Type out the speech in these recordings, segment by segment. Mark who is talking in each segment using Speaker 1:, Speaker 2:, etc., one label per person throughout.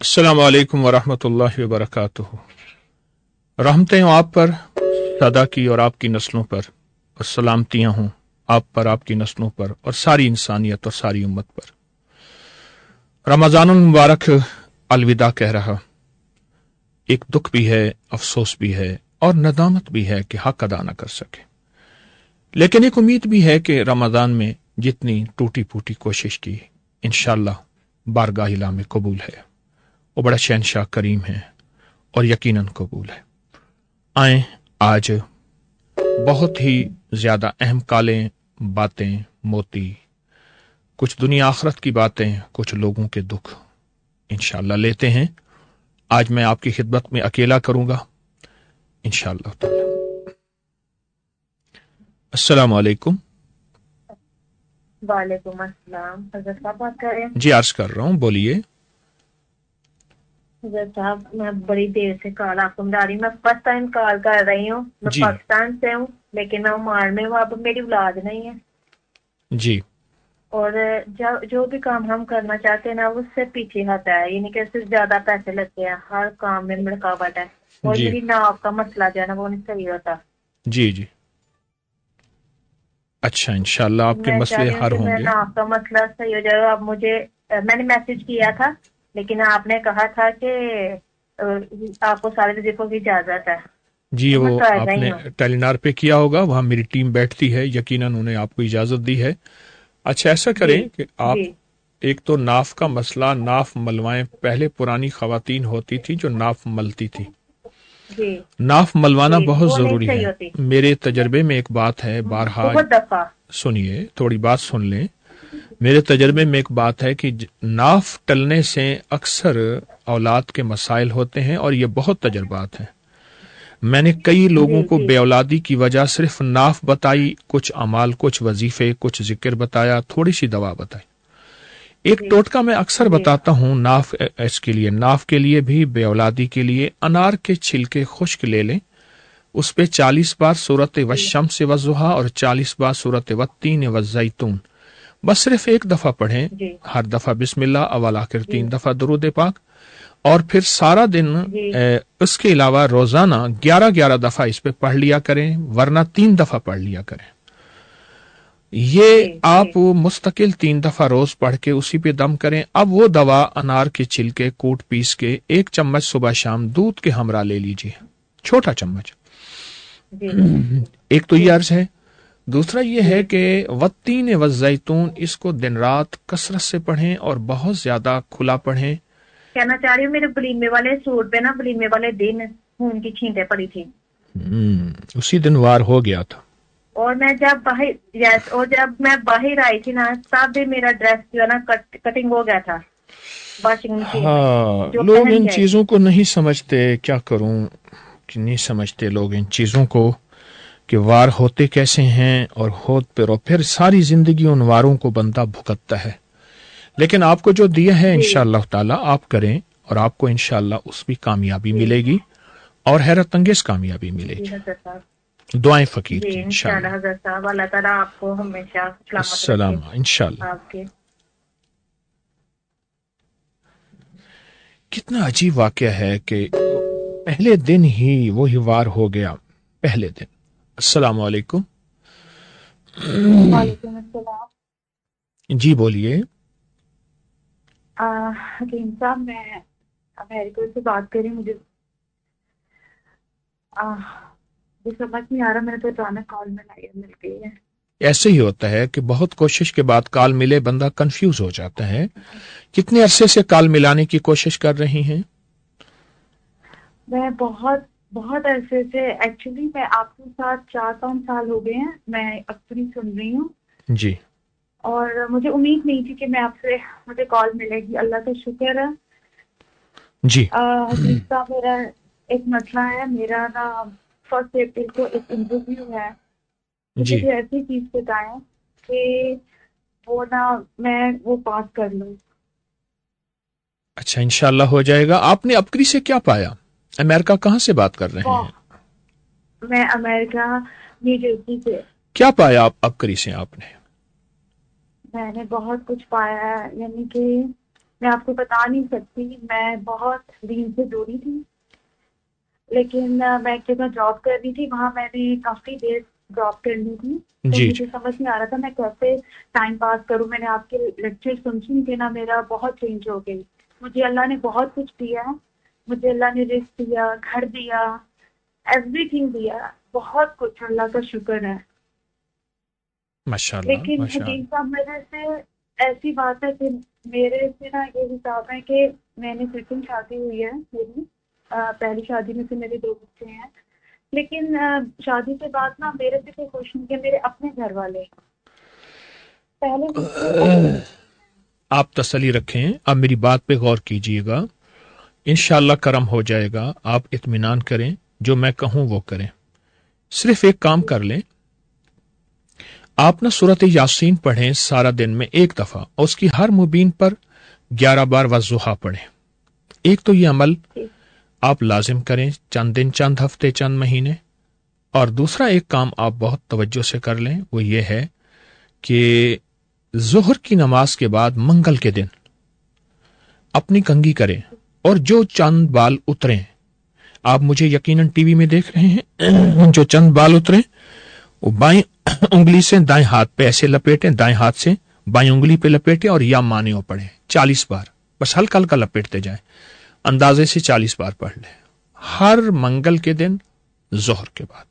Speaker 1: अस्सलामु अलैकुम वरहमतुल्लाहि वबरकातुहू। रहमतें हों आप पर, सदा की और आपकी नस्लों पर, और सलामतियां हों आप पर, आपकी नस्लों पर, और सारी इंसानियत और सारी उम्मत पर। रमज़ानुल मुबारक अलविदा कह रहा। एक दुख भी है, अफसोस भी है, और नदामत भी है कि हक अदा न कर सके, लेकिन एक उम्मीद भी है कि रमज़ान में जितनी टूटी फूटी कोशिश की, इंशाअल्लाह बारगाह इलाह में कबूल है। वो बड़ा शहनशाह करीम है और यकीनन कबूल है। आए आज बहुत ही ज्यादा अहम कालें बातें मोती, कुछ दुनिया आखरत की बातें, कुछ लोगों के दुख इंशाअल्लाह लेते हैं। आज मैं आपकी खिदमत में अकेला करूंगा इंशाअल्लाह ताला। अस्सलामु अलैकुम।
Speaker 2: वालेकुम अस्सलाम। हजरत साहब बात कर रहे हैं?
Speaker 1: जी अर्ज कर रहा हूं, बोलिए।
Speaker 2: हजरत साहब मैं बड़ी देर से कॉल आपको मिला रही हूँ। मैं फर्स्ट टाइम कॉल कर रही हूँ। मैं
Speaker 1: जी
Speaker 2: पाकिस्तान से हूँ, लेकिन मैं ओमान में हूँ। अब मेरी औलाद नहीं है,
Speaker 1: जी
Speaker 2: और जो भी काम हम करना चाहते हैं ना, उससे पीछे हटा है। यानी कि उससे ज्यादा पैसे लगते हैं, हर काम में रुकावट है। और
Speaker 1: जी
Speaker 2: मेरी नाव का मसला जो है ना, वो नहीं सही होता।
Speaker 1: जी जी। अच्छा, इंशाअल्लाह
Speaker 2: तो
Speaker 1: आपके
Speaker 2: मैं चाह
Speaker 1: मसले
Speaker 2: रही हूँ
Speaker 1: हल
Speaker 2: कि मेरा
Speaker 1: होंगे।
Speaker 2: नाव का मसला सही हो जाएगा। अब मुझे मैंने मैसेज किया था, लेकिन आपने कहा था कि आपको सारे वजीफों की इजाजत है।
Speaker 1: जी
Speaker 2: तो मैं
Speaker 1: वो
Speaker 2: कर रही
Speaker 1: आपने
Speaker 2: हूँ।
Speaker 1: टेलीनार पे किया होगा, वहां मेरी टीम बैठती है, यकीनन उन्हें आपको इजाजत दी है। अच्छा, ऐसा
Speaker 2: जी
Speaker 1: करें कि आप
Speaker 2: जी
Speaker 1: एक तो नाफ का मसला, नाफ मलवाएं। पहले पुरानी खवातीन होती थी जो नाफ मलती थी।
Speaker 2: जी
Speaker 1: नाफ मलवाना
Speaker 2: जी,
Speaker 1: बहुत
Speaker 2: वो नहीं
Speaker 1: जरूरी
Speaker 2: सही
Speaker 1: है।
Speaker 2: होती।
Speaker 1: मेरे तजर्बे में एक बात है, बारहा
Speaker 2: बहुत दफा।
Speaker 1: सुनिए, थोड़ी बात सुन लें। मेरे तजर्बे में एक बात है कि नाफ टलने से अक्सर औलाद के मसाइल होते हैं, और ये बहुत तजर्बात है। मैंने कई लोगों
Speaker 2: जी
Speaker 1: को
Speaker 2: जी
Speaker 1: बेऔलादी की वजह सिर्फ नाफ बताई, कुछ अमाल, कुछ वजीफे, कुछ जिक्र बताया, थोड़ी सी दवा बताई। एक
Speaker 2: जी
Speaker 1: टोटका मैं अक्सर
Speaker 2: जी
Speaker 1: बताता हूँ नाफ इसके लिए, नाफ के लिए भी, बेऔलादी के लिए। अनार के छिलके खुश्क ले लें, उस पे 40 बार सूरत
Speaker 2: जी
Speaker 1: वशम्स वज़ुहा और 40 बार सूरत वत्तीन वज़ैतून, बस सिर्फ एक दफा पढ़ें।
Speaker 2: जी
Speaker 1: हर दफा बिस्मिल्लाह, अव्वल आखिर
Speaker 2: जी
Speaker 1: 3 दफा दुरूद पाक, और फिर सारा दिन
Speaker 2: जी
Speaker 1: इसके अलावा रोजाना 11-11 दफा इस पे पढ़ लिया करें, वरना 3 दफा पढ़ लिया करें। ये
Speaker 2: जी जी
Speaker 1: आप मुस्तकिल 3 दफा रोज पढ़ के उसी पे दम करें। अब वो दवा अनार के छिलके कूट पीस के 1 चम्मच सुबह शाम दूध के हमरा ले लीजिए, छोटा चम्मच।
Speaker 2: जी
Speaker 1: एक तो ये
Speaker 2: जी
Speaker 1: अर्ज है। दूसरा ये
Speaker 2: जी
Speaker 1: है कि वत्तीन वज़ैतून, इसको दिन रात कसरत से पढ़ें और बहुत ज्यादा खुला पढ़ें।
Speaker 2: कहना चाह रही हूँ, मेरे वलीमे वाले सूट पे ना, वलीमे वाले दिन खून की छींटे पड़ी थी।
Speaker 1: उसी दिन वार हो गया था।
Speaker 2: और मैं जब बाहर, यस, और जब मैं बाहर आई थी ना, तब भी मेरा ड्रेस जो है ना कटिंग हो गया था वॉशिंग मशीन में,
Speaker 1: हाँ,
Speaker 2: जो
Speaker 1: लोग
Speaker 2: पहन
Speaker 1: इन
Speaker 2: के आई
Speaker 1: चीजों
Speaker 2: थी।
Speaker 1: को नहीं समझते, क्या करूं कि नहीं समझते लोग इन चीजों को, कि वार होते कैसे हैं और होत फिर सारी जिंदगी उन वारों को बंदा भुगतता है। लेकिन आपको जो दिया है
Speaker 2: जी
Speaker 1: इंशाअल्लाह ताला आप करें, और आपको इंशाअल्लाह उसमें कामयाबी
Speaker 2: जी
Speaker 1: मिलेगी, और हैरत अंगेज कामयाबी
Speaker 2: जी
Speaker 1: मिलेगी।
Speaker 2: हजरत साहब।
Speaker 1: दुआएं फकीर
Speaker 2: जी
Speaker 1: की
Speaker 2: इंशाल्लाह
Speaker 1: इंशाअल्लाह।
Speaker 2: हजरत साहब, अल्लाह ताला आपको हमेशा सलामत रखे।
Speaker 1: अस्सलाम इंशाअल्लाह।
Speaker 2: आपके
Speaker 1: कितना अजीब वाकया है कि पहले दिन ही वो ही वार हो गया, पहले दिन। अस्सलाम वालेकुम।
Speaker 2: वालेकुम अस्सलाम।
Speaker 1: जी बोलिए।
Speaker 2: हकीम साहब, मैं अमेरिका से बात कर रही हूँ। मुझे समझ नहीं आ रहा, मैंने तो अचानक कॉल मिल गई है।
Speaker 1: ऐसे ही होता है कि बहुत कोशिश के बाद काल मिले, बंदा कंफ्यूज हो जाता है। कितने अरसे से काल मिलाने की कोशिश कर रही हैं?
Speaker 2: मैं बहुत बहुत अरसे से, एक्चुअली मैं आपके साथ 4-5 साल हो गए हैं, मैं अपनी सुन रही हूँ।
Speaker 1: जी
Speaker 2: और मुझे उम्मीद नहीं थी कि मैं आपसे, मुझे कॉल मिलेगी। अल्लाह का शुक्र है।
Speaker 1: जी
Speaker 2: हकीम साहब, मेरा एक मसला है। मेरा ना 1 अप्रैल को एक इंटरव्यू है। तो
Speaker 1: जी।
Speaker 2: मुझे ऐसी चीज बताएं कि वो ना, मैं वो पास कर लूँ।
Speaker 1: अच्छा, इंशाल्लाह हो जाएगा। आपने अपक्री से क्या पाया? अमेरिका कहाँ से बात कर रहे हैं?
Speaker 2: वाह, मैं अमेरिका, न्यू जर्सी से।
Speaker 1: क्या पाया आप अपक्री से आपने?
Speaker 2: मैंने बहुत कुछ पाया है। यानी कि
Speaker 3: میں آپ کو بتا نہیں سکتی. میں بہت دن سے دوری تھی، لیکن میں ایک جگہ جاب کر رہی تھی، وہاں میں نے کافی دیر جاب کرنی تھی، تو
Speaker 1: جی
Speaker 3: مجھے سمجھ نہیں آ رہا تھا میں کیسے ٹائم پاس کروں. میں نے آپ کے لیکچر سن کے نا میرا بہت چینج ہو گئی. مجھے اللہ نے بہت کچھ دیا ہے، مجھے اللہ نے رزق دیا، گھر دیا، ایوری تھنگ دیا، بہت کچھ، اللہ کا شکر ہے.
Speaker 1: ماشاء اللہ
Speaker 3: لیکن
Speaker 1: ماشاء
Speaker 3: حکیم
Speaker 1: اللہ.
Speaker 3: صاحب میرے سے ایسی بات ہے کہ میرے سے نا یہ حساب ہے کہ میں نے سیکنڈ شادی ہوئی ہے میری. پہلی شادی میں سے میرے 2 بچے ہیں، لیکن شادی کے بعد نا میرے سے کوئی خوش نہیں کہ میرے اپنے گھر والے. پہلے مجھ سے
Speaker 1: آپ تسلی رکھیں، اب میری بات پہ غور کیجئے گا، انشاءاللہ کرم ہو جائے گا. آپ اطمینان کریں، جو میں کہوں وہ کریں. صرف ایک کام کر لیں، آپ نہ سورۃ یاسین پڑھیں سارا دن میں 1 دفعہ، اور اس کی ہر مبین پر 11 بار والضحیٰ پڑھیں. ایک تو یہ عمل آپ لازم کریں، چند دن، چند ہفتے، چند مہینے. اور دوسرا ایک کام آپ بہت توجہ سے کر لیں، وہ یہ ہے کہ ظہر کی نماز کے بعد منگل کے دن اپنی کنگھی کریں، اور جو چند بال اتریں، آپ مجھے یقیناً ٹی وی میں دیکھ رہے ہیں، جو چند بال اتریں وہ بائیں انگلی سے دائیں ہاتھ پہ ایسے لپیٹیں، دائیں ہاتھ سے بائیں انگلی پہ لپیٹیں اور یا مانیو پڑھیں 40 بار. بس ہلکا ہلکا لپیٹتے جائیں، اندازے سے 40 بار پڑھ لیں ہر منگل کے دن ظہر کے بعد.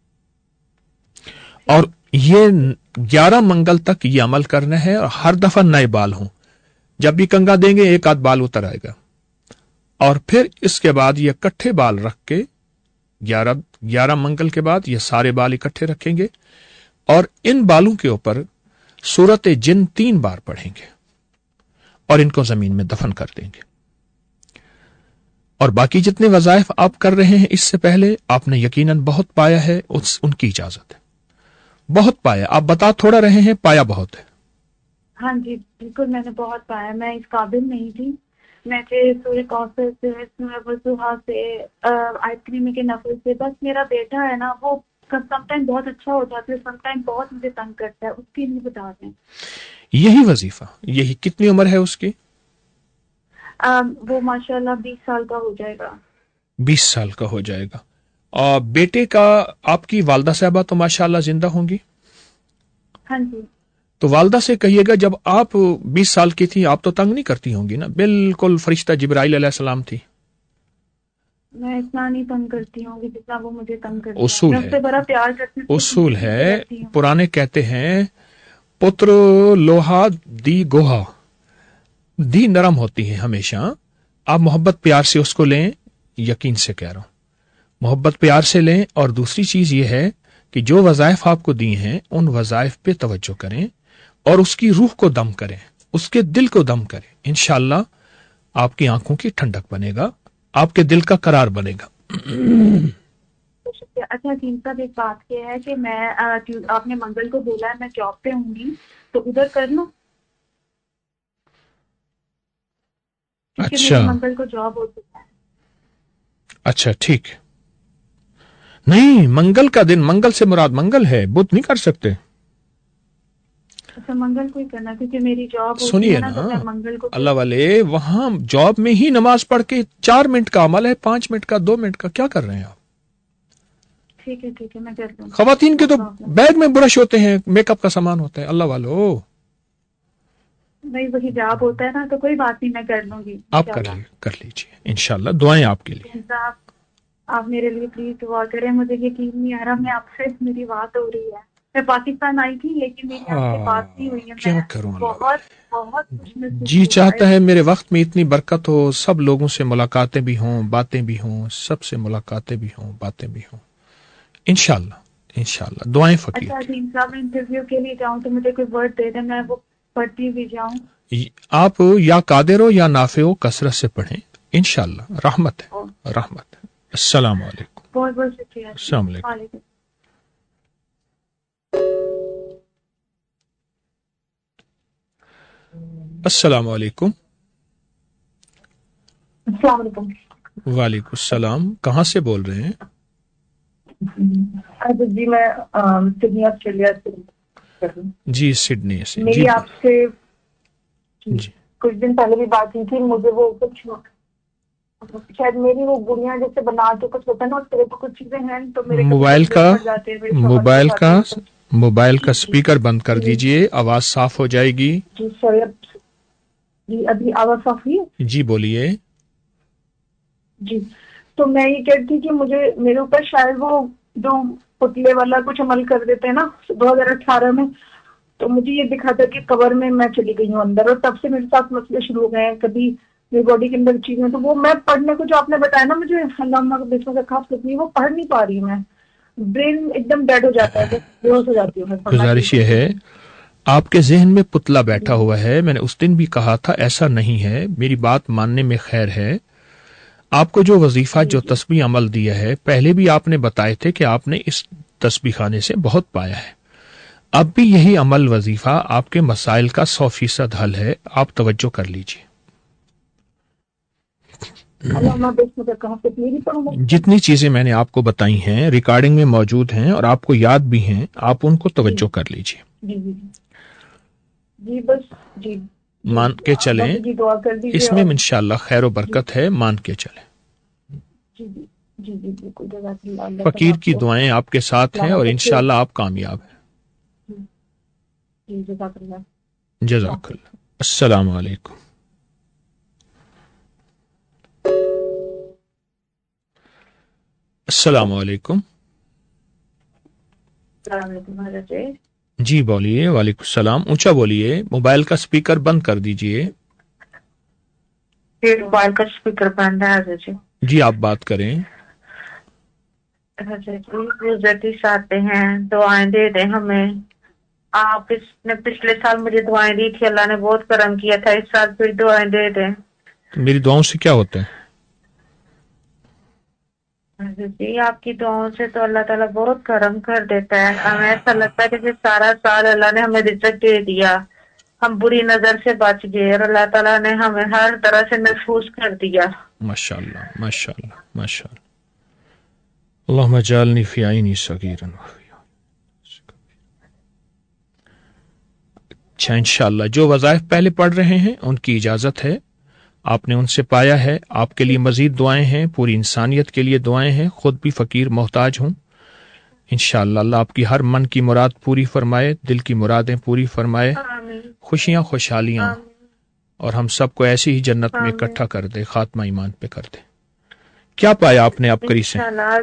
Speaker 1: اور یہ 11 منگل تک یہ عمل کرنا ہے، اور ہر دفعہ نئے بال ہوں. جب بھی کنگا دیں گے 1 آدھ بال اتر آئے گا، اور پھر اس کے بعد یہ کٹھے بال رکھ کے 11 منگل کے بعد یہ سارے بال اکٹھے رکھیں گے، اور ان بالوں کے اوپر سورت جن 3 بار پڑھیں گے، اور ان کو زمین میں دفن کر دیں گے. اور باقی جتنے وظائف آپ کر رہے ہیں اس سے پہلے، آپ نے یقیناً بہت پایا ہے، ان کی اجازت ہے. بہت پایا، آپ بتا تھوڑا رہے ہیں، پایا بہت ہے.
Speaker 3: ہاں جی بالکل، میں نے بہت پایا. میں اس قابل نہیں تھی. میں سے سورہ کوثر سے، سورہ والضحیٰ سے، آیت کریمہ کے نفل سے. بس میرا بیٹا ہے نا، وہ سم ٹائم بہت اچھا ہو جاتا ہے، سم ٹائم بہت مجھے تنگ کرتا ہے، اس کی نہیں بتا دیں.
Speaker 1: یہی وظیفہ، یہی. کتنی عمر ہے اس کی؟
Speaker 3: وہ ماشاءاللہ 20 سال کا ہو جائے گا.
Speaker 1: 20 سال کا ہو جائے گا. اور بیٹے کا، آپ کی والدہ صاحبہ تو ماشاءاللہ زندہ ہوں گی؟
Speaker 3: ہاں جی.
Speaker 1: تو والدہ سے کہیے گا، جب آپ 20 سال کی تھی آپ تو تنگ نہیں کرتی ہوں گی نا؟ بالکل فرشتہ جبرائیل علیہ السلام تھی.
Speaker 3: میں اتنا نہیں تنگ کرتی ہوں گی جتنا وہ مجھے تنگ کرتے ہیں.
Speaker 1: اصول
Speaker 3: میں اس
Speaker 1: ہے،
Speaker 3: سے بڑا پیار کرتی ہوں،
Speaker 1: اصول ہے.
Speaker 3: رہتی ہوں.
Speaker 1: پرانے کہتے ہیں پتر لوہا دی گوہا، دی نرم ہوتی ہے ہمیشہ. آپ محبت پیار سے اس کو لیں، یقین سے کہہ رہا ہوں، محبت پیار سے لیں. اور دوسری چیز یہ ہے کہ جو وظائف آپ کو دی ہیں ان وظائف پہ توجہ کریں، اور اس کی روح کو دم کریں، اس کے دل کو دم کریں. انشاءاللہ آپ کی آنکھوں کی ٹھنڈک بنے گا، آپ کے دل کا قرار بنے گا.
Speaker 3: اچھا حکیم صاحب، ایک بات یہ ہے کہ میں آپ نے منگل کو بولا ہے میں جاب پہ ہوں گی، تو ادھر کر لوں؟ کیونکہ
Speaker 1: اچھا
Speaker 3: میری منگل کو جاب ہوتی ہے.
Speaker 1: اچھا ٹھیک. نہیں، منگل کا دن، منگل سے مراد منگل ہے، بدھ نہیں کر سکتے.
Speaker 3: اچھا منگل کو ہی کرنا، کیونکہ میری جاب ہوتی
Speaker 1: سنیے
Speaker 3: ہے نا، تو
Speaker 1: نا،
Speaker 3: میں منگل کو.
Speaker 1: اللہ والے وہاں جاب میں ہی نماز پڑھ کے 4 منٹ کا عمل ہے، 5 منٹ کا، 2 منٹ کا، کیا کر رہے ہیں آپ؟
Speaker 3: ٹھیک ہے میں کر لوں.
Speaker 1: خواتین کے تو بیگ میں برش ہوتے ہیں، میک اپ کا سامان ہوتا ہے. اللہ والو
Speaker 3: نہیں، وہی جاب ہوتا ہے نا، تو کوئی بات نہیں، میں کر لوں گی
Speaker 1: آپ کر لیجیے انشاءاللہ. دعائیں آپ کے لیے.
Speaker 3: آپ میرے لیے پلیز دعا کریں. مجھے یقین نہیں آ رہا، میں آپ سے میری بات ہو رہی ہے. میں پاکستان آئی تھی لیکن میری آپ سے بات نہیں ہوئی ہے.
Speaker 1: کیا
Speaker 3: میں
Speaker 1: کروں اللہ
Speaker 3: بہت
Speaker 1: والے،
Speaker 3: بہت خوش نصیب
Speaker 1: جی
Speaker 3: ہوں.
Speaker 1: چاہتا ہے میرے وقت میں اتنی برکت ہو، سب لوگوں سے ملاقاتیں بھی ہوں، باتیں بھی ہوں، سب سے ملاقاتیں بھی ہوں، باتیں بھی ہوں. انشاءاللہ دعائیں فقیر
Speaker 3: اچھا
Speaker 1: کی.
Speaker 3: حکیم صاحب، میں انٹرویو کے لیے جاؤں تو مجھے کوئی ورڈ دے دیں، میں وہ پڑھتی بھی جاؤں.
Speaker 1: آپ یا قادر ہو یا نافع ہو، کثرت سے پڑھیں، انشاءاللہ رحمت ہے، رحمت ہے. السلام علیکم.
Speaker 3: بہت بہت شکریہ.
Speaker 1: السلام علیکم.
Speaker 3: وعلیکم.
Speaker 1: السلام علیکم.
Speaker 2: السلام علیکم.
Speaker 1: وعلیکم السلام. کہاں سے بول رہے ہیں؟
Speaker 2: جی میں سڈنی آسٹریلیا سے.
Speaker 1: جی سڈنی سے.
Speaker 2: میری
Speaker 1: جی
Speaker 2: آپ سے
Speaker 1: جی
Speaker 3: कुछ दिन पहले भी बात हुई थी, मुझे वो कुछ शायद मेरी वो गुड़िया जैसे बना के कुछ होता है ना, उस तरह की कुछ चीजें हैं, तो मेरे
Speaker 1: मोबाइल का
Speaker 3: पड़ जाते हैं मेरे शौहर के
Speaker 1: मोबाइल
Speaker 3: साथ
Speaker 1: का
Speaker 3: मिलकर।
Speaker 1: मोबाइल का
Speaker 3: जी
Speaker 1: स्पीकर बंद कर
Speaker 3: जी
Speaker 1: दीजिए, आवाज साफ हो जाएगी।
Speaker 3: जी सर, जी अभी आवाज साफ हुई है?
Speaker 1: जी बोलिए।
Speaker 3: जी, तो मैं ये कहती थी कि मुझे मेरे ऊपर शायद वो जो पुतले वाला कुछ अमल कर देते हैं ना 2018 में, तो मुझे ये दिखा था कि कवर में मैं चली गई हूँ अंदर, और तब से मेरे साथ मसले शुरू हो गए हैं। कभी मेरी बॉडी के अंदर चीजें, तो वो मैं पढ़ने को जो आपने बताया ना मुझे, अल्लाह का बिस्मिल्लाह खास लिखनी, वो पढ़ नहीं पा रही मैं, ब्रेन एकदम डेड हो जाता है, बस बेहोश हो जाती हूँ मैं पढ़ना शुरू
Speaker 1: गुजारिश ये
Speaker 3: करती
Speaker 1: है,
Speaker 3: हूँ।
Speaker 1: आपके जहन में पुतला बैठा
Speaker 3: जी
Speaker 1: हुआ है। मैंने उस दिन भी कहा था ऐसा नहीं है, मेरी बात मानने में खैर है। आपको जो वजीफा,
Speaker 3: जी
Speaker 1: जो
Speaker 3: जी
Speaker 1: तस्बीह अमल दिया है, पहले भी आपने बताए थे कि आपने इस तस्बीह खाने से बहुत पाया है। अब भी यही अमल वजीफा आपके मसाइल का 100% हल है। आप तवज्जो कर लीजिए।
Speaker 3: अल्लाह बिस्मिल्लाह कहाँ से मेरी पढ़ूंगा?
Speaker 1: जितनी चीजें मैंने आपको बताई हैं रिकॉर्डिंग में मौजूद हैं और आपको याद भी हैं, आप उनको
Speaker 3: जी
Speaker 1: तवज्जो कर लीजिए।
Speaker 3: जी जी जी बस जी जी,
Speaker 1: मान के
Speaker 3: बस
Speaker 1: चलें,
Speaker 3: जी दुआ कर दीजिए।
Speaker 1: इसमें
Speaker 3: और
Speaker 1: इंशाअल्लाह खैर व
Speaker 3: जी
Speaker 1: बरकत है। मान के चलें।
Speaker 3: जी जी जी जी बिल्कुल, जज़ाकल्लाह, अल्लाह ताला
Speaker 1: फकीर की
Speaker 3: आपको
Speaker 1: दुआएं आपके साथ हैं और
Speaker 3: सलामत रखे।
Speaker 1: इंशाअल्लाह आप कामयाब हैं।
Speaker 3: जी जज़ाकल्लाह।
Speaker 1: जज़ाकल्लाह। अस्सलाम वालेकुम। अस्सलाम वालेकुम। जी बोलिए। वालेकुम सलाम। ऊंचा बोलिए, मोबाइल का स्पीकर बंद कर दीजिए।
Speaker 2: मोबाइल का स्पीकर बंद है हजरत जी।
Speaker 1: जी आप बात करें।
Speaker 2: हजरत जी गुजरतीस आते हैं, दुआएं दे दें हमें। आप इसने पिछले साल मुझे दुआएं दी थी, अल्लाह ने बहुत करम किया था, इस साल फिर दुआएं दे दें।
Speaker 1: तो मेरी दुआओं से क्या होता है?
Speaker 2: हजरत जी आपकी दुआओं से तो अल्लाह ताला बहुत करम कर देता है। हमें ऐसा लगता है कि सारा साल अल्लाह ने हमें रिज़्क दे दिया, हम बुरी नजर से बच गए और अल्लाह ताला ने हमें हर तरह से महफूज कर दिया।
Speaker 1: माशाअल्लाह माशाअल्लाह माशाअल्लाह। अल्लाहुम्मा जअलनी फी ऐनी सगीरन व फी। अच्छा, इंशाअल्लाह जो वज़ाइफ पहले पढ़ रहे हैं उनकी इजाजत है, आपने उनसे पाया है। आपके लिए मजीद दुआएं हैं, पूरी इंसानियत के लिए दुआएं हैं। खुद भी फकीर मोहताज हूं। इंशाअल्लाह अल्लाह आपकी हर मन की मुराद पूरी फरमाए, दिल की मुरादें पूरी फरमाए,
Speaker 2: आमीन
Speaker 1: खुशियां खुशहालियां,
Speaker 2: आमीन
Speaker 1: और हम सबको ऐसी ही जन्नत में
Speaker 2: आमीन
Speaker 1: इकट्ठा कर दे, खात्मा ईमान पे कर दे। क्या पाया आपने अब करी से?
Speaker 2: इंशाल्लाह।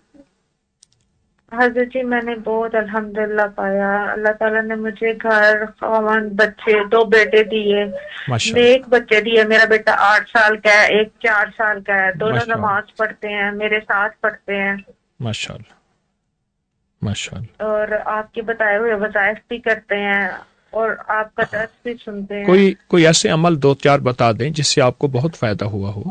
Speaker 2: हजरत जी मैंने बहुत अल्हम्दुलिल्लाह पाया। अल्लाह ताला ने मुझे घर, खावन, बच्चे, 2 बेटे दिए,
Speaker 1: माशाअल्लाह
Speaker 2: नेक बच्चे दिए। मेरा बेटा 8 साल का है, एक 4 साल का है, दोनों
Speaker 1: माशाअल्लाह
Speaker 2: नमाज पढ़ते हैं, मेरे साथ पढ़ते हैं
Speaker 1: माशाअल्लाह माशाअल्लाह।
Speaker 2: और आपके बताए हुए वज़ाइफ भी करते हैं और आपका दर्स भी सुनते हैं।
Speaker 1: कोई ऐसे अमल 2-4 बता दें जिससे आपको बहुत फायदा हुआ हो।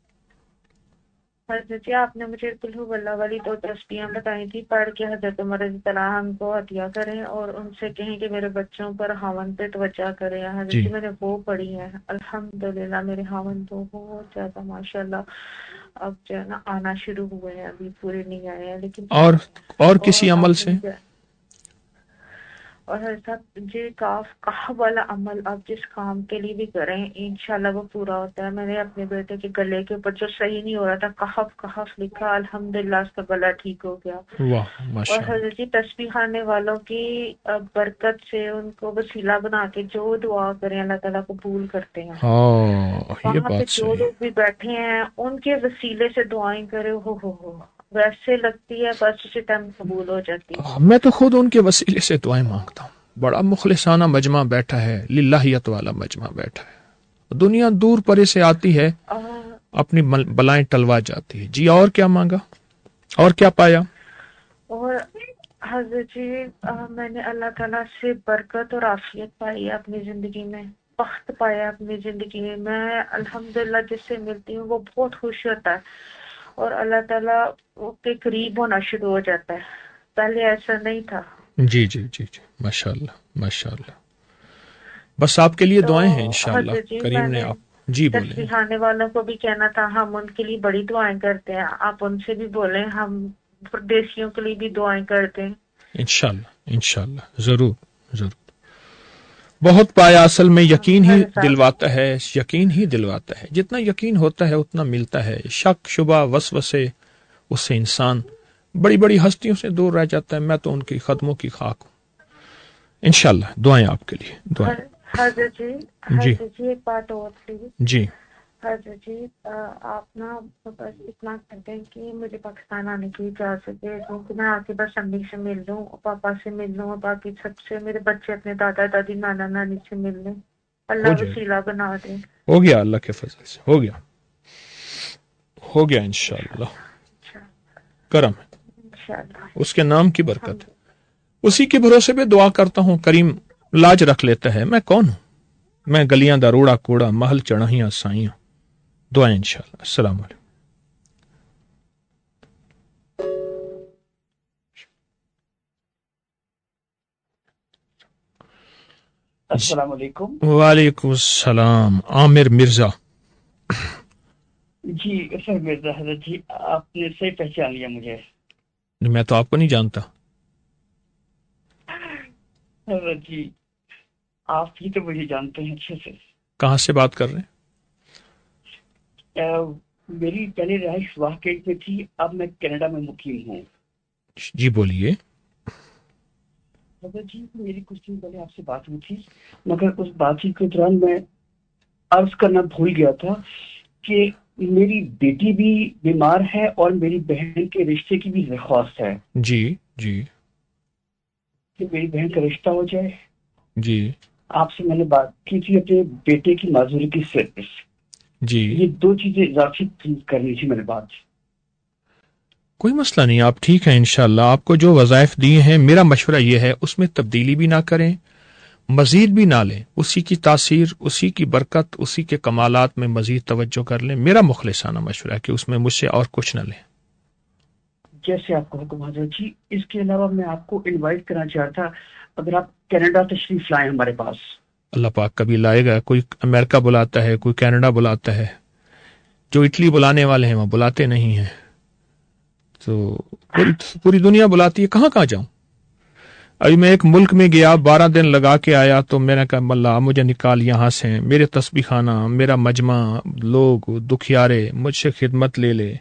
Speaker 2: हजरत जी आपने मुझे कुल हु वल्लाह वाली 2 तस्बीहें बताई थी, पढ़ के हजरत उमर रज़ी अल्लाह अन्हु को हदिया करें और उनसे कहें कि मेरे बच्चों पर हावन पे तवज्जो करें। हजरत
Speaker 1: जी।
Speaker 2: जी मैंने वो पढ़ी है, अल्हम्दुलिल्लाह मेरे हावन तो बहुत ज्यादा माशाल्लाह अब जो है ना आना शुरू हुए हैं, अभी पूरे नहीं आए हैं लेकिन
Speaker 1: और किसी
Speaker 2: और
Speaker 1: अमल
Speaker 2: आपने
Speaker 1: से?
Speaker 2: मुझे और हर साहब जी काफ वाला अमल आप जिस काम के लिए भी करें इंशाल्लाह वो पूरा होता है। मैंने अपने बेटे के गले के ऊपर जो सही नहीं हो रहा था कहफ कहफ लिखा, अल्हम्दुलिल्लाह उसका गला ठीक हो गया।
Speaker 1: वाह
Speaker 2: और
Speaker 1: माशाअल्लाह।
Speaker 2: हजरत जी तस्बीह खाने वालों की बरकत से उनको वसीला बना के जो दुआ करें अल्लाह ताला कबूल करते हैं।
Speaker 1: हाँ ये
Speaker 2: वहाँ पे
Speaker 1: बात
Speaker 2: जो
Speaker 1: सही है।
Speaker 2: लोग भी बैठे हैं उनके वसीले से दुआएं करे, हो वैसे लगती है बस उसी टाइम कबूल हो जाती है।
Speaker 1: मैं तो खुद उनके वसीले से दुआएं मांगता हूँ। बड़ा मुखलिसाना मजमा बैठा है, लिल्लाहियत वाला मजमा बैठा है। दुनिया दूर परे से आती है,
Speaker 2: और
Speaker 1: अपनी बलाएं टलवा जाती है। जी और क्या मांगा और क्या पाया?
Speaker 2: और हजरत जी मैंने अल्लाह ताला से बरकत और आफियत पाई है अपनी जिंदगी में, वक्त पाया अपनी जिंदगी में। मैं अल्हम्दुलिल्लाह जिससे मिलती हूँ वो बहुत खुश होता है और अल्लाह ताला के करीब होना शुरू हो जाता है, पहले ऐसा नहीं था।
Speaker 1: जी जी जी जी माशाअल्लाह माशाअल्लाह। बस आपके लिए
Speaker 2: तो
Speaker 1: दुआएं हैं इंशाअल्लाह
Speaker 2: हजरत जी
Speaker 1: करीम ने।
Speaker 2: मैंने
Speaker 1: आप जी बोले।
Speaker 2: तस्बीह खाने वालों को भी कहना था, हम उनके लिए बड़ी दुआएं करते हैं, आप उनसे भी बोलें हम परदेशियों के लिए भी दुआएं करते हैं।
Speaker 1: इंशाअल्लाह इंशाअल्लाह जरूर जरूर। بہت پایا اصل میں یقین ہی دلواتا ہے، یقین ہی دلواتا ہے، جتنا یقین ہوتا ہے اتنا ملتا ہے، شک شبہ وسوسے اس سے انسان بڑی بڑی ہستیوں سے دور رہ جاتا ہے۔ میں تو ان کی قدموں کی خاک ہوں۔ انشاءاللہ دعائیں آپ کے لیے، دعائیں۔
Speaker 2: حضرت
Speaker 1: جی
Speaker 2: حضرت جی ایک بات اور پلیز۔
Speaker 1: جی
Speaker 2: حضرت جی آپ نا بس اتنا کر دیں کہ مجھے پاکستان آنے کی اجازت دے دوں کہ میں آ کے بس امی سے مل لوں، پاپا سے مل لوں، اور باقی سب سے، میرے بچے اپنے دادا دادی نانا نانی سے مل لیں،
Speaker 1: ہو
Speaker 2: اللہ
Speaker 1: جائے گا،
Speaker 2: وسیلہ بنا دیں۔
Speaker 1: ہو گیا، اللہ کے فضل سے ہو گیا، ہو گیا انشاءاللہ، کرم ہے
Speaker 2: انشاءاللہ
Speaker 1: اس کے نام کی برکت ہے، اسی کے بھروسے پہ دعا کرتا ہوں، کریم لاج رکھ لیتا ہے۔ میں کون ہوں؟ میں گلیاں دا روڑا کوڑا، محل چڑھائیاں سائیاں۔ دعائیں انشاءاللہ۔ السلام علیکم۔
Speaker 4: السلام علیکم۔
Speaker 1: وعلیکم السلام، عامر مرزا۔
Speaker 4: جی سر مرزا حضرت جی، آپ نے صحیح پہچان لیا مجھے۔
Speaker 1: میں تو آپ کو نہیں جانتا۔
Speaker 4: حضرت جی آپ ہی تو مجھے جانتے ہیں اچھے سے۔
Speaker 1: کہاں سے بات کر رہے ہیں؟
Speaker 4: میری پہلے رہائش واقعی میں تھی، اب میں کینیڈا میں مقیم ہوں۔
Speaker 1: جی بولیے۔
Speaker 4: حضرت جی میری کچھ دن پہلے آپ سے بات ہوئی تھی، مگر اس بات چیت کے دوران میں عرض کرنا بھول گیا تھا کہ میری بیٹی بھی بیمار ہے اور میری بہن کے رشتے کی بھی درخواست ہے
Speaker 1: جی جی
Speaker 4: کہ میری بہن کا رشتہ ہو جائے۔
Speaker 1: جی
Speaker 4: آپ سے میں نے بات کی تھی اپنے بیٹے کی معذوری کی صرف
Speaker 1: جی
Speaker 4: یہ دو چیزیں اضافی کرنی تھی میں نے بات۔
Speaker 1: کوئی مسئلہ نہیں، آپ ٹھیک ہیں انشاءاللہ۔ آپ کو جو وظائف دیے ہیں، میرا مشورہ یہ ہے اس میں تبدیلی بھی نہ کریں، مزید بھی نہ لیں، اسی کی تاثیر، اسی کی برکت، اسی کے کمالات میں مزید توجہ کر لیں۔ میرا مخلصانہ مشورہ ہے کہ اس میں مجھ سے اور کچھ نہ لیں۔
Speaker 4: جیسے آپ کا حکم حضرت جی۔ اس کے علاوہ میں آپ کو انوائٹ کرنا چاہتا، اگر آپ کینیڈا تشریف لائیں ہمارے پاس۔
Speaker 1: اللہ پاک کبھی لائے گا، کوئی امریکہ بلاتا ہے، کوئی کینیڈا بلاتا ہے، جو اٹلی بلانے والے ہیں وہ بلاتے نہیں ہیں، تو پوری دنیا بلاتی ہے، کہاں کہاں جاؤں؟ ابھی میں ایک ملک میں گیا، 12 دن لگا کے آیا، تو میں نے کہا اللہ مجھے نکال یہاں سے، میرے تسبیح خانہ، میرا مجمع، لوگ دکھیارے مجھ سے خدمت لے لے۔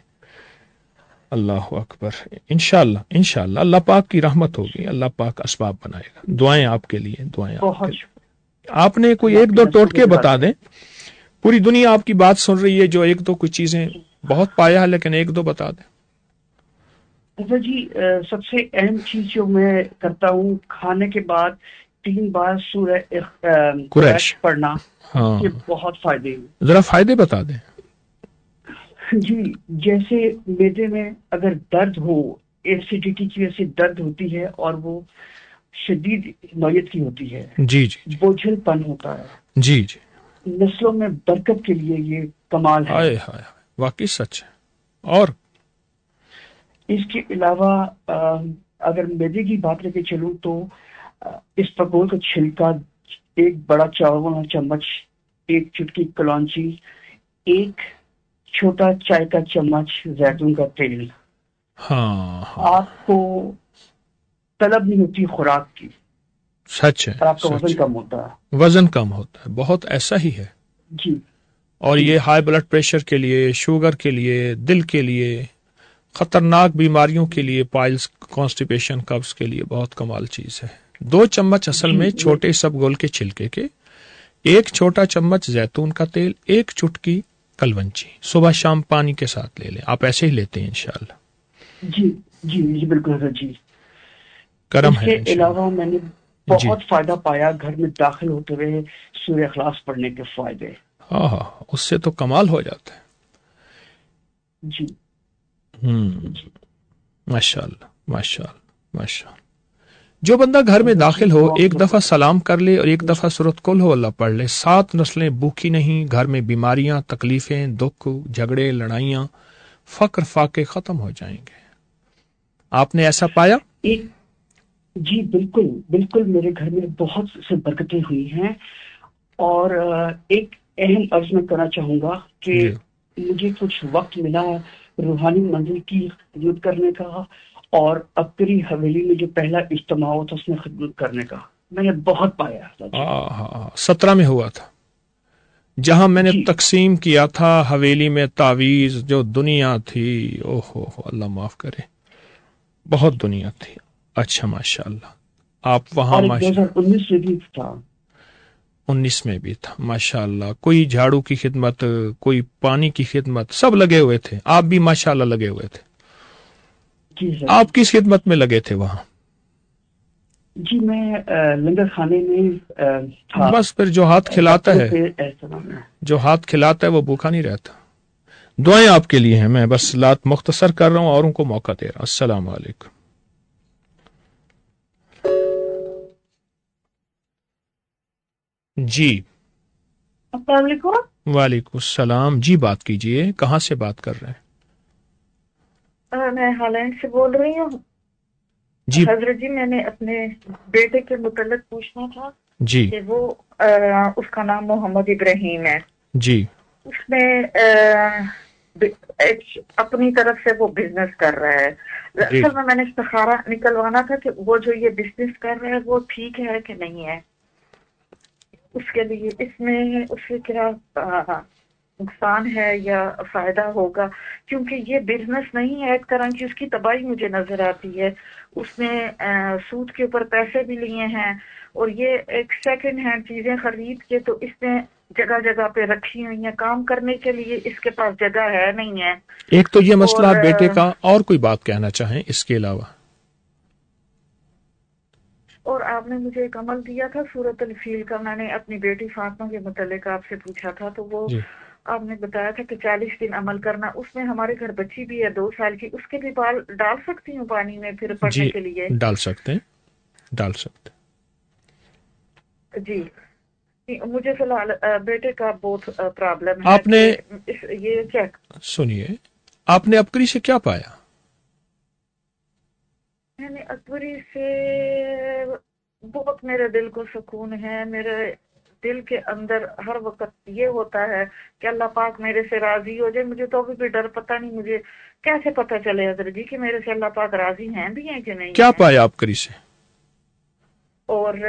Speaker 1: اللہ اکبر۔ انشاءاللہ انشاءاللہ اللہ پاک کی رحمت ہوگی، اللہ پاک اسباب بنائے گا۔ دعائیں آپ کے لیے، دعائیں آپ کے لیے۔ آپ نے کوئی ایک دو ٹوٹکے بتا دیں، پوری دنیا آپ کی بات سن رہی ہے، جو ایک دو کچھ چیزیں بہت پایا ہے، لیکن ایک دو بتا دیں۔
Speaker 4: حضرت جی سب سے اہم چیز جو میں کرتا ہوں، کھانے کے بعد 3 بار سورہ قریش پڑھنا،
Speaker 1: ہاں
Speaker 4: یہ بہت فائدے ہیں۔
Speaker 1: ذرا فائدے بتا دیں۔
Speaker 4: جی جیسے میدے میں اگر درد ہو، ایسیڈیٹی کی وجہ سے درد ہوتی ہے اور وہ شدید نوعیت کی ہوتی ہے،
Speaker 1: جی جی
Speaker 4: بوجھل پن ہوتا ہے،
Speaker 1: جی جی،
Speaker 4: نسلوں میں برکت کے لیے یہ کمال ہے۔
Speaker 1: ہائے ہائے، واقعی سچ ہے۔ اور
Speaker 4: اس کے علاوہ اگر میدے کی بات لے کے چلوں تو اسپغول کا چھلکا، ایک بڑا چاول والا چمچ، ایک چٹکی کلونچی، ایک چھوٹا چائے کا چمچ زیتون کا تیل،
Speaker 1: ہاں
Speaker 4: آپ کو طلب نہیں ہوتی خوراک کی،
Speaker 1: سچ ہے،
Speaker 4: اور آپ کا وزن
Speaker 1: سچ،
Speaker 4: کم ہوتا ہے۔
Speaker 1: وزن کم ہوتا ہے، بہت ایسا ہی ہے۔
Speaker 4: جی
Speaker 1: اور یہ ہائی بلڈ پریشر کے لیے، شوگر کے لیے، دل کے لیے، خطرناک بیماریوں کے لیے، پائلز، کانسٹیپیشن، قبض کے لیے بہت کمال چیز ہے۔ 2 چمچ اصل میں چھوٹے سب گول کے چھلکے کے، ایک چھوٹا چمچ زیتون کا تیل، ایک چٹکی کلونچی، صبح شام پانی کے ساتھ لے لیں۔ آپ ایسے ہی لیتے ہیں انشاءاللہ؟
Speaker 4: جی جی جی بالکل حضرت جی۔
Speaker 1: کرم
Speaker 4: اس
Speaker 1: ہے
Speaker 4: کے
Speaker 1: انشاءاللہ۔
Speaker 4: علاوہ میں نے بہت فائدہ پایا گھر میں داخل ہوتے ہوئے سورہ اخلاص پڑھنے کے فائدے۔
Speaker 1: ہاں ہاں، اس سے تو کمال ہو جاتا ہے۔
Speaker 4: جی
Speaker 1: ماشاء اللہ ماشاء اللہ ماشاء اللہ۔ جو بندہ گھر میں داخل ہو، ایک دفعہ سلام کر لے اور ایک دفعہ سورۃ قل ہو اللہ پڑھ لے، 7 نسلیں بھوکی نہیں، گھر میں بیماریاں، تکلیفیں، دکھ، جھگڑے، لڑائیاں، فقر فاقے ختم ہو جائیں گے۔ آپ نے ایسا پایا؟
Speaker 4: جی بالکل بالکل، میرے گھر میں بہت سے برکتیں ہوئی ہیں، اور ایک اہم عرض میں کرنا چاہوں گا کہ مجھے کچھ وقت ملا روحانی منزل کی خدمت کرنے کا، اور ابکری حویلی میں جو پہلا اجتماع ہوا تھا اس میں خدمت کرنے کا۔ मैंने बहुत पाया था जी।
Speaker 1: 17 में हुआ था, जहां मैंने
Speaker 4: जी
Speaker 1: तकसीम किया था हवेली में तावीज, जो दुनिया थी, ओहो अल्लाह माफ करे, बहुत दुनिया थी। अच्छा माशाअल्लाह, आप वहां
Speaker 4: और एक
Speaker 1: माशा
Speaker 4: 2019 में भी था।
Speaker 1: 19 में भी था माशाअल्लाह। कोई झाड़ू की खिदमत, कोई पानी की खिदमत, सब लगे हुए थे। आप भी माशाअल्लाह लगे हुए थे।
Speaker 4: जी सर।
Speaker 1: आप किस खिदमत में लगे थे वहां?
Speaker 4: जी मैं लंगर खाने में था,
Speaker 1: बस फिर जो हाथ खिलाता
Speaker 4: बच्चों
Speaker 1: है,
Speaker 4: के एहतराम में।
Speaker 1: जो हाथ खिलाता है वो भूखा नहीं रहता। दुआएं आपके लिए हैं, मैं बस लात मुख्तसर कर रहा हूं और उनको मौका दे रहा हूं। अस्सलाम वालेकुम। जी
Speaker 2: अस्सलाम वालेकुम।
Speaker 1: वालेकुम सलाम। जी बात कीजिए, कहाँ से बात कर रहे हैं?
Speaker 2: मैं हॉलैंड से बोल रही हूँ।
Speaker 1: जी
Speaker 2: हजरत जी, मैंने अपने बेटे के मुतल्लिक पूछना था
Speaker 1: जी
Speaker 2: कि वो उसका नाम मोहम्मद इब्राहिम है।
Speaker 1: जी
Speaker 2: उसने अपनी तरफ से वो बिजनेस कर रहा है।
Speaker 1: जी
Speaker 2: असल में मैंने इस्तिखारा निकलवाना था कि वो जो ये बिजनेस कर रहा है वो ठीक है कि नहीं है। उसके लिए इसमें उससे क्या नुकसान है या फायदा होगा, क्योंकि ये बिजनेस नहीं है, एक तरह की उसकी तबाही मुझे नजर आती है। उसने सूद के ऊपर पैसे भी लिए हैं और ये एक सेकंड हैंड चीजें खरीद के तो इसने जगह जगह पे रखी हुई हैं। काम करने के लिए इसके पास जगह है नहीं है।
Speaker 1: एक तो ये मसला
Speaker 2: और
Speaker 1: आप बेटे का, और कोई बात कहना चाहें इसके अलावा?
Speaker 2: आपने मुझे एक अमल दिया था सूरत अल फील का, मैंने अपनी बेटी फातिमा के मुतालिक आपसे पूछा था, तो वो
Speaker 1: जी
Speaker 2: आपने बताया था कि 40 दिन अमल करना। उसमें हमारे घर बच्ची भी है 2 साल की, उसके भी बाल डाल सकती हूँ पानी में फिर
Speaker 1: जी,
Speaker 2: पढ़ने के लिए?
Speaker 1: डाल सकते हैं, डाल सकते
Speaker 2: जी मुझे फिलहाल बेटे का बहुत प्रॉब्लम
Speaker 1: हैं।
Speaker 2: है
Speaker 1: आपने,
Speaker 2: कि ये चेक।
Speaker 1: सुनिए, आपने अपकरी से क्या पाया?
Speaker 2: मैंने अकबरी से बहुत, मेरे दिल को सुकून है। मेरे दिल के अंदर हर वक्त ये होता है कि अल्लाह पाक मेरे से राजी हो जाए। मुझे तो अभी भी डर, पता नहीं मुझे कैसे पता चले हजरत जी कि मेरे से अल्लाह पाक राजी हैं भी हैं कि नहीं
Speaker 1: क्या
Speaker 2: है।
Speaker 1: पाया अपकरी से?
Speaker 2: और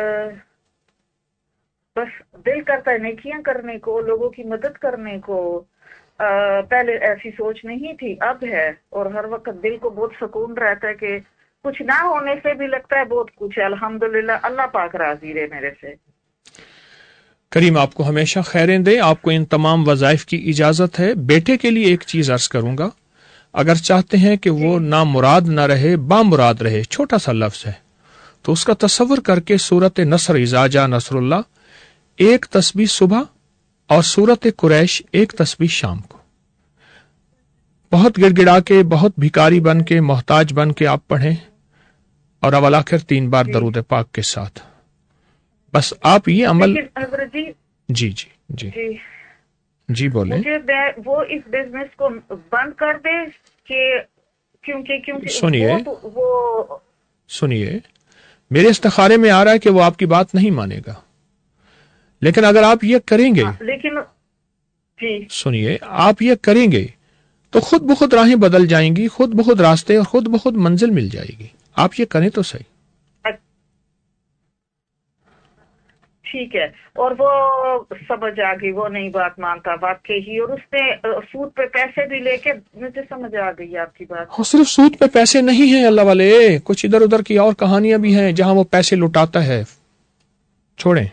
Speaker 2: बस दिल करता है नेकियां करने को, लोगों की मदद करने को। पहले ऐसी सोच नहीं थी, अब है। और हर वक्त दिल को बहुत सुकून रहता है कि कुछ ना होने से भी लगता है बहुत कुछ है। अल्हम्दुलिल्लाह, अल्लाह पाक राजी रहे मेरे से।
Speaker 1: करीम आपको हमेशा खैरें दे। आपको इन तमाम वज़ाइफ की इजाज़त है। बेटे के लिए एक चीज़ अर्ज करूंगा, अगर चाहते हैं कि वो
Speaker 2: जी
Speaker 1: ना मुराद ना रहे, बामुराद रहे, छोटा सा लफ्ज़ है, तो उसका तसव्वुर करके सूरत नसर इज़ाजा नसरुल्लाह एक तस्बीह सुबह और सूरत कुरैश एक तस्बीह शाम को, बहुत गिड़गिड़ा के, बहुत भिकारी बन के, मोहताज बन के आप पढ़ें, और अवल आखिर 3 बार
Speaker 2: जी।
Speaker 1: दरूद पाक के साथ। बस आप ये अमल।
Speaker 2: लेकिन हजरत जी,
Speaker 1: जी जी जी
Speaker 2: जी
Speaker 1: जी बोलें।
Speaker 2: मुझे वो इस बिजनेस को बंद कर दे कि, क्योंकि क्योंकि वो
Speaker 1: सुनिए
Speaker 2: तो वो।
Speaker 1: सुनिए, मेरे इस्तिखारे में आ रहा है कि वो आपकी बात नहीं मानेगा, लेकिन अगर आप ये करेंगे,
Speaker 2: हाँ लेकिन जी
Speaker 1: सुनिए, आप ये करेंगे तो खुद ब खुद राहें बदल जाएंगी, खुद ब खुद रास्ते और खुद ब खुद मंजिल मिल जाएगी। आप ये करें तो सही।
Speaker 2: ठीक है। और वो समझ आ गई, वो नहीं बात मानता वाकई ही। और उसने सूद पे पैसे भी लेके, मुझे समझ आ गई आपकी बात।
Speaker 1: और सिर्फ सूद पे पैसे नहीं हैं अल्लाह वाले, कुछ इधर उधर की और कहानियां भी हैं जहां वो पैसे लुटाता है। छोड़ें,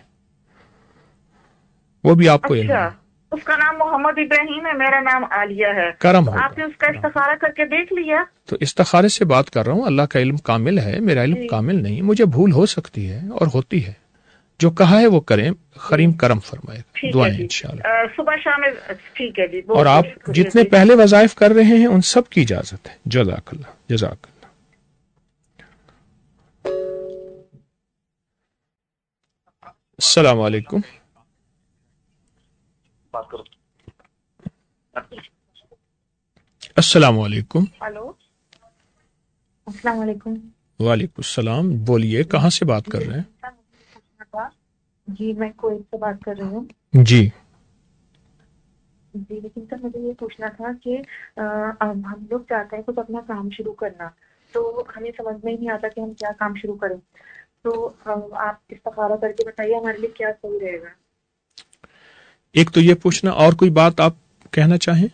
Speaker 1: वो भी आपको इल्म
Speaker 2: अच्छा,
Speaker 1: है।
Speaker 2: उसका नाम मोहम्मद इब्राहिम है, मेरा नाम आलिया है।
Speaker 1: करम
Speaker 2: तो
Speaker 1: होगा,
Speaker 2: आपने उसका
Speaker 1: करम।
Speaker 2: इस्तिखारा करके देख लिया?
Speaker 1: तो इस्तिखारे से बात कर रहा हूं, अल्लाह का इल्म कामिल है, मेरा इल्म
Speaker 2: जी
Speaker 1: कामिल नहीं, मुझे भूल हो सकती है और होती है। जो कहा है वो करें,
Speaker 2: जी
Speaker 1: करीम करम फरमाएगा।
Speaker 2: ठीक है
Speaker 1: दुआएं
Speaker 2: जी।
Speaker 1: इंशाल्लाह।
Speaker 2: सुबह शाम ठीक है जी,
Speaker 1: और
Speaker 2: बहुत बहुत
Speaker 1: आप
Speaker 2: शुक्रिया
Speaker 1: जितने
Speaker 2: जी।
Speaker 1: पहले वज़ाइफ कर रहे हैं उन सब की इजाजत है। जज़ाकल्लाह जज़ाकल्लाह। अस्सलाम वालेकुम। अस्सलाम वालेकुम।
Speaker 2: हेलो, अस्सलाम वालेकुम।
Speaker 1: वालेकुम सलाम। बोलिए, कहाँ से बात कर
Speaker 2: जी
Speaker 1: रहे
Speaker 2: जी, मैं कुवैत से बात कर रही हूँ।
Speaker 1: हैं? जी
Speaker 2: जी लेकिन सर, मुझे ये पूछना था कि अब हम लोग चाहते हैं कुछ अपना काम शुरू करना, तो हमें समझ में ही नहीं आता कि हम क्या काम शुरू करें।
Speaker 3: تو آپ استخارہ کر کے بتائیے ہمارے لیے کیا صحیح رہے گا.
Speaker 1: ایک تو یہ پوچھنا، اور کوئی بات آپ کہنا چاہیں؟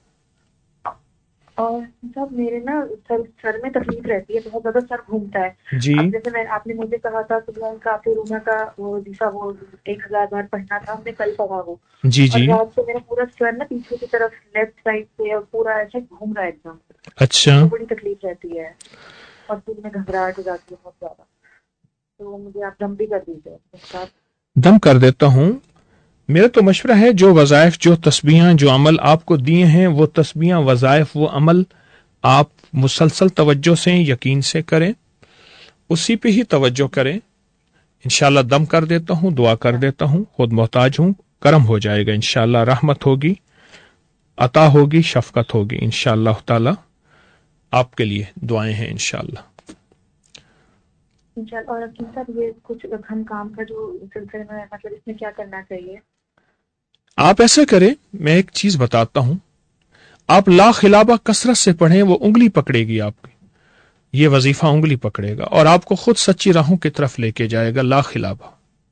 Speaker 3: اور صاحب میرے نا سر میں تکلیف رہتی ہے، بہت زیادہ سر گھومتا ہے.
Speaker 1: جی
Speaker 3: اب جیسے آپ نے مجھے کہا تھا کافی روما کا وہ وظیفہ وہ 1000 بار پڑھنا تھا، ہم نے کل پڑھا وہ.
Speaker 1: جی
Speaker 3: اور
Speaker 1: جی
Speaker 3: رات کو میرا پورا سر نا پیچھے کی طرف لیفٹ سائڈ سے پورا ایسے گھوم رہا ہے ایک دم.
Speaker 1: اچھا،
Speaker 3: تو بڑی تکلیف رہتی ہے اور دل میں گھبراہٹ ہو جاتی ہے بہت زیادہ. تو مجھے آپ دم بھی کر دیجیے صاحب.
Speaker 1: دم کر دیتا ہوں. میرا تو مشورہ ہے جو وظائف، جو تسبیحاں، جو عمل آپ کو دیے ہیں، وہ تسبیحاں، وظائف، وہ عمل آپ مسلسل توجہ سے، یقین سے کریں، اسی پہ ہی توجہ کریں. انشاءاللہ دم کر دیتا ہوں، دعا کر دیتا ہوں، خود محتاج ہوں، کرم ہو جائے گا انشاءاللہ، رحمت ہوگی، عطا ہوگی، شفقت ہوگی انشاءاللہ تعالی. آپ کے لیے دعائیں ہیں انشاءاللہ.
Speaker 3: انشاءاللہ. اور حکیم صاحب یہ کچھ گھر کام کا جو سلسلے میں مطلب اس میں کیا کرنا چاہیے؟
Speaker 1: آپ ایسا کریں، میں ایک چیز بتاتا ہوں، آپ لا خلابہ کثرت سے پڑھیں، وہ انگلی پکڑے گی آپ کی، یہ وظیفہ انگلی پکڑے گا اور آپ کو خود سچی راہوں کی طرف لے کے جائے گا. لا خلابہ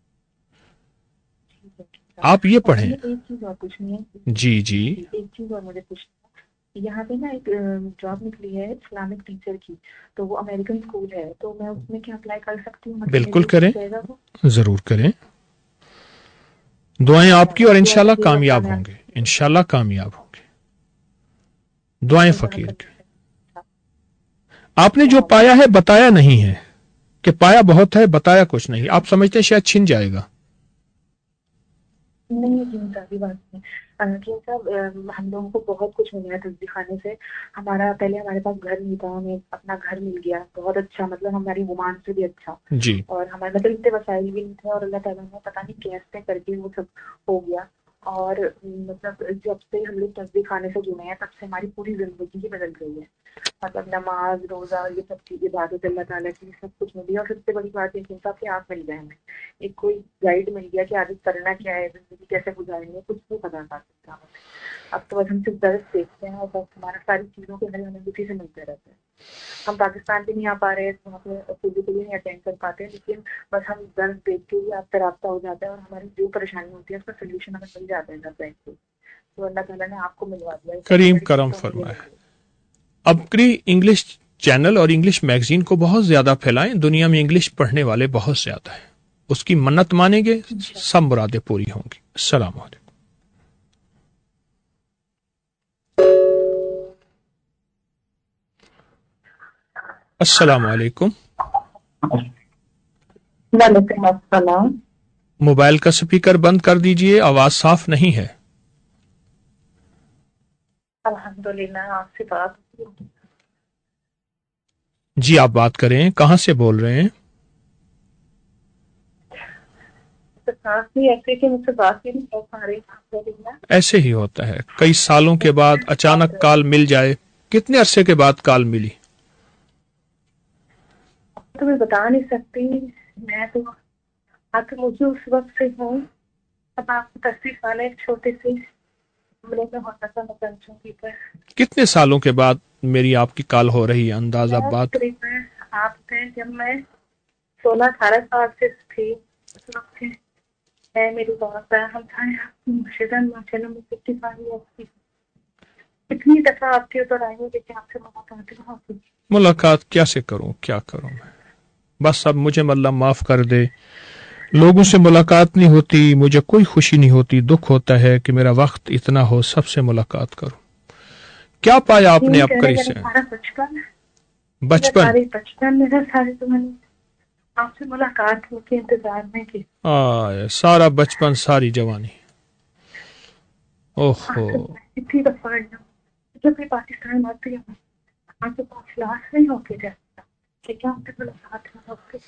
Speaker 1: آپ یہ
Speaker 3: اور
Speaker 1: پڑھیں.
Speaker 3: مجھے ایک چیز اور پوچھنی ہے.
Speaker 1: جی جی
Speaker 3: ایک چیز اور مجھے پوچھنی ہے. یہاں پہ نا ایک جاب نکلی ہے اسلامک ٹیچر کی، تو وہ امریکن اسکول ہے، تو میں اس میں کیا اپلائی کر سکتی ہوں؟ مطلب میرے
Speaker 1: بالکل
Speaker 3: لیے
Speaker 1: کریں،
Speaker 3: ٹھیک رہے گا وہ؟
Speaker 1: ضرور کریں. دعائیں آپ کی، اور
Speaker 3: دعا
Speaker 1: انشاءاللہ
Speaker 3: کیجیے گا
Speaker 1: کامیاب
Speaker 3: کامیاب.
Speaker 1: ہوں گے، انشاءاللہ کامیاب ہوں گے. دعائیں فقیر کی. آپ نے جو پایا ہے بتایا نہیں ہے، کہ پایا بہت ہے بتایا کچھ نہیں. آپ سمجھتے ہیں شاید چھن جائے گا.
Speaker 3: نہیں جن کا بھی بات نہیں. جن صاحب ہم لوگوں کو بہت کچھ ملا ہے تصدیق خانے سے. پہلے ہمارے پاس گھر نہیں تھا، ہمیں اپنا گھر مل گیا بہت اچھا، مطلب ہماری گمان سے بھی اچھا.
Speaker 1: جی
Speaker 3: اور ہمارے مطلب اتنے وسائل بھی نہیں تھے، اور اللہ تعالیٰ نے پتہ نہیں کیسے کر کے وہ سب ہو گیا. اور مطلب جب سے ہم لوگ تصدیق خانے سے جڑے ہیں تب سے ہماری پوری زندگی ہی بدل گئی ہے. مطلب نماز، روزہ، یہ سب چیزیں، عبادت اللہ تعالیٰ کی سب کچھ مل گیا. اور سب سے بڑی بات یہ صاحب کہ آپ مل گئے ہمیں، ایک کوئی گائیڈ مل گیا کہ آگے کرنا کیا ہے، زندگی کیسے گزاریں گے، کچھ نہیں پتا تھا. اب تو بس ہم صرف درس دیکھتے ہیں اور بس ہمارا ساری چیزوں کے حل ہمیں اسی سے ملتے رہتے ہیں. ہم پاکستان بھی نہیں آ پا رہے ہیں، وہاں پہ فزیکلی نہیں اٹینڈ کر پاتے، لیکن بس ہم درس دیکھ کے ہی آپ سے رابطہ ہو جاتا ہے، اور ہماری جو پریشانی ہوتی ہے اس کا سولوشن ہمیں مل جاتا ہے گھر بیٹھ کے. تو اللہ تعالیٰ نے آپ کو ملوا دیا، اس سے
Speaker 1: کریم
Speaker 3: بڑی
Speaker 1: کرم
Speaker 3: چیز تو مجھے
Speaker 1: فرمائے.
Speaker 3: مل گئی.
Speaker 1: ابکری انگلش چینل اور انگلش میگزین کو بہت زیادہ پھیلائیں، دنیا میں انگلش پڑھنے والے بہت زیادہ ہیں. اس کی منت مانیں گے، سب مرادیں پوری ہوں گی. السلام علیکم. السلام علیکم.
Speaker 3: وعلیکم السلام.
Speaker 1: موبائل کا سپیکر بند کر دیجئے، آواز صاف نہیں ہے.
Speaker 3: الحمدللہ آپ سے بات.
Speaker 1: جی آپ بات کریں، کہاں سے بول رہے ہیں؟
Speaker 3: ایسے کہ مجھ سے بات ہی نہیں کر پا رہی.
Speaker 1: ایسے ہی ہوتا ہے، کئی سالوں کے بعد اچانک کال مل جائے. کتنے عرصے کے بعد کال ملی؟
Speaker 3: تو میں بتا نہیں سکتی. میں تو آپ مجھے اس وقت سے ہوں، اب آپ کو 10 سال ایک چھوٹے سے عمرے میں ہوتا تھا میں بن چکی پر.
Speaker 1: کتنے سالوں کے بعد میری آپ کی کال ہو رہی ہے، اندازہ بات؟
Speaker 3: تقریباً آپ سے جب میں 16-18 سال سے تھی اس وقت سے ہے میری بات. ہم ماشاءاللہ مجھے کی اتنی دفعہ آپ کے اوپر آئی ہوں، لیکن آپ سے ملاقات کہاں ہوئی.
Speaker 1: ملاقات کیسے کروں، کیا کروں میں، بس اب مجھے اللہ معاف کر دے. لوگوں سے ملاقات نہیں ہوتی، مجھے کوئی خوشی نہیں ہوتی، دکھ ہوتا ہے کہ میرا وقت اتنا ہو سب سے ملاقات کروں. کیا پایا آپ نے اب کری سے؟
Speaker 3: سارا بچپن
Speaker 1: بچپن،
Speaker 3: میرا سارے زمانے آپ سے ملاقات ہو کے انتظار میں کی.
Speaker 1: سارا بچپن، ساری جوانی. اوہو.
Speaker 3: اتنی دفعہ جب بھی پاکستان آتی ہے آپ کے پاس لاش نہیں ہو کے جاتا کہ کیا آپ کے ملاقات میں ہو کے.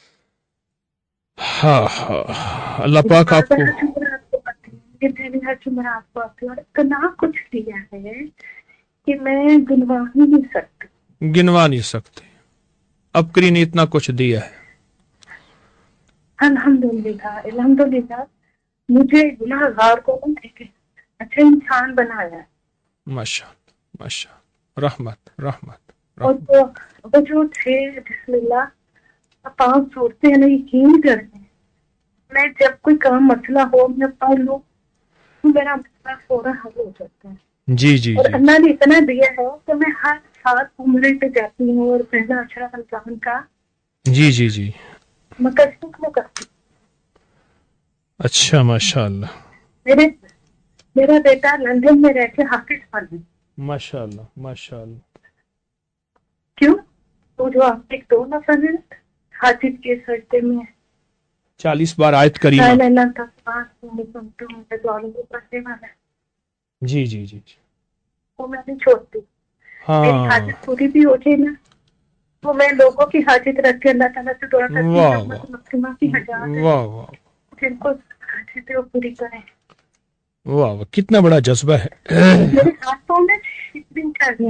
Speaker 1: ہاں، اللہ پاک آپ کو
Speaker 3: ہر جمعہ آپ کو آتی اور اتنا کچھ دیا ہے کہ میں گنوا ہی نہیں سکتی.
Speaker 1: گنوا نہیں سکتے. ابکری نے اتنا کچھ دیا ہے.
Speaker 3: الحمدللہ مجھے گناہگار کو اچھا انسان بنایا ہے.
Speaker 1: ماشاءاللہ ماشاءاللہ، رحمت رحمت
Speaker 3: اور
Speaker 1: رحمت.
Speaker 3: وہ جو تھے بسم اللہ आप सोचते हैं ना, यकीन करते हैं, मैं जब कोई काम मसला हो मैं पढ़ लूँ तो मेरा मसला फौरन हल हो जाता है।
Speaker 1: जी जी
Speaker 3: और
Speaker 1: जी
Speaker 3: अल्लाह ने इतना दिया है कि मैं हर साल उम्रे पे जाती हूँ और पहला अशरा रमजान का
Speaker 1: जी जी जी।
Speaker 3: मैं करती हूँ।
Speaker 1: अच्छा माशाअल्लाह
Speaker 3: मेरा बेटा लंदन में रह के हाफिज बन गया।
Speaker 1: माशाअल्लाह माशाअल्लाह।
Speaker 3: क्यों? तो जो आपके 2 नफर है हाफिज के सजदे में
Speaker 1: 40 बार आयत करीमा।
Speaker 3: ला इलाहा इल्लल्लाह पढ़ने वाला है,
Speaker 1: जी जी जी जी।
Speaker 3: वो मैं नहीं छोड़ती। मेरी
Speaker 1: हाँ
Speaker 3: हाजत पूरी भी हो जाए ना, वो मैं लोगों की हाजत रख के अल्लाह ताला से दुआ करती
Speaker 1: वाह
Speaker 3: हूँ
Speaker 1: वाह
Speaker 3: मकरमा की हजात है
Speaker 1: वाह वाह
Speaker 3: जिनको हाजतें वो पूरी करें।
Speaker 1: वाह वाह, कितना बड़ा जज्बा है।
Speaker 3: मेरे हाथों में दिन चाहिए,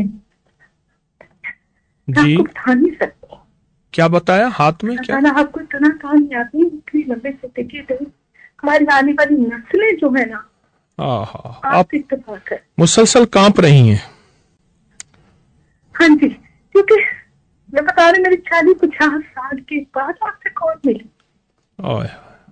Speaker 1: जी
Speaker 3: आपको बता नहीं सकते।
Speaker 1: क्या बताया हाथ में क्या?
Speaker 3: ताला आपको इतना कामयाबी इतनी लंबे जिंदगी दे, हमारी आने वाली नस्लें जो है ना,
Speaker 1: आप
Speaker 3: आप इत्तेफाक है।
Speaker 1: मुसलसल कांप रही हैं।
Speaker 3: हाँ जी, क्योंकि मैं बता रही, मेरी 40-50 साल के बाद आपसे कौन मिली।
Speaker 1: ओए,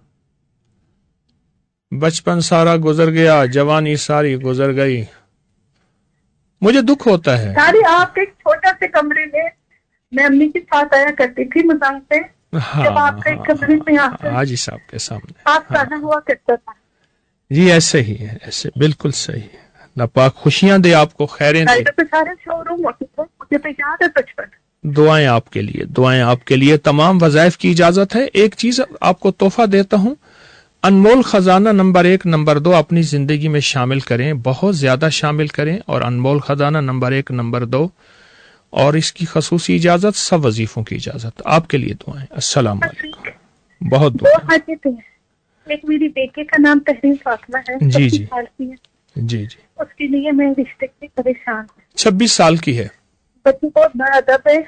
Speaker 1: बचपन सारा गुजर गया, जवानी सारी गुजर गई, मुझे दुख होता है।
Speaker 3: सारी आप एक छोटा से कमरे में, मैं अम्मी के साथ आया करती थी मजाक पे,
Speaker 1: हाँ
Speaker 3: जब आपका एक कमरे में आकर
Speaker 1: हाजी साहब के सामने
Speaker 3: आप पैदा हुआ करता था।
Speaker 1: जी ऐसे ही है, ऐसे बिल्कुल सही है। अल्लाह पाक खुशियां दे आपको, खैरें दे।
Speaker 3: पे सारे शोरूम होते थे, मुझे तो याद है बचपन।
Speaker 1: दुआएं आपके लिए, दुआएं आपके लिए। तमाम वज़ाइफ की इजाजत है। एक चीज आपको तोहफा देता हूं, अनमोल खजाना नंबर 1 नंबर 2 अपनी जिंदगी में शामिल करें, बहुत ज्यादा शामिल करें। और अनमोल खजाना नंबर 1 नंबर 2 और इसकी खसूसी इजाजत, सब वजीफों की इजाजत। आपके लिए दुआएं। अस्सलाम वालेकुम। बहुत दुआ।
Speaker 3: एक मेरी बेटे का नाम तहरीर फातिमा है,
Speaker 1: जी जी
Speaker 3: साल की है।
Speaker 1: जी जी।
Speaker 3: उसके लिए मैं रिश्ते से परेशान हूँ।
Speaker 1: 26 साल की है।
Speaker 3: बच्ची बहुत बड़ा अदब है,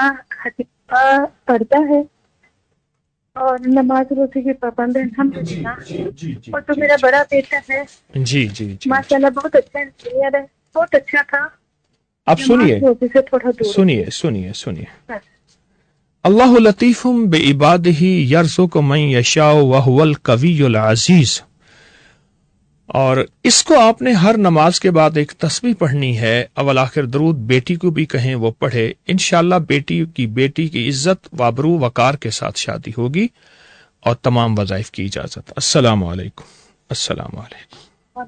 Speaker 3: पढ़ता है और नमाज रोजे की पाबंद है अल्हम्दुलिल्लाह। और जो मेरा बड़ा बेटा है
Speaker 1: जी जी जी
Speaker 3: माशाल्लाह बहुत अच्छा इंजीनियर है, बहुत अच्छा था।
Speaker 1: आप सुनिए
Speaker 3: रोजे से थोड़ा दूर
Speaker 1: सुनिए सुनिए सुनिए। अल्लाह लतीफ़ुम बिइबादिही यरज़ुक़ु मन यशाउ व हुवल कवियुल अज़ीज़। और इसको आपने हर नमाज के बाद एक तस्बीह पढ़नी है, अवल आखिर दरूद बेटी को भी कहें वो पढ़े। इंशाअल्लाह बेटी की इज्जत वाबरू वकार के साथ शादी होगी और तमाम वज़ाइफ की इजाजत। अस्सलाम वालेकुम। अस्सलाम वालेकुम।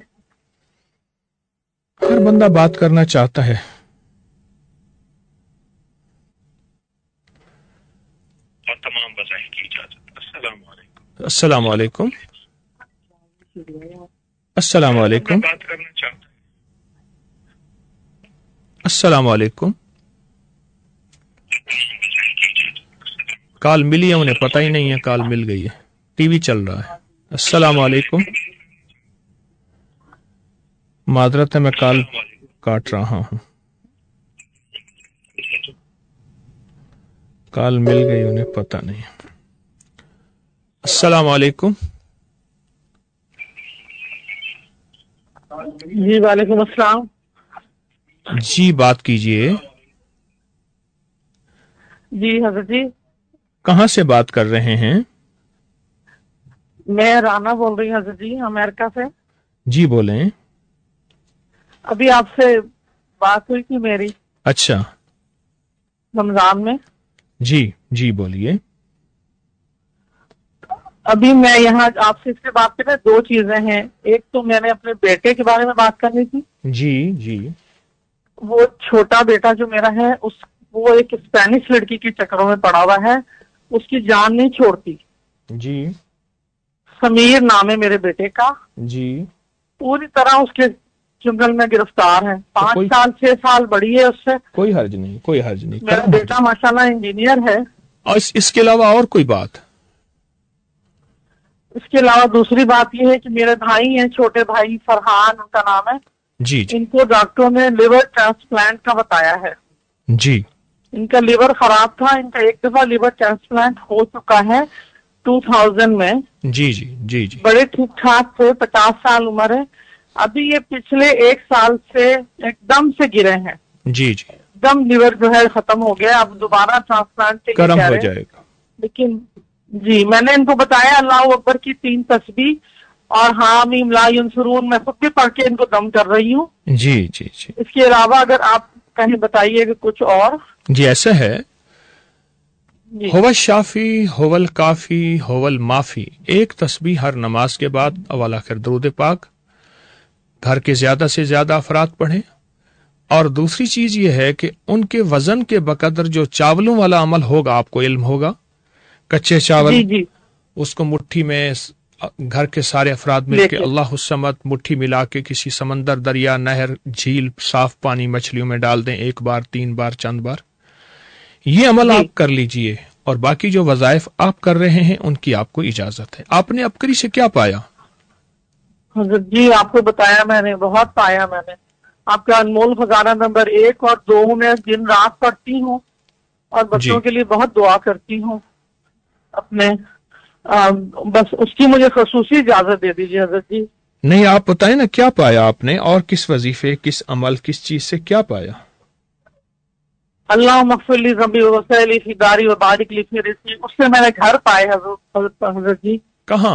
Speaker 1: हर बंदा बात करना चाहता है। और तमाम वज़ाइफ की इजाजत। अस्सलाम वालेकुम। अस्सलाम वालेकुम। अस्सलाम वालेकुम। अस्सलाम वालेकुम। कॉल मिली है, उन्हें पता ही नहीं है कॉल मिल गई है, टीवी चल रहा है। अस्सलाम वालेकुम। मादरत है, मैं कॉल काट रहा हूं। कॉल मिल गई, उन्हें पता नहीं। अस्सलाम वालेकुम।
Speaker 5: जी वालेकुम अस्सलाम।
Speaker 1: जी बात कीजिए।
Speaker 5: जी हजरत जी।
Speaker 1: कहाँ से बात कर रहे हैं?
Speaker 5: मैं राना बोल रही हूँ हजरत जी, अमेरिका से।
Speaker 1: जी बोलें।
Speaker 5: अभी आपसे बात हुई थी मेरी।
Speaker 1: अच्छा।
Speaker 5: रमजान में।
Speaker 1: जी जी बोलिए।
Speaker 5: अभी मैं यहाँ आपसे इसके बात कर रहा, 2 चीजें हैं। एक तो मैंने अपने बेटे के बारे में बात करनी थी।
Speaker 1: जी जी।
Speaker 5: वो छोटा बेटा जो मेरा है वो एक स्पेनिश लड़की के चक्करों में पड़ा हुआ है, उसकी जान नहीं छोड़ती।
Speaker 1: जी।
Speaker 5: समीर नाम है मेरे बेटे का।
Speaker 1: जी।
Speaker 5: पूरी तरह उसके जंगल में गिरफ्तार है। 5 साल 6 साल बड़ी है उससे।
Speaker 1: कोई हर्ज नहीं, कोई हर्ज नहीं।
Speaker 5: मेरा बेटा माशाल्लाह इंजीनियर है।
Speaker 1: और इसके अलावा और कोई बात?
Speaker 5: इसके अलावा दूसरी बात यह है कि मेरे भाई हैं, छोटे भाई फरहान उनका नाम है।
Speaker 1: जी जी।
Speaker 5: इनको डॉक्टरों ने लिवर ट्रांसप्लांट का बताया है।
Speaker 1: जी।
Speaker 5: इनका लिवर खराब था, इनका एक दफा लिवर ट्रांसप्लांट हो चुका है 2000 में।
Speaker 1: जी जी जी जी।
Speaker 5: बड़े ठीक ठाक थे, 50 साल उम्र है। अभी ये पिछले 1 साल से एकदम से गिरे हैं।
Speaker 1: जी जी।
Speaker 5: एकदम लिवर जो है खत्म हो गया, अब दोबारा ट्रांसप्लांट
Speaker 1: करम हो जाएगा।
Speaker 5: لیکن جی میں نے ان کو بتایا اللہ اکبر کی 3 تسبیح اور حامیم لا ینصرون میں خود بھی پڑھ کے ان کو دم کر رہی ہوں.
Speaker 1: جی جی جی
Speaker 5: اس کے علاوہ اگر آپ کہیں بتائیے کہ کچھ اور.
Speaker 1: جی ایسا ہے،
Speaker 5: جی
Speaker 1: هو الشافی هو الکافی هو المافی، ایک تسبیح ہر نماز کے بعد اول آخر درود پاک گھر کے زیادہ سے زیادہ افراد پڑھیں. اور دوسری چیز یہ ہے کہ ان کے وزن کے بقدر جو چاولوں والا عمل ہوگا، آپ کو علم ہوگا، کچے چاول
Speaker 5: جی جی
Speaker 1: اس کو مٹھی میں گھر کے سارے افراد مل کے اللہ الصمد مٹھی ملا کے کسی سمندر، دریا، نہر، جھیل، صاف پانی مچھلیوں میں ڈال دیں، 1 بار 3 بار چند بار. یہ عمل آپ کر لیجئے، اور باقی جو وظائف آپ کر رہے ہیں ان کی آپ کو اجازت ہے. آپ نے عبقری سے کیا پایا؟
Speaker 5: حضرت جی آپ کو بتایا میں نے، بہت پایا میں نے. آپ کا انمول خزانہ نمبر 1 اور 2 میں دن رات پڑھتی ہوں اور بچوں کے لیے بہت دعا کرتی ہوں اپنے. بس اس کی مجھے خصوصی اجازت دے دیجیے حضرت جی.
Speaker 1: نہیں، آپ بتائیں نا کیا پایا آپ نے، اور کس وظیفے، کس عمل، کس چیز سے کیا پایا؟
Speaker 5: اللہ مغفر لی ذنبی ووسع لی فی داری وبارک لی فی رزقی. اس سے میں نے گھر پائے حضرت جی.
Speaker 1: کہاں؟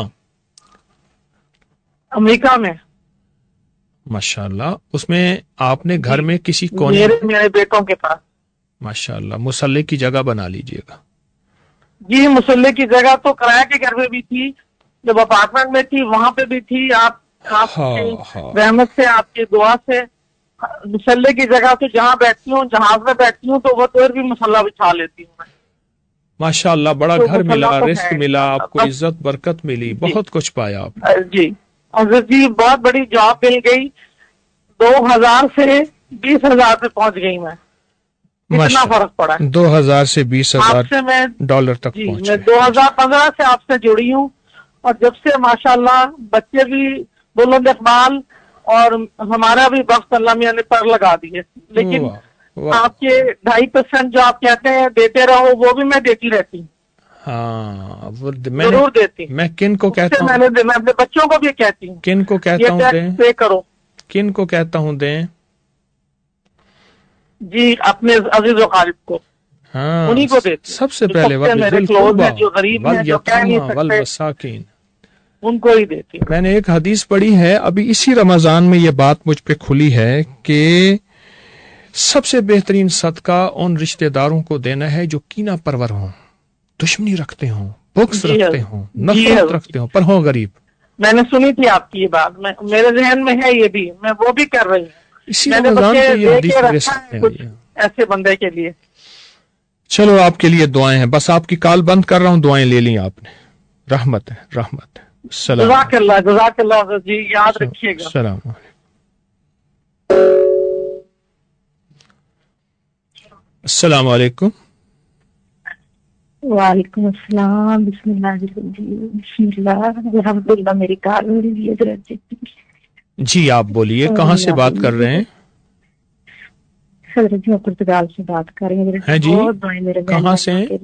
Speaker 5: امریکہ میں.
Speaker 1: ماشاءاللہ. اس میں آپ نے گھر میں کسی کونے،
Speaker 5: میرے بیٹوں کے پاس
Speaker 1: ماشاءاللہ، مصلی کی جگہ بنا لیجئے گا.
Speaker 5: جی مصلی کی جگہ تو کرایہ کے گھر میں بھی تھی، جب اپارٹمنٹ میں تھی وہاں پہ بھی تھی. آپ کی رحمت سے، آپ کی دعا سے مصلی کی جگہ تو جہاں بیٹھتی ہوں، جہاز میں بیٹھتی ہوں تو وہ دیر بھی مصلی بچھا لیتی ہوں میں.
Speaker 1: ماشاءاللہ، بڑا گھر ملا، رزق ملا، آپ کو عزت برکت ملی، بہت کچھ پایا آپ نے.
Speaker 5: جی حضرت جی بہت بڑی جاب مل گئی، 2000 سے 20,000 پہ پہنچ گئی میں. اتنا فرق پڑا ہے.
Speaker 1: 2000 سے 20,000 ڈالر تک
Speaker 5: جی
Speaker 1: پہنچ
Speaker 5: میں
Speaker 1: گئے.
Speaker 5: 2015 سے آپ سے جڑی ہوں، اور جب سے ماشاءاللہ بچے بھی بلند اقبال اور ہمارا بھی وقت اللہ میاں نے پر لگا دیے. لیکن آپ کے 2.5% جو آپ کہتے ہیں دیتے رہو، وہ بھی میں دیتی رہتی ہوں.
Speaker 1: ہاں
Speaker 5: ضرور دیتی.
Speaker 1: میں کن کو کہتا ہوں،
Speaker 5: میں اپنے بچوں کو بھی کہتی ہوں،
Speaker 1: کن کو کہتا ہوں دیں،
Speaker 5: پے کرو.
Speaker 1: کن کو کہتا ہوں دیں؟
Speaker 5: جی اپنے عزیز و غالب کو،
Speaker 1: ہاں
Speaker 5: انہی کو دیتی.
Speaker 1: سب سے پہلے
Speaker 5: میرے کلوز ہیں، جو غریب ہیں، جو کہہ نہیں سکتے،
Speaker 1: والمساکین،
Speaker 5: ان کو ہی دیتی.
Speaker 1: میں نے ایک حدیث پڑھی ہے ابھی اسی رمضان میں، یہ بات مجھ پہ کھلی ہے کہ سب سے بہترین صدقہ ان رشتہ داروں کو دینا ہے جو کینہ پرور ہوں، دشمنی رکھتے ہوں، بغض رکھتے ہوں، نفرت رکھتے ہوں، پر ہوں غریب.
Speaker 5: میں نے سنی تھی آپ کی یہ بات، میرے ذہن میں ہے یہ بھی، میں وہ بھی کر رہی ہوں.
Speaker 1: اسی رمضان پہ یہ حدیث میرے سامنے آئی ہے
Speaker 5: ایسے بندے کے لیے.
Speaker 1: چلو آپ کے لیے دعائیں ہیں، بس آپ کی کال بند کر رہا ہوں، دعائیں لے لیں آپ نے. رحمت ہے، رحمت ہے. السلام
Speaker 5: جزاک اللہ جی، یاد رکھیے گا.
Speaker 1: السلام علیکم. السلام علیکم.
Speaker 6: وعلیکم السلام. بسم اللہ الحمدللہ. میری کال ہو رہی ہے.
Speaker 1: جی آپ بولیے، کہاں سے بات کر رہے ہیں؟
Speaker 6: حضرت جی میں پرتگال سے بات کر رہی ہوں.
Speaker 1: جی کہاں سے ہیں؟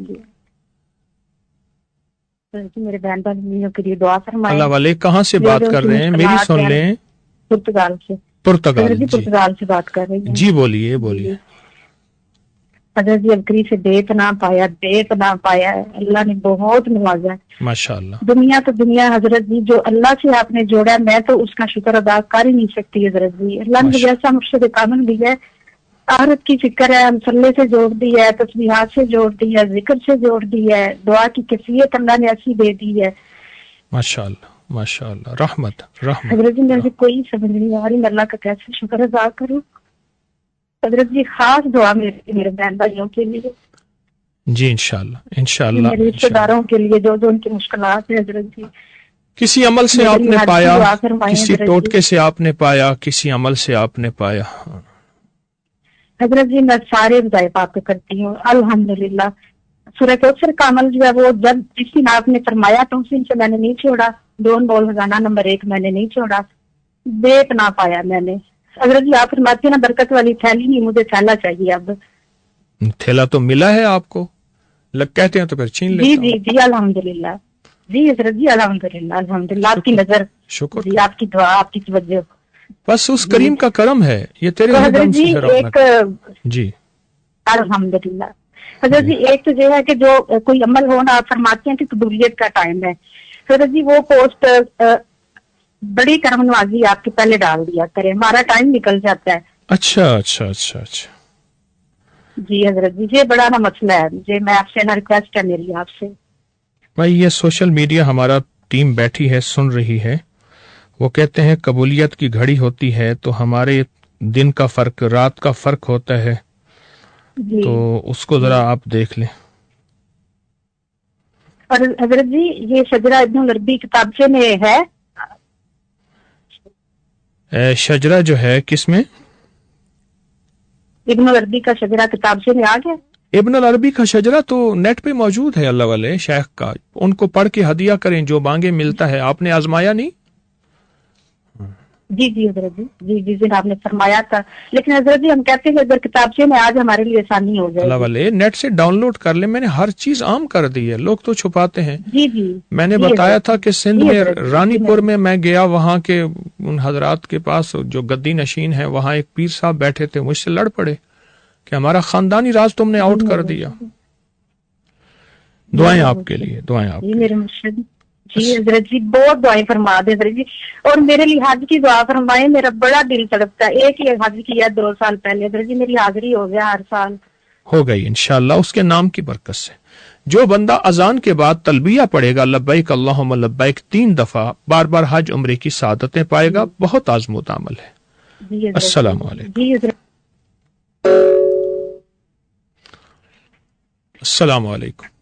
Speaker 6: میرے بہن بھائیوں کے لیے دعا فرمائیں.
Speaker 1: اللہ والے کہاں سے بات کر رہے ہیں؟ میری سن لیں.
Speaker 6: پرتگال سے.
Speaker 1: پرتگال
Speaker 6: سے بات کر رہی ہوں.
Speaker 1: جی بولیے بولیے.
Speaker 6: حضرت جی ابکری سے دے پناہ پایا ہے. اللہ نے بہت نوازا ہے
Speaker 1: ماشاءاللہ.
Speaker 6: دنیا تو دنیا حضرت جی، جو اللہ سے آپ نے جوڑا، میں تو اس کا شکر ادا کر ہی نہیں سکتی حضرت جی. اللہ نے جیسا مرشد کامل دی ہے، آخرت کی فکر ہے، مسلے سے جوڑ دی ہے، تسبیحات سے جوڑ دی ہے، ذکر سے جوڑ دی ہے، دعا کی کیفیت اللہ نے ایسی دے دی ہے.
Speaker 1: ماشاءاللہ ماشاءاللہ. رحمت رحمت.
Speaker 6: حضرت جی مجھے کوئی سمجھ نہیں آ رہی میں اللہ کا کیسے شکر ادا کروں. حضرت جی خاص دعا میرے بہن بھائیوں کے لیے.
Speaker 1: جی انشاءاللہ انشاءاللہ.
Speaker 6: میرے رشتے داروں کے لیے جو ان کی مشکلات ہیں حضرت جی.
Speaker 1: کسی عمل سے آپ نے پایا، کسی ٹوٹکے سے آپ نے پایا، کسی عمل سے آپ نے پایا.
Speaker 6: حضرت جی میں سارے وظائف آپ کو کرتی ہوں الحمدللہ. سورہ کوثر کا عمل جو ہے وہ جب جس دن آپ نے فرمایا تو اس دن سے میں نے نہیں چھوڑا. 2 بول خزانہ نمبر 1 میں نے نہیں چھوڑا. بے پناہ پایا میں نے. حضرت جی آپ فرماتے ہیں نا برکت والی تھیلی نہیں، مجھے تھیلا چاہیے. اب
Speaker 1: تھیلا تو ملا ہے آپ کو، کہتے ہیں تو پھر چھین لیتا ہوں.
Speaker 6: جی الحمدللہ. جی حضرت جی الحمدللہ الحمدللہ. آپ کی نظر،
Speaker 1: شکر
Speaker 6: جی آپ کی دعا، آپ کی توجہ،
Speaker 1: بس اس کریم کا کرم ہے. یہ تیرے
Speaker 6: حضرت جی ایک
Speaker 1: جی
Speaker 6: الحمدللہ. حضرت جی ایک تو یہ ہے کہ جو کوئی عمل ہونا آپ فرماتے ہیں کہ قبولیت کا ٹائم ہے، حضرت جی وہ پوسٹ بڑی کرم نوازی آپ کے پہلے ڈال دیا کرے، ہمارا ٹائم نکل جاتا ہے۔
Speaker 1: اچھا اچھا اچھا اچھا
Speaker 6: جی حضرت جی یہ بڑا نا مسئلہ ہے، جی میں آپ سے نا ریکویسٹ ہے میری آپ سے۔
Speaker 1: بھائی یہ سوشل میڈیا ہمارا ٹیم بیٹھی ہے سن رہی ہے، وہ کہتے ہیں قبولیت کی گھڑی ہوتی ہے تو ہمارے دن کا فرق رات کا فرق ہوتا ہے،
Speaker 6: جی
Speaker 1: تو اس کو ذرا آپ دیکھ لیں۔
Speaker 6: اور حضرت جی یہ شجرہ ابن العربی کتابچے میں ہے؟
Speaker 1: شجرہ جو ہے کس میں؟
Speaker 6: ابن العربی کا شجرہ کتابچے میں آ گیا؟
Speaker 1: ابن العربی کا شجرہ تو نیٹ پہ موجود ہے، اللہ والے شیخ کا، ان کو پڑھ کے ہدیہ کریں، جو مانگے ملتا ہے۔ آپ نے آزمایا نہیں؟
Speaker 6: جی جی حضرت جی جی جی جناب نے فرمایا تھا، لیکن حضرت جی ہم کہتے ہیں کہ اگر کتابچے میں آج ہمارے لیے آسانی ہو جائے۔
Speaker 1: اللہ والے نیٹ سے ڈاؤن لوڈ کر لیں، میں نے ہر چیز عام کر دی ہے، لوگ تو چھپاتے ہیں۔
Speaker 6: جی جی
Speaker 1: میں نے بتایا تھا کہ سندھ میں رانی پور میں گیا، وہاں کے ان حضرات کے پاس جو گدی نشین ہے، وہاں ایک پیر صاحب بیٹھے تھے، مجھ سے لڑ پڑے کہ ہمارا خاندانی راز تم نے آؤٹ کر دیا۔ دعائیں آپ کے لیے، دعائیں آپ
Speaker 6: جی میرے مرشد جی حضرت جی بہت دعائیں فرما دیں حضرت جی، اور میرے لیے حج کی دعا فرمائیں، میرا بڑا دل تڑپتا ہے، ایک ہی حج کیا 2 سال پہلے حضرت جی، میری حاضری ہو گیا ہر سال
Speaker 1: ہو گئی انشاءاللہ اس کے نام کی برکت سے۔ جو بندہ اذان کے بعد تلبیہ پڑھے گا لبیک اللہم لبیک 3 دفعہ، بار بار حج عمرے کی سعادتیں پائے گا، بہت آزمودہ عمل ہے۔
Speaker 6: جی حضرت
Speaker 1: السلام علیکم۔
Speaker 6: جی حضرت
Speaker 1: السلام علیکم۔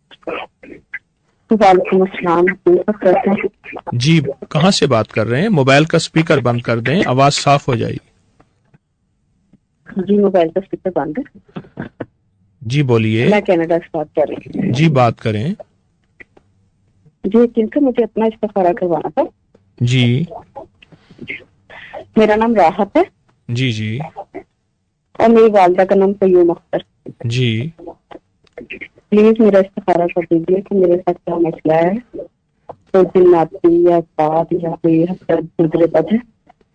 Speaker 6: وعلیکم السلام۔
Speaker 1: جی کہاں سے بات کر رہے ہیں؟ موبائل کا سپیکر بند کر دیں، آواز صاف ہو جائے گی۔
Speaker 6: جی موبائل کا اسپیکر بند ہے۔
Speaker 1: جی بولیے۔
Speaker 6: میں کینیڈا سے بات کر رہی ہوں۔
Speaker 1: جی بات کریں۔
Speaker 6: جی کیونکہ مجھے اپنا استخارہ کروانا تھا۔
Speaker 1: جی
Speaker 6: میرا نام راحت ہے۔
Speaker 1: جی جی
Speaker 6: اور میری والدہ کا نام قیوم اختر۔
Speaker 1: جی
Speaker 6: پلیز میرا استخارہ کر دیجیے کہ میرے ساتھ کیا مسئلہ ہے، کوئی جناتی یا بات یا کوئی گزرے بد ہے۔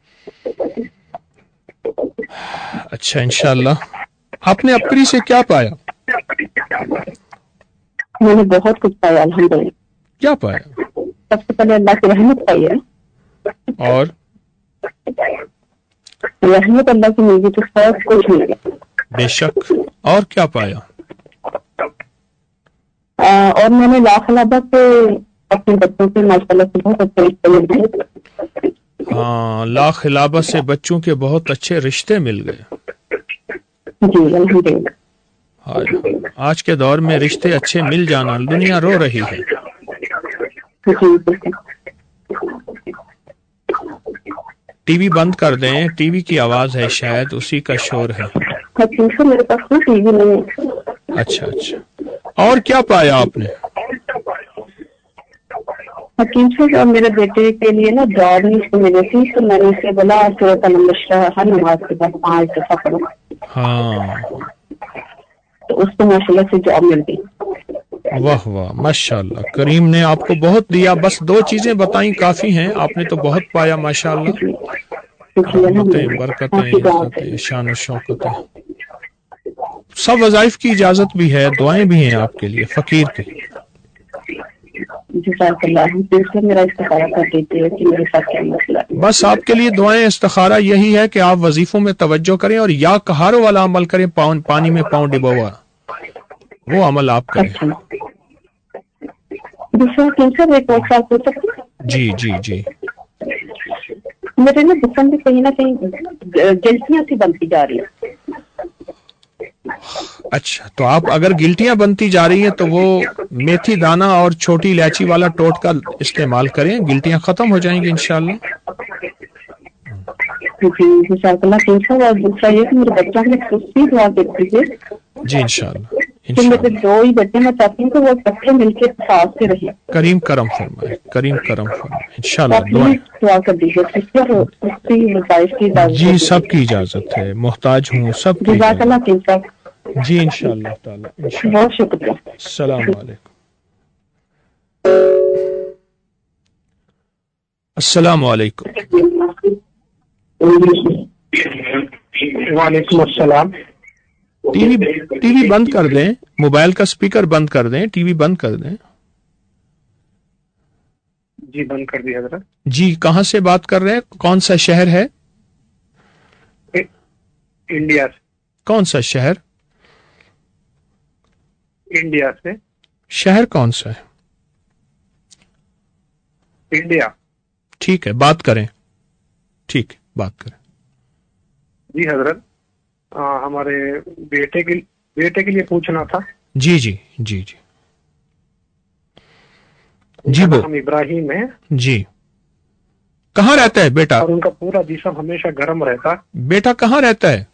Speaker 1: اچھا انشاءاللہ۔ آپ نے اپری سے کیا پایا؟
Speaker 6: میں نے بہت کچھ پایا الحمدللہ۔
Speaker 1: کیا پایا؟
Speaker 6: سب سے پہلے اللہ کی رحمت پائی ہے،
Speaker 1: اور
Speaker 6: رحمت اللہ کی مل گئی تو سب کچھ مل گیا۔
Speaker 1: بے شک۔ اور کیا پایا؟
Speaker 6: اور میں نے لاکھ لابہ سے اپنے بچوں سے ماشاءاللہ سے بہت اچھے رشتے مل گئے۔
Speaker 1: ہاں لا خلابہ سے بچوں کے بہت اچھے رشتے مل گئے۔
Speaker 6: جی الحمدللہ۔
Speaker 1: ہائے، آج کے دور میں رشتے اچھے مل جانا، دنیا رو رہی ہے۔
Speaker 6: جی بالکل۔
Speaker 1: ٹی وی بند کر دیں، ٹی وی کی آواز ہے، شاید اسی کا شور ہے۔
Speaker 6: حکیم سے میرے پاس کوئی ٹی وی نہیں ہے۔
Speaker 1: اچھا اچھا۔ اور کیا پایا آپ نے؟
Speaker 6: حکیم سے میرے بیٹے کے لیے نا جاب نہیں اس کو ملی تھی، تو میں نے اسے بولا سورۃ النمل ہر نماز کے بعد 5 دفعہ پڑھو۔
Speaker 1: ہاں
Speaker 6: تو اس کو ماشاءاللہ سے جاب مل گئی۔
Speaker 1: واہ واہ ماشاءاللہ، کریم نے آپ کو بہت دیا، بس 2 چیزیں بتائیں کافی ہیں، آپ نے تو بہت پایا ماشاءاللہ۔ رحمتیں، برکتیں، عزتیں، شان و شوکتیں، سب وظائف کی اجازت بھی ہے، دعائیں بھی ہیں آپ کے لیے فقیر کی۔
Speaker 6: جزاک اللہ، میرا استخارہ کر دیتے کہ میرے ساتھ کیا مسئلہ ہے۔
Speaker 1: بس آپ کے لیے دعائیں، استخارہ یہی ہے کہ آپ وظیفوں میں توجہ کریں اور یا کہاروں والا عمل کریں، پانی میں پاؤں ڈبا ہوا، وہ عمل آپ کریں۔
Speaker 6: دوسرا کینسر ایک اور ساتھ ہو سکتا ہے؟
Speaker 1: جی جی جی۔
Speaker 6: میرے نا جسم میں کہیں نہ کہیں جلسیاں سی بنتی جا رہی ہیں۔
Speaker 1: اچھا تو آپ اگر گلٹیاں بنتی جا رہی ہیں تو وہ میتھی دانہ اور چھوٹی الائچی والا ٹوٹکا استعمال کریں، گلٹیاں ختم ہو جائیں گی انشاءاللہ۔
Speaker 6: جی جزاک اللہ خیر۔ اور دوسرا یہ کہ میرے بچوں میں سستی دعا دے دیجیے۔
Speaker 1: جی انشاءاللہ
Speaker 6: کہ میرے 2 ہی بچے، میں چاہتی ہوں کہ وہ اکٹھے مل کے ساتھ سے رہے۔
Speaker 1: کریم کرم فرمائے، کریم کرم فرمائے انشاءاللہ۔
Speaker 6: دعا کر دیجیے۔
Speaker 1: جی سب کی اجازت ہے، محتاج ہوں سب کی
Speaker 6: جزاک اللہ
Speaker 1: اجازت۔
Speaker 6: خیر۔
Speaker 1: جی انشاءاللہ تعالی انشاءاللہ۔
Speaker 6: بہت شکریہ۔
Speaker 1: السلام علیکم۔ السلام علیکم۔
Speaker 7: وعلیکم السلام۔
Speaker 1: ٹی وی بند کر دیں، موبائل کا اسپیکر بند کر دیں، ٹی وی بند کر دیں۔
Speaker 7: جی بند کر دیا حضرت۔
Speaker 1: جی کہاں سے بات کر رہے ہیں؟ کون سا شہر ہے؟
Speaker 7: انڈیا سے۔
Speaker 1: کون سا شہر؟
Speaker 7: انڈیا سے۔
Speaker 1: شہر کون سا ہے؟
Speaker 7: انڈیا۔
Speaker 1: ٹھیک ہے بات کریں، ٹھیک ہے بات کریں۔
Speaker 7: جی حضرت ہمارے بیٹے کے لیے پوچھنا تھا۔
Speaker 1: جی جی جی جی جی
Speaker 7: نام ابراہیم ہے۔
Speaker 1: جی کہاں رہتا ہے بیٹا؟
Speaker 7: اور ان کا پورا جسم ہمیشہ گرم رہتا۔
Speaker 1: بیٹا کہاں رہتا ہے؟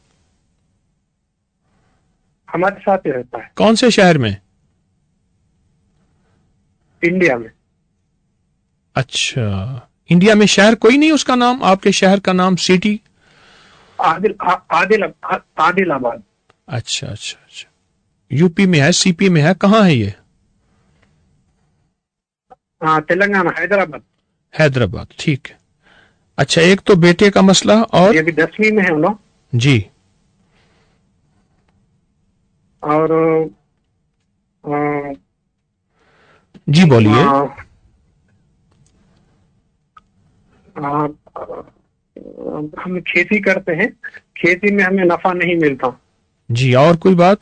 Speaker 7: ہمارے ساتھ ہی رہتا ہے۔
Speaker 1: کون سے شہر میں؟
Speaker 7: انڈیا میں۔
Speaker 1: اچھا انڈیا میں شہر کوئی نہیں اس کا نام؟ آپ کے شہر کا نام سٹی؟
Speaker 7: عادل آباد۔
Speaker 1: اچھا اچھا اچھا، یو پی میں ہے، سی پی میں ہے، کہاں ہے یہ؟
Speaker 7: تلنگانہ، حیدرآباد۔
Speaker 1: حیدرآباد، ٹھیک ہے۔ اچھا ایک تو بیٹے کا مسئلہ، اور
Speaker 7: یہ بھی 10ویں میں ہے انہوں۔
Speaker 1: جی
Speaker 7: اور
Speaker 1: جی بولیے۔
Speaker 7: ہم کھیتی کرتے ہیں، کھیتی میں ہمیں نفع نہیں ملتا۔
Speaker 1: جی اور کوئی بات؟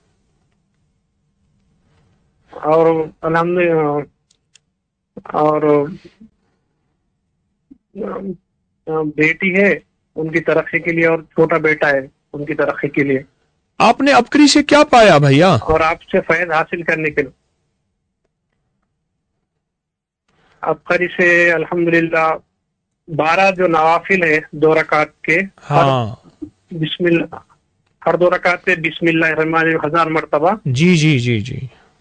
Speaker 7: اور الحمدللہ اور بیٹی ہے ان کی ترقی کے لیے، اور چھوٹا بیٹا ہے ان کی ترقی کے لیے۔
Speaker 1: آپ نے ابکری سے کیا پایا بھیا؟
Speaker 7: اور آپ سے فیض حاصل کرنے کے لیے ابکری سے الحمدللہ 12 جو نوافل ہے 2 رکعت کے،
Speaker 1: ہاں
Speaker 7: بسم اللہ، ہر 2 رکعت پہ بسم اللہ الرحمن الرحیم 1000 مرتبہ۔
Speaker 1: جی جی جی جی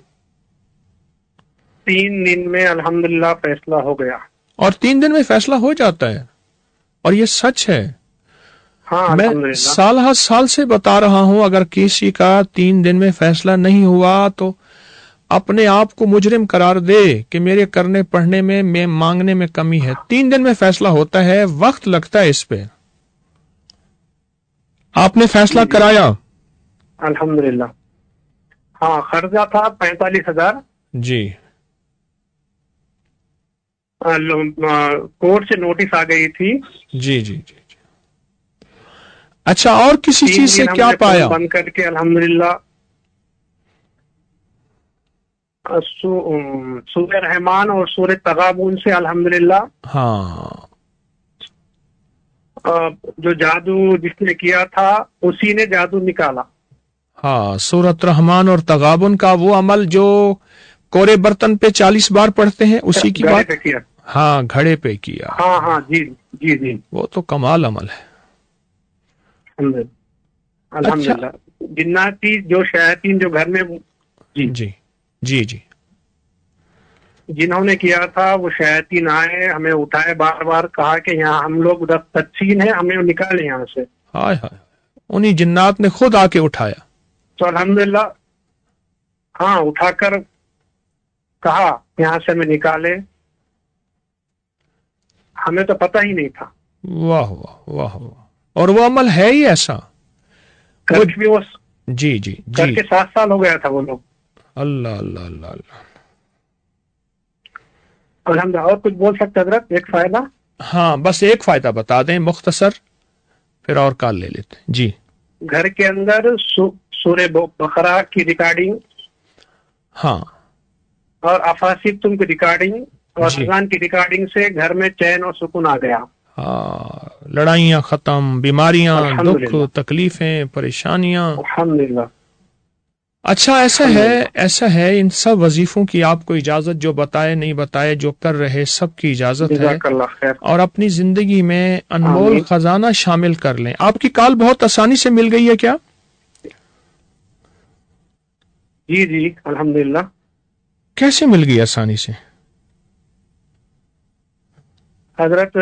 Speaker 7: 3 دن میں الحمدللہ فیصلہ ہو گیا۔
Speaker 1: اور 3 دن میں فیصلہ ہو جاتا ہے، اور یہ سچ ہے۔
Speaker 7: ہاں
Speaker 1: میں
Speaker 7: الحمدللہ
Speaker 1: سال ہر سال سے بتا رہا ہوں، اگر کسی کا 3 دن میں فیصلہ نہیں ہوا تو اپنے آپ کو مجرم قرار دے کہ میرے کرنے پڑھنے میں مانگنے میں کمی ہے۔ 3 دن میں فیصلہ ہوتا ہے، وقت لگتا ہے اس پہ۔ آپ نے فیصلہ کرایا؟
Speaker 7: الحمدللہ۔ ہاں قرضہ تھا 45,000۔
Speaker 1: جی
Speaker 7: کورٹ سے نوٹس آ گئی تھی۔
Speaker 1: جی جی جی اچھا اور کسی
Speaker 7: 3
Speaker 1: چیز سے
Speaker 7: دن
Speaker 1: کیا
Speaker 7: ہم نے
Speaker 1: پایا؟
Speaker 7: بند کر کے الحمدللہ سورہ رحمان اور سورہ تغابن سے الحمدللہ
Speaker 1: ہاں
Speaker 7: جو جادو جس نے کیا تھا اسی نے جادو نکالا۔
Speaker 1: ہاں سورۃ رحمان اور تغابن کا وہ عمل جو کورے برتن پہ 40 بار پڑھتے ہیں، اسی کی
Speaker 7: گھڑے
Speaker 1: بات؟
Speaker 7: پہ کیا۔
Speaker 1: ہاں گھڑے پہ کیا۔
Speaker 7: ہاں ہاں جی جی جی
Speaker 1: وہ تو کمال عمل ہے۔
Speaker 7: الحمدللہ۔ جناتی جو شیاطین جو گھر میں
Speaker 1: جی جی جی
Speaker 7: جنہوں نے کیا تھا وہ شیاطین آئے، ہمیں اٹھائے، بار بار کہا کہ یہاں ہم لوگ ادھر تدفین ہے، ہمیں نکالے یہاں سے۔
Speaker 1: ہائے ہائے، انہی جنات نے خود آ کے اٹھایا۔
Speaker 7: تو الحمدللہ ہاں اٹھا کر کہا یہاں سے ہمیں نکالے، ہمیں تو پتہ ہی نہیں تھا۔
Speaker 1: واہ واہ واہ واہ، اور وہ عمل ہے ہی ایسا۔ جی جی
Speaker 7: کر
Speaker 1: جی
Speaker 7: کے 7 سال ہو گیا تھا وہ لوگ۔
Speaker 1: اللہ اللہ اللہ اللہ۔
Speaker 7: الحمدللہ۔ اور کچھ بول سکتے حضرت؟ ایک فائدہ؟
Speaker 1: ہاں بس ایک فائدہ بتا دیں مختصر، پھر اور کال لے لیتے ہیں۔ جی
Speaker 7: گھر کے اندر سورہ بقرہ کی ریکارڈنگ،
Speaker 1: ہاں
Speaker 7: اور افاسب تم کی ریکارڈنگ، اور
Speaker 1: جی
Speaker 7: اذان کی ریکارڈنگ سے گھر میں چین اور سکون آ گیا۔
Speaker 1: ہاں، لڑائیاں ختم، بیماریاں، دکھ،
Speaker 7: الحمدللہ
Speaker 1: تکلیفیں، پریشانیاں۔
Speaker 7: الحمدللہ۔
Speaker 1: اچھا ایسا ہے ان سب وظیفوں کی آپ کو اجازت، جو بتائے نہیں بتائے، جو کر رہے سب کی اجازت ہے،
Speaker 7: جزاک اللہ خیر۔
Speaker 1: اور اپنی زندگی میں انمول
Speaker 7: آمین۔
Speaker 1: خزانہ شامل کر لیں۔ آپ کی کال بہت آسانی سے مل گئی ہے کیا؟
Speaker 7: جی جی الحمدللہ۔
Speaker 1: کیسے مل گئی آسانی سے؟
Speaker 7: حضرت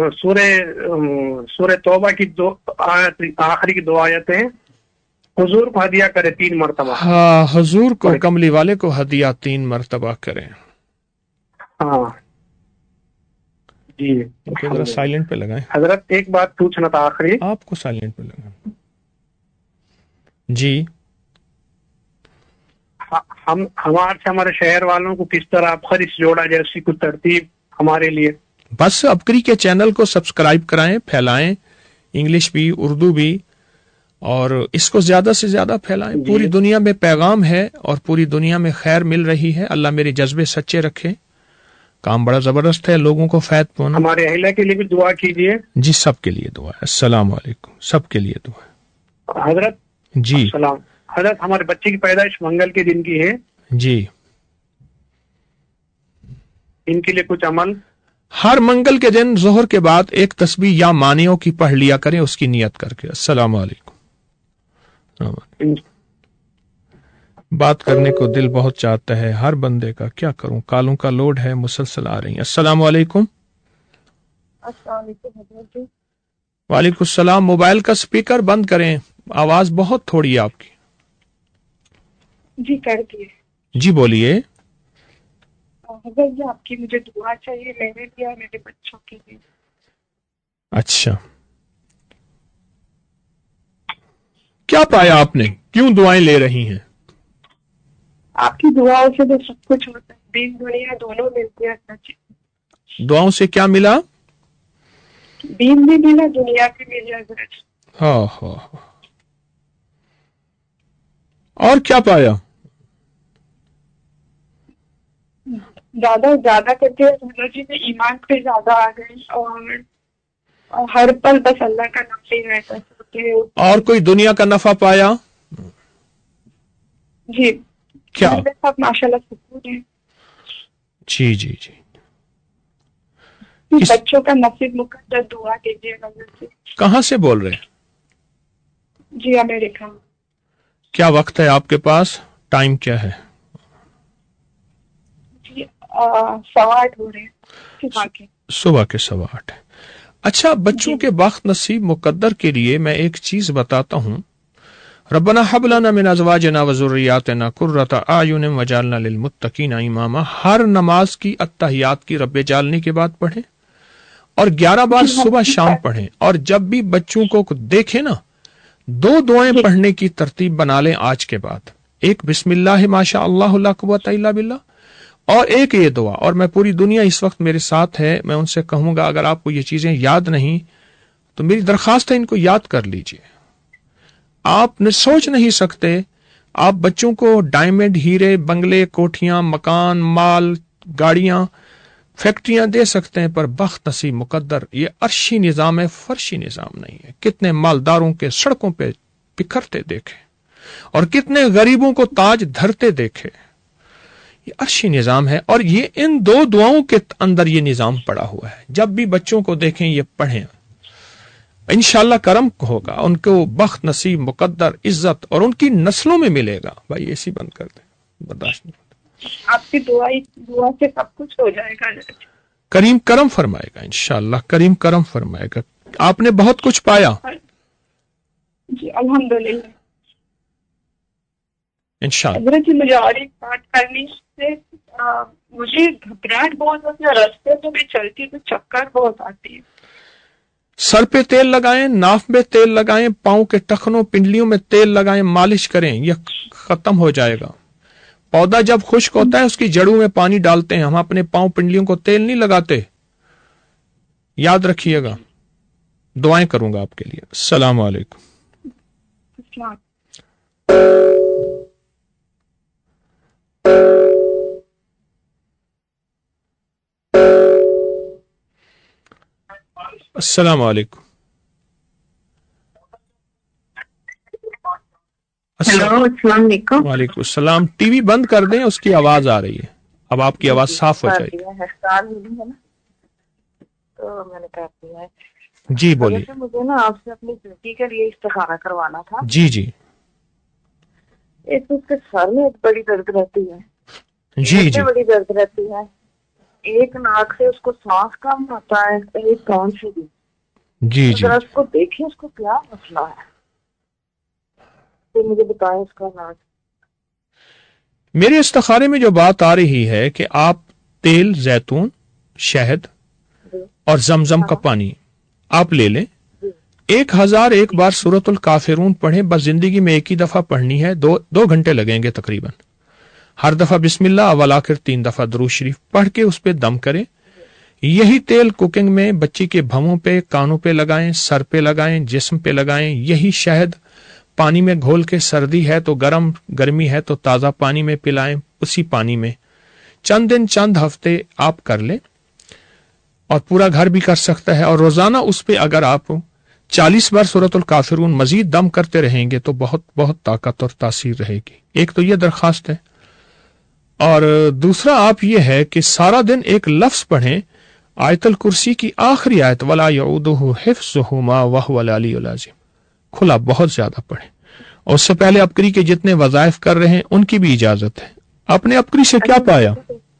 Speaker 7: سورہ توبہ کی 2 آیت، آخری کی 2 آیتیں حضور کو ہدیہ کرے 3 مرتبہ۔
Speaker 1: ہاں حضور کو، کملی والے کو ہدیہ 3 مرتبہ کریں۔
Speaker 7: ہاں جی
Speaker 1: ذرا سائلنٹ پہ لگائیں۔
Speaker 7: حضرت ایک بات پوچھنا تھا آخری۔
Speaker 1: آپ کو سائلنٹ پہ لگائیں۔ جی
Speaker 7: ہمارے سے ہمارے شہر والوں کو کس طرح خرچ جوڑا جائے، اسی کو ترتیب ہمارے لیے.
Speaker 1: بس ابکری کے چینل کو سبسکرائب کرائیں، پھیلائیں، انگلش بھی اردو بھی، اور اس کو زیادہ سے زیادہ پھیلائیں. پوری دنیا میں پیغام ہے اور پوری دنیا میں خیر مل رہی ہے. اللہ میرے جذبے سچے رکھے. کام بڑا زبردست ہے، لوگوں کو فائد پہنچانا.
Speaker 7: ہمارے اہلیہ کے لیے بھی دعا کیجیے.
Speaker 1: جی سب کے لیے دعا ہے. السلام علیکم. سب کے لیے دعا ہے.
Speaker 7: حضرت
Speaker 1: جی
Speaker 7: السلام. حضرت ہمارے بچے کی پیدائش منگل کے دن کی ہے.
Speaker 1: جی
Speaker 7: ان کے لیے کچھ عمل.
Speaker 1: ہر منگل کے دن ظہر کے بعد ایک تسبیح یا مانیوں کی پڑھ لیا کریں اس کی نیت کر کے. السلام علیکم. بات کرنے کو دل بہت چاہتا ہے ہر بندے کا، کیا کروں، کالوں کا لوڈ ہے، مسلسل آ رہی ہیں. السلام علیکم.
Speaker 3: السلام علیکم حضرت جی.
Speaker 1: وعلیکم السلام. موبائل کا سپیکر بند کریں، آواز بہت تھوڑی ہے آپ کی.
Speaker 3: جی کر دیے.
Speaker 1: جی بولیے.
Speaker 3: حضرت جی آپ کی مجھے دعا چاہیے، میرے لیے اور میرے بچوں کے لیے.
Speaker 1: اچھا، کیا پایا آپ نے، کیوں دعائیں لے رہی ہیں؟
Speaker 3: آپ کی دعاؤں سے تو سب کچھ ہوتا ہے، دین دنیا دونوں ملتے ہیں.
Speaker 1: دعاؤں سے کیا ملا؟
Speaker 3: دین بھی ملا، دنیا بھی ملی حضرت.
Speaker 1: ہاں ہاں. اور کیا پایا؟
Speaker 3: زیادہ کر کے حضرت جی میں ایمان پہ زیادہ آ گئی، اور ہر پل بس اللہ کا نام لے رہتا ہے.
Speaker 1: اور کوئی دنیا کا نفع پایا؟
Speaker 3: جی
Speaker 1: کیا؟
Speaker 3: سب ماشاء اللہ سکون ہے.
Speaker 1: جی جی جی.
Speaker 3: بچوں کا نصیب مقدر دعا کیجیے حضرت جی.
Speaker 1: کہاں سے بول رہے ہیں؟
Speaker 3: جی امریکہ.
Speaker 1: کیا وقت ہے آپ کے پاس، ٹائم کیا ہے؟
Speaker 3: جی 8:15 ہو رہے ہیں
Speaker 1: صبح کے 8:15. اچھا، بچوں کے بخت نصیب مقدر کے لیے میں ایک چیز بتاتا ہوں. ربنا هب لنا من ازواجنا وذرياتنا قرة اعین واجعلنا للمتقین اماما. ہر نماز کی التحیات کی رب جعلنی کے بعد پڑھیں اور 11 بار صبح شام پڑھیں. اور جب بھی بچوں کو دیکھیں نا، 2 دعائیں پڑھنے کی ترتیب بنا لیں آج کے بعد. ایک بسم اللہ ما شاء اللہ لا قوت الا باللہ، اور ایک یہ دعا. اور میں پوری دنیا اس وقت میرے ساتھ ہے، میں ان سے کہوں گا اگر آپ کو یہ چیزیں یاد نہیں تو میری درخواست ہے ان کو یاد کر لیجئے. آپ نے سوچ نہیں سکتے، آپ بچوں کو ڈائمنڈ، ہیرے، بنگلے، کوٹھیاں، مکان، مال، گاڑیاں، فیکٹریاں دے سکتے ہیں، پر بخت نصیب مقدر یہ عرشی نظام ہے، فرشی نظام نہیں ہے. کتنے مالداروں کے سڑکوں پہ بکھرتے دیکھے اور کتنے غریبوں کو تاج دھرتے دیکھے. یہ عرشی نظام ہے، اور یہ ان 2 دعاؤں کے اندر یہ نظام پڑا ہوا ہے. جب بھی بچوں کو دیکھیں یہ پڑھیں، انشاءاللہ کرم ہوگا، ان کو بخت نصیب مقدر، عزت، اور ان کی نسلوں میں ملے گا. بھائی اے سی بند کر دیں، برداشت نہیں.
Speaker 3: آپ کی دعا سے سب کچھ ہو جائے گا.
Speaker 1: کریم کرم فرمائے گا، انشاءاللہ کریم کرم فرمائے گا. آپ نے بہت کچھ پایا.
Speaker 3: جی الحمدللہ.
Speaker 1: انشاءاللہ.
Speaker 3: حضرت جی مجھے اور ایک بات کرنی ہے. مجھے گھبراہٹ بہت ہوتی ہے، راستے میں بھی چلتی تو چکر بہت آتی ہے.
Speaker 1: سر پہ تیل لگائیں، ناف میں تیل لگائیں، پاؤں کے ٹخنوں، پنڈلیوں میں تیل لگائیں، مالش کریں، یہ ختم ہو جائے گا. پودا جب خشک ہوتا ہے اس کی جڑوں میں پانی ڈالتے ہیں، ہم اپنے پاؤں پنڈلیوں کو تیل نہیں لگاتے. یاد رکھیے گا. دعائیں کروں گا آپ کے لیے. السلام علیکم. السلام علیکم.
Speaker 8: السلام علیکم.
Speaker 1: وعلیکم السلام. ٹی وی بند کر دیں، اس کی آواز آ رہی ہے. اب آپ کی آواز صاف ہو جائے گی.
Speaker 8: تو میں نے کہا دیا ہے.
Speaker 1: جی بولیے.
Speaker 8: مجھے نا آپ سے اپنی بیٹی کے لیے استخارہ کروانا تھا.
Speaker 1: جی جی.
Speaker 8: ایک اس کے سر میں ایک بڑی درد رہتی ہے.
Speaker 1: جی جی.
Speaker 8: بڑی درد رہتی ہے. ایک ناک سے اس کو سانس کم ہوتا ہے، ایک کان سے بھی.
Speaker 1: جی جی.
Speaker 8: ذرا اس کو دیکھیں، اس کو کیا مسئلہ ہے، تو مجھے بتائیں اس کا علاج.
Speaker 1: میرے استخارے میں جو بات آ رہی ہے کہ آپ تیل زیتون، شہد اور زمزم کا پانی آپ لے لیں، 1001 बार सूरतुल काफिरून पढ़ें, बस जिंदगी में एक ही दफा पढ़नी है, 2 घंटे लगेंगे तकरीबन। हर दफा बिस्मिल्लाह अव्वल आखिर 3 दफा दुरूद शरीफ पढ़ के उस पे दम करें। यही तेल कुकिंग में बच्ची के भवों पे, कानों पे लगाएं, सर पे लगाएं, जिस्म पे लगाएं। यही शहद पानी में घोल के, सर्दी है तो गर्मी है तो ताज़ा पानी में पिलाएं, उसी पानी में चंद दिन चंद हफ्ते आप कर लें, और पूरा घर भी कर सकता है। और रोजाना उस पे अगर आप 40 बार सूरतुल काफिरून मजीद दम करते रहेंगे तो बहुत बहुत ताकत और तासीर रहेगी। एक तो ये दरखास्त है, और दूसरा आप ये है कि सारा दिन एक लफ्ज पढ़ें, आयतुल कुर्सी की आखिरी आयत, वला यऊदुहु हिफ्ज़ुहुमा वहुवल अलीयुल अज़ीम, खुला बहुत ज्यादा पढ़ें। और उससे पहले अबकरी के जितने वज़ाइफ कर रहे हैं उनकी भी इजाजत है। आपने अबकरी से क्या पाया?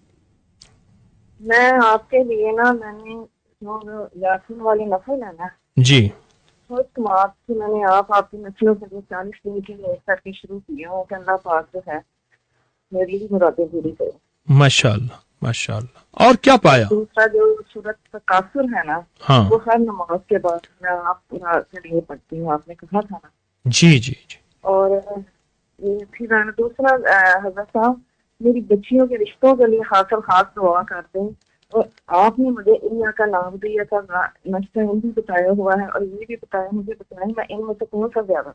Speaker 8: मैं आपके लिए ना, मैंने जो यासीन वाली नफल है ना
Speaker 1: जी,
Speaker 8: तो इस समाज से मैंने आपकी नस्लों के लिए 40 दिन की मेहनत करके शुरू किया हूँ कि अल्लाह पाक जो है मेरी भी मुरादें पूरी करे।
Speaker 1: माशाअल्लाह माशाअल्लाह। और क्या पाया?
Speaker 8: दूसरा जो सूरत तकासुर है ना,
Speaker 1: हाँ,
Speaker 8: वो हर नमाज के बाद मैं आप पूरा के लिए पढ़ती हूँ, आपने कहा था ना।
Speaker 1: जी जी जी।
Speaker 8: और फिर दूसरा हज़रत साहब, मेरी बच्चियों के रिश्तों के लिए खास दुआ करते हैं। और आपने मुझे इन्ना का नाम दिया था, नस्ता भी बताया हुआ है और ये भी मुझे बताया, मैं इनमें से कौन सा ज्यादा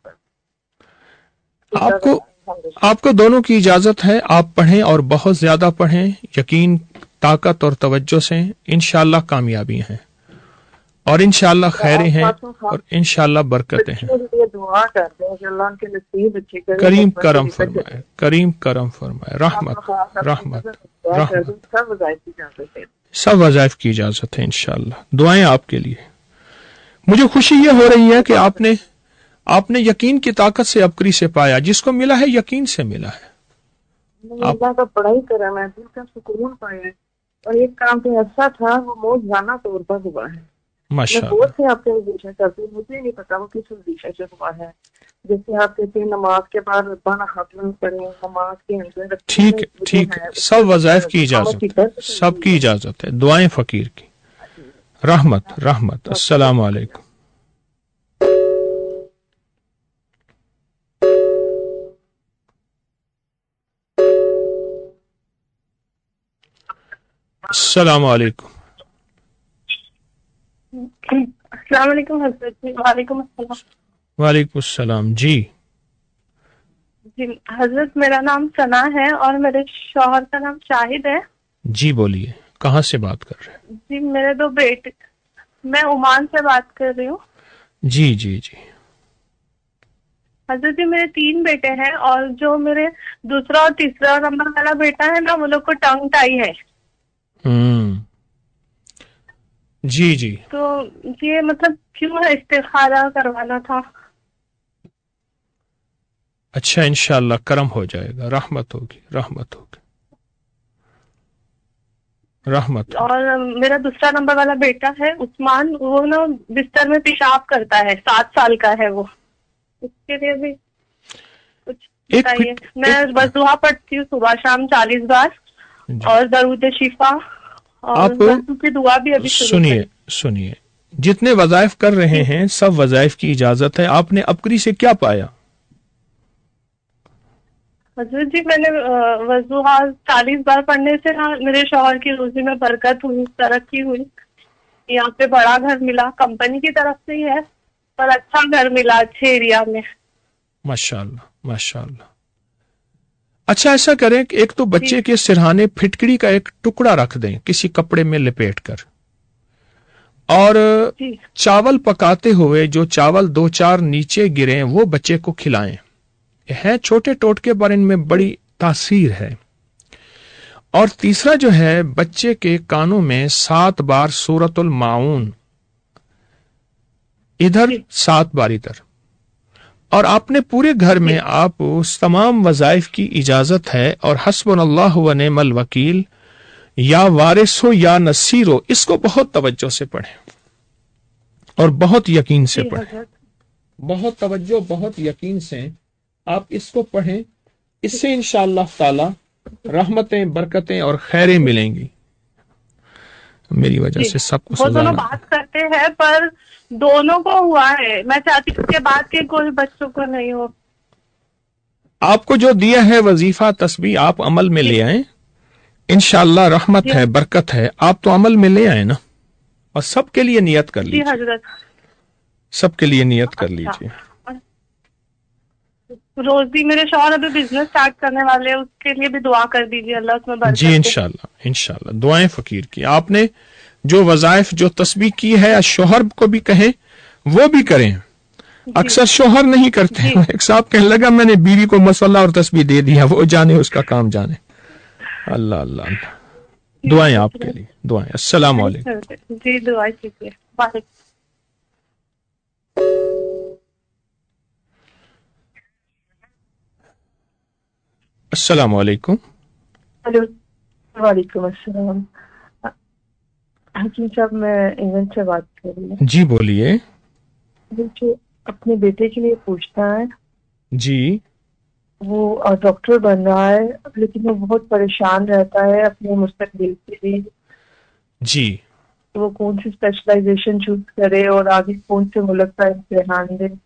Speaker 8: पढ़ूं?
Speaker 1: आपको दोनों की इजाजत है, आप पढ़ें और बहुत ज्यादा पढ़ें, यकीन, ताकत और तवज्जो से इंशाअल्लाह कामयाबी है, और इंशाअल्लाह खैरें हैं, और इंशाअल्लाह बरकतें हैं।
Speaker 8: दुआ करते हैं कि अल्लाह उनके नसीब अच्छे करे,
Speaker 1: करीम करम फरमाए, करीम करम फरमाए, रहमत रहमत रहमत। सब वज़ाइफ की इजाजत है इंशाअल्लाह। दुआएं आपके लिए। मुझे खुशी ये हो रही है कि आपने यकीन की ताकत से अबकरी से पाया, जिसको मिला है यकीन से मिला है।
Speaker 8: अल्लाह का पढ़ाई करा, मैं दिल का सुकून पाया, और एक काम तो ऐसा था वो मौजूदा तौर पर हुआ है।
Speaker 1: माशाअल्लाह।
Speaker 8: मैं बहुत से आपके विषय करती हूँ, मुझे नहीं पता वो किस विषय से हुआ है। जैसे आप कहते हैं नमाज के बाद रब्बाना खत्म पढ़े, नमाज के अंदर
Speaker 1: ठीक है, सब वज़ाइफ की इजाजत है, सबकी इजाजत है। दुआएं फकीर की। रहमत रहमत। अस्सलाम वालेकुम। अस्सलाम वालेकुम।
Speaker 9: अस्सलाम वालेकुम हज़रत जी। वालेकुम अस्सलाम।
Speaker 1: वालेकुम अस्सलाम। जी
Speaker 9: जी हज़रत, मेरा नाम सना है और मेरे शौहर का नाम शाहिद है।
Speaker 1: जी बोलिए, कहाँ से बात कर रहे हैं?
Speaker 9: जी मेरे 2 बेटे, मैं ओमान से बात कर रही हूँ।
Speaker 1: जी जी जी।
Speaker 9: हज़रत जी मेरे 3 बेटे हैं, और जो मेरे दूसरा और तीसरा नंबर वाला बेटा है ना, वो लोग को टंग टाई है।
Speaker 1: जी जी।
Speaker 9: तो ये मतलब क्यों है, इस्तिखारा करवाना था।
Speaker 1: अच्छा, इंशाअल्लाह करम हो जाएगा, रहमत होगी रहमत होगी रहमत।
Speaker 9: और मेरा दूसरा नंबर वाला बेटा है उस्मान, वो ना बिस्तर में पेशाब करता है, 7 साल का है वो, उसके लिए भी कुछ बताइए। मैं बस दुआ पढ़ती हूँ सुबह शाम 40 बार, और दरूद शिफा और की दुआ भी अभी
Speaker 1: सुनिए, जितने वज़ाइफ कर रहे हैं सब वज़ाइफ की इजाजत है। आपने अबकरी से क्या पाया?
Speaker 9: हजरत जी मैंने वज़ूहा 40 बार पढ़ने से ना मेरे शौहर की रोजी में बरकत हुई, तरक्की हुई। यहाँ पे बड़ा घर मिला, कंपनी की तरफ से ही है, पर अच्छा घर मिला, अच्छे एरिया में।
Speaker 1: माशाअल्लाह माशाअल्लाह। अच्छा, ऐसा करें कि एक तो बच्चे के सिरहाने फिटकड़ी का एक टुकड़ा रख दें किसी कपड़े में लपेट कर, और चावल पकाते हुए जो चावल 2-4 नीचे गिरे वो बच्चे को खिलाएं। है छोटे टोटके पर इनमें बड़ी तासीर है। और तीसरा जो है, बच्चे के कानों में 7 बार सूरतुल माऊन, इधर 7 बार इधर। और आपने पूरे घर में आप उस तमाम वज़ाइफ की इजाजत है, और हस्बुनल्लाहु व निअमल वकील, या वारिस हो या नसीर हो, इसको बहुत तवज्जो से पढ़ें और बहुत यकीन से पढ़ें, बहुत तवज्जो बहुत यकीन से आप इसको पढ़ें। इससे इंशाअल्लाह ताला रहमतें, बरकतें और खैरें मिलेंगी। میری وجہ سے سب کو
Speaker 9: وہ
Speaker 1: سزا
Speaker 9: دونوں
Speaker 1: نہ
Speaker 9: بات کرتے ہیں پر دونوں کو ہوا ہے. میں چاہتی ہوں کہ بعد کے کوئی بچوں کو نہیں ہو.
Speaker 1: آپ کو جو دیا ہے وظیفہ تسبیح آپ عمل میں لے آئیں, انشاءاللہ رحمت ہے, برکت ہے. آپ تو عمل میں لے آئیں نا, اور سب کے لیے نیت کر
Speaker 9: جی
Speaker 1: لیجیے,
Speaker 9: حضرت.
Speaker 1: سب کے لیے نیت کر لیجیے.
Speaker 9: روزی میرے شوہر ابھی بزنس اسٹارٹ کرنے والے ہیں, اس کے لیے بھی دعا کر دیجیے, اللہ اس میں برکت
Speaker 1: جی انشاءاللہ دعائیں فقیر کی. آپ نے جو وظائف جو تسبیح کی ہے شوہر کو بھی کہیں وہ بھی کریں. اکثر شوہر نہیں کرتے. ایک صاحب کہنے لگا میں نے بیوی کو مسئلہ اور تسبیح دے دیا, وہ جانے اس کا کام جانے. اللہ اللہ اللہ. دعائیں آپ کے لیے, دعائیں. السلام علیکم.
Speaker 9: جی دعائیں کیجیے. وعلیکم.
Speaker 1: السلام علیکم.
Speaker 8: ہلو وعلیکم السلام. حکیم صاحب میں انگلینڈ سے بات کر رہی ہوں.
Speaker 1: جی بولیے.
Speaker 8: مجھے اپنے بیٹے کے لیے پوچھنا ہے.
Speaker 1: جی.
Speaker 8: وہ ڈاکٹر بن رہا ہے لیکن وہ بہت پریشان رہتا ہے اپنے مستقبل کے لیے.
Speaker 1: جی.
Speaker 8: وہ کون سی اسپیشلائزیشن چوز کرے اور آگے کون سے ملک کا امتحان دے.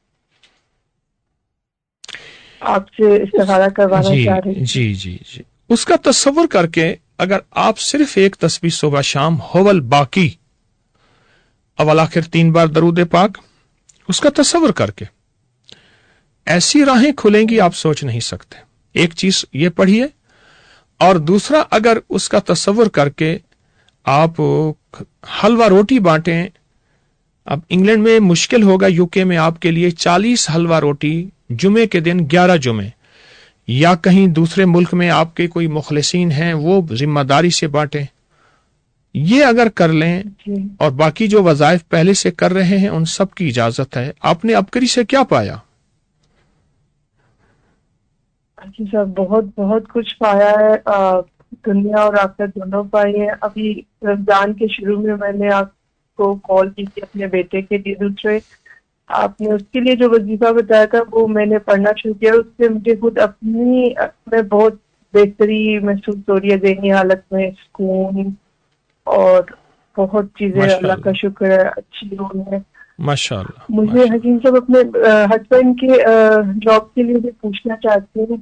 Speaker 8: آپ سے استفادہ کروانا چاہ رہی ہیں.
Speaker 1: جی. اس کا تصور کر کے اگر آپ صرف ایک تسبیح صبح شام حول باقی اول آخر 3 بار درود پاک, اس کا تصور کر کے ایسی راہیں کھلیں گی آپ سوچ نہیں سکتے. ایک چیز یہ پڑھیے, اور دوسرا اگر اس کا تصور کر کے آپ حلوہ روٹی بانٹیں. اب انگلینڈ میں مشکل ہوگا, یو کے میں آپ کے لیے 40 حلوہ روٹی جمعے کے دن 11 جمعے, یا کہیں دوسرے ملک میں آپ کے کوئی مخلصین ہیں وہ ذمہ داری سے بانٹیں. یہ اگر کر لیں اور باقی جو وظائف پہلے سے کر رہے ہیں ان سب کی اجازت ہے. آپ نے ابکری سے کیا پایا؟
Speaker 8: جی صاحب بہت بہت کچھ پایا ہے, دنیا اور آخرت دونوں پائی ہے. ابھی رمضان کے شروع میں میں نے آپ کو کال کی تھی اپنے بیٹے کے لیے. دوسرے آپ نے اس کے لیے جو وظیفہ بتایا تھا وہ میں نے پڑھنا شروع کیا. اس سے مجھے خود اپنی میں بہت بہتری محسوس ہو رہی ہے, ذہنی حالت میں سکون اور بہت چیزیں. اللہ کا شکر ہے اچھی ہو رہی ہے
Speaker 1: ماشاءاللہ.
Speaker 8: مجھے حکیم صاحب اپنے ہسبینڈ کے جاب کے لیے بھی پوچھنا چاہتے ہیں.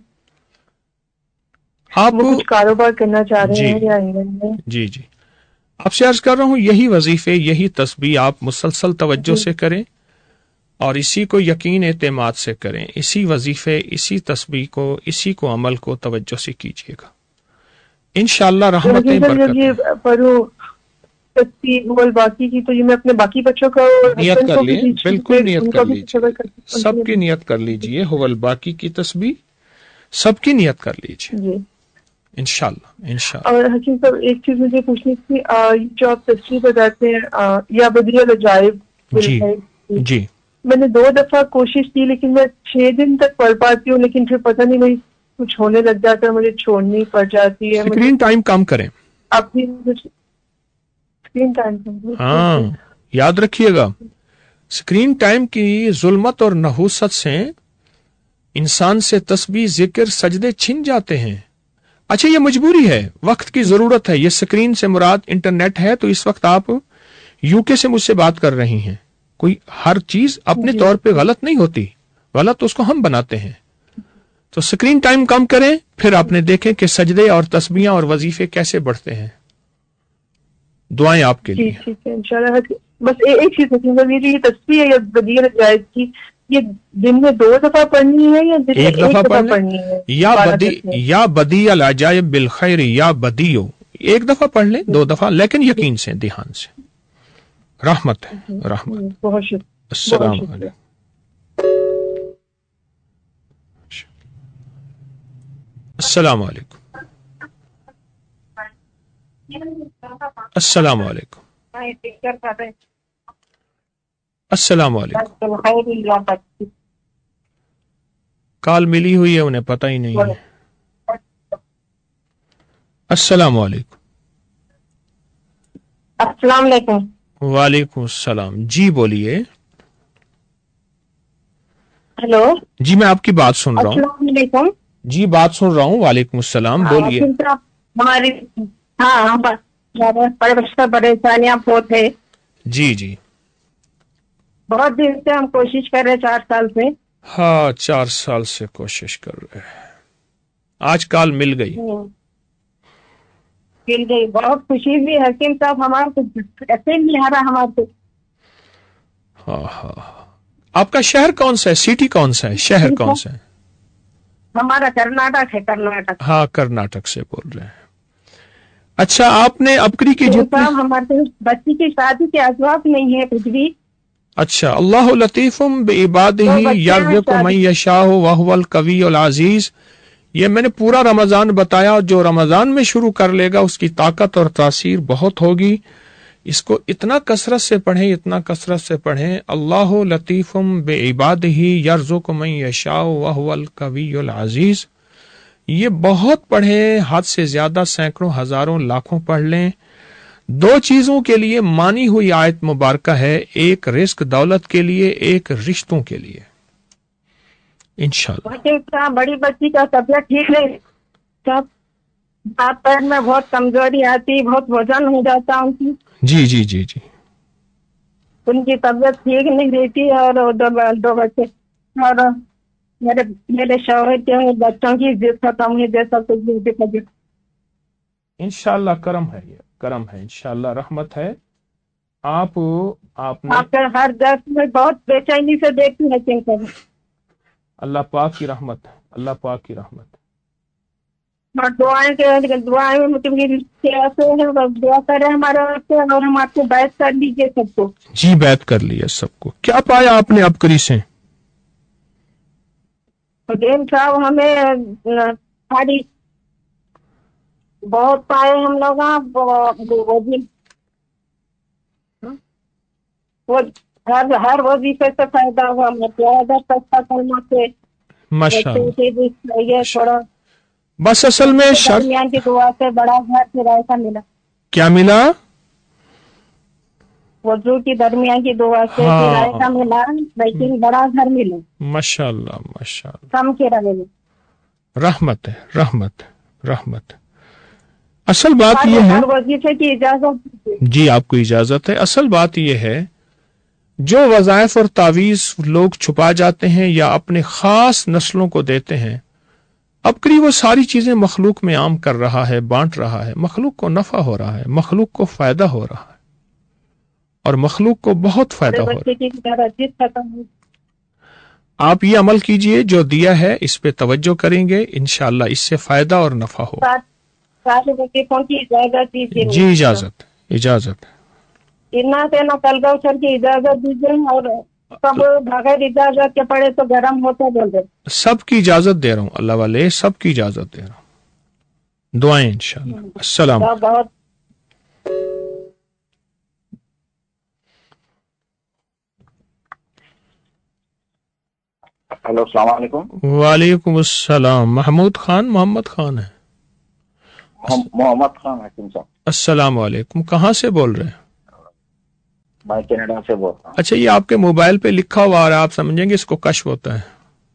Speaker 1: آپ
Speaker 8: وہ کچھ کاروبار کرنا چاہ رہے ہیں یا انگلینڈ میں.
Speaker 1: جی آپ سے عرض کر رہا ہوں یہی وظیفے یہی تسبیح آپ مسلسل توجہ سے کریں اور اسی کو یقین اعتماد سے کریں. اسی وظیفے اسی تسبیح کو اسی کو عمل کو توجہ سے کیجیے گا, انشاءاللہ رحمتیں برکت.
Speaker 8: باقی کی تو یہ میں اپنے باقی بچوں کا
Speaker 1: نیت کر لیے, بالکل نیت کر لیجیے, سب کی نیت کر لیجیے. حول باقی کی تسبیح سب کی نیت کر لیجیے انشاءاللہ.
Speaker 8: اور حکیم صاحب ایک چیز مجھے پوچھنی تھی, جو آپ تسبیح بتاتے ہیں یا بدیع العجائب.
Speaker 1: جی
Speaker 8: میں نے 2 دفعہ کوشش کی لیکن میں 6 دن تک پڑھ پاتی ہوں, لیکن پھر پتہ نہیں میری کچھ ہونے لگ جاتا ہے, مجھے چھوڑنی پڑ جاتی ہے.
Speaker 1: اسکرین ٹائم کم کریں.
Speaker 8: آپ بھی اسکرین ٹائم.
Speaker 1: ہاں یاد رکھیے گا, اسکرین ٹائم کی ظلمت اور نحوست سے انسان سے تسبیح ذکر سجدے چھن جاتے ہیں. اچھا یہ مجبوری ہے, وقت کی ضرورت ہے. یہ اسکرین سے مراد انٹرنیٹ ہے, تو اس وقت آپ یو کے سے مجھ سے بات کر رہی ہیں. کوئی ہر چیز اپنے طور پہ غلط نہیں ہوتی, غلط اس کو ہم بناتے ہیں. تو اسکرین ٹائم کم کریں, پھر آپ نے دیکھیں کہ سجدے اور تسبیحاں اور وظیفے کیسے بڑھتے ہیں. دعائیں آپ کے لیے.
Speaker 8: ٹھیک ہے انشاءاللہ. بس ایک چیز ہے, یہ تسبیح ہے یا بدیع العجائب کی, یہ دن میں 2 دفعہ پڑھنی ہے یا دن میں 1 دفعہ پڑھنی ہے؟
Speaker 1: یا بدیع العجائب بالخیر یا بدیو, 1 دفعہ پڑھ لیں, 2 دفعہ, لیکن یقین سے, دھیان سے. رحمت ہے, رحمت.
Speaker 8: بہت شکریہ.
Speaker 1: السلام علیکم. السلام علیکم. السلام علیکم. السلام علیکم. کال ملی ہوئی ہے, انہیں پتہ ہی نہیں ہے. السلام علیکم.
Speaker 10: السلام علیکم.
Speaker 1: وعلیکم السلام. جی بولیے.
Speaker 10: ہلو.
Speaker 1: جی میں آپ کی بات سن رہا ہوں.
Speaker 10: السلام علیکم.
Speaker 1: جی بات سن رہا ہوں. وعلیکم السلام, بولیے.
Speaker 10: ہماری
Speaker 6: परेशानियां बहुत है।
Speaker 1: जी जी,
Speaker 6: बहुत दिन से हम कोशिश कर रहे 4 साल से।
Speaker 1: हाँ 4 साल से कोशिश कर रहे हैं, आज काल मिल गई।
Speaker 6: मिल गई, बहुत खुशी भी। हकीम साहब हमारे को ऐसे ही नहीं आ रहा हमारे को।
Speaker 1: हाँ हाँ, आपका शहर कौन सा है, सिटी कौन सा है, शहर कौन सा है?
Speaker 6: हमारा कर्नाटक है, कर्नाटक।
Speaker 1: हाँ कर्नाटक से बोल रहे हैं। अच्छा, आपने अबकरी के जितने
Speaker 6: हमारे बच्ची की शादी के असबाब नहीं है कुछ भी।
Speaker 1: अच्छा, अल्लाह लतीफ़ुम बिइबादिही यर्ज़ुक़ु मन यशाअ व हुवल कवियुल अज़ीज़, ये मैंने पूरा रमजान बताया। जो रमजान में शुरू कर लेगा उसकी ताकत और तासीर बहुत होगी। इसको इतना कसरत से पढ़ें, इतना कसरत से पढ़ें। अल्लाह लतीफ़ुम बिइबादिही यर्ज़ुक़ु मन यशाअ व हुवल कवियुल अज़ीज़, ये बहुत पढ़ें, हद से ज्यादा सैकड़ों हजारों लाखों पढ़ लें। 2 चीजों के लिए मानी हुई आयत मुबारक है, एक रिस्क दौलत के लिए, एक रिश्तों के लिए। इंशाअल्लाह।
Speaker 6: बड़ी बच्ची का तबियत ठीक नहीं, सब हाथ पैर में बहुत कमजोरी आती, बहुत वजन हो जाता उनकी।
Speaker 1: जी जी जी जी,
Speaker 6: उनकी तबियत ठीक नहीं रहती। और 2 बच्चे और मेरे शौहर के बच्चों की इज्जत खत्म हुई, जैसा कुछ।
Speaker 1: इंशाअल्लाह करम है, ये करम है, इंशाअल्लाह रहमत है। आपने
Speaker 6: आपके हर दर्द में बहुत बेचैनी से देखती है।
Speaker 1: अल्लाह पाक की रहमत है, अल्लाह पाक की रहमत है।
Speaker 6: और दुआएं में मतलब ऐसे है, दुआ करें हमारे वास्ते, और हम आपको बैत कर लीजिए सबको।
Speaker 1: जी बैत कर लिया सबको। क्या पाया आपने अबकरी से?
Speaker 6: साहब हमें सारी बहुत पाए हम लोग। वो हर वजीफे से फायदा हुआ, से
Speaker 1: माशाअल्लाह।
Speaker 6: थोड़ा
Speaker 1: बस असल में
Speaker 6: दरमियान की दुआ से बड़ा घर किराया मिला।
Speaker 1: क्या मिला?
Speaker 6: वजू की दरमियान की दुआ से किराए का मिला, लेकिन बड़ा घर मिले।
Speaker 1: माशाअल्लाह माशाअल्लाह,
Speaker 6: कम किराए मिले।
Speaker 1: रहमत है, रहमत है, रहमत है। असल बात यह है,
Speaker 6: वजीफे की इजाजत।
Speaker 1: जी आपको इजाजत है। असल बात यह है, जो वज़ाइफ और तावीज लोग छुपा जाते हैं या अपने खास नस्लों को देते हैं, अबकरी वो सारी चीजें मखलूक में आम कर रहा है, बांट रहा है। मखलूक को नफा हो रहा है, मखलूक को फायदा हो रहा है, और मखलूक को बहुत फायदा हो रहा है। आप ये अमल कीजिए, जो दिया है इस पे तवज्जो करेंगे, इंशाअल्लाह इससे फायदा और नफा हो। जी इजाजत, इजाजत।
Speaker 6: इन्ना से ना कलगौसर की इजाजत दीजिए, और सब बगैर इजाजत के पड़े तो गर्म होते बोल दे।
Speaker 1: सबकी इजाजत दे रहा हूँ, अल्लाह वाले सबकी इजाजत दे रहा हूँ। दुआएं इंशाअल्लाह। अस्सलाम।
Speaker 6: बहुत
Speaker 11: हेलो, अस्सलाम वालेकुम।
Speaker 1: वालेकुम अस्सलाम। महमूद खान, मोहम्मद खान है?
Speaker 11: मोहम्मद खान हकीम साहब।
Speaker 1: अस्सलाम वालेकुम। कहाँ से बोल रहे हैं?
Speaker 11: मैं कनाडा से बोल रहा हूँ।
Speaker 1: अच्छा, ये आपके मोबाइल पे लिखा हुआ आ रहा है, आप समझेंगे इसको कश्फ होता है।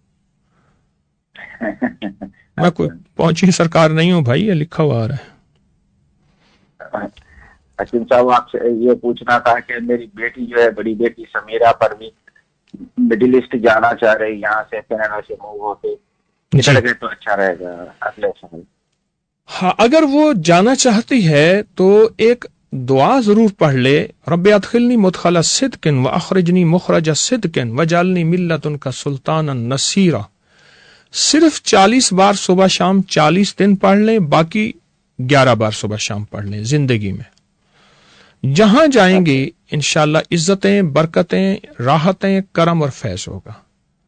Speaker 1: मैं कोई पहुंची सरकार नहीं हूँ भाई, ये लिखा हुआ आ रहा है।
Speaker 11: हकीम साहब, आपसे ये पूछना था कि मेरी बेटी जो है, बड़ी बेटी समीरा परवीन, मिडिल ईस्ट जाना चाह रही, यहाँ से कनाडा से मूव होके, किधर गए तो अच्छा रहेगा अगले साल?
Speaker 1: हाँ, अगर वो जाना चाहती है तो एक दुआ जरूर पढ़ ले, रब्बे अदखिलनी मुदखल सिद्किन व अखरिजनी मुखरज सिद्किन वजालनी मिल्लतुन का सुल्तान नसीरा। सिर्फ 40 बार सुबह शाम 40 दिन पढ़ लें, बाकी 11 बार सुबह शाम पढ़ लें। जिंदगी में जहां जाएंगे इंशाअल्लाह इज्जतें, बरकतें, राहतें, करम और फैज होगा।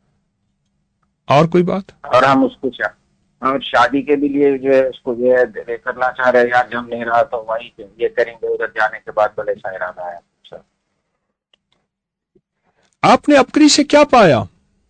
Speaker 1: और कोई बात?
Speaker 11: और हम उसको और शादी के भी लिए जो है उसको जो है करना चाह रहे हैं, यार जम नहीं रहा तो वहीं ये करेंगे, उधर जाने के बाद बड़े सा इरादा है। सर,
Speaker 1: आपने अबकरी से क्या पाया?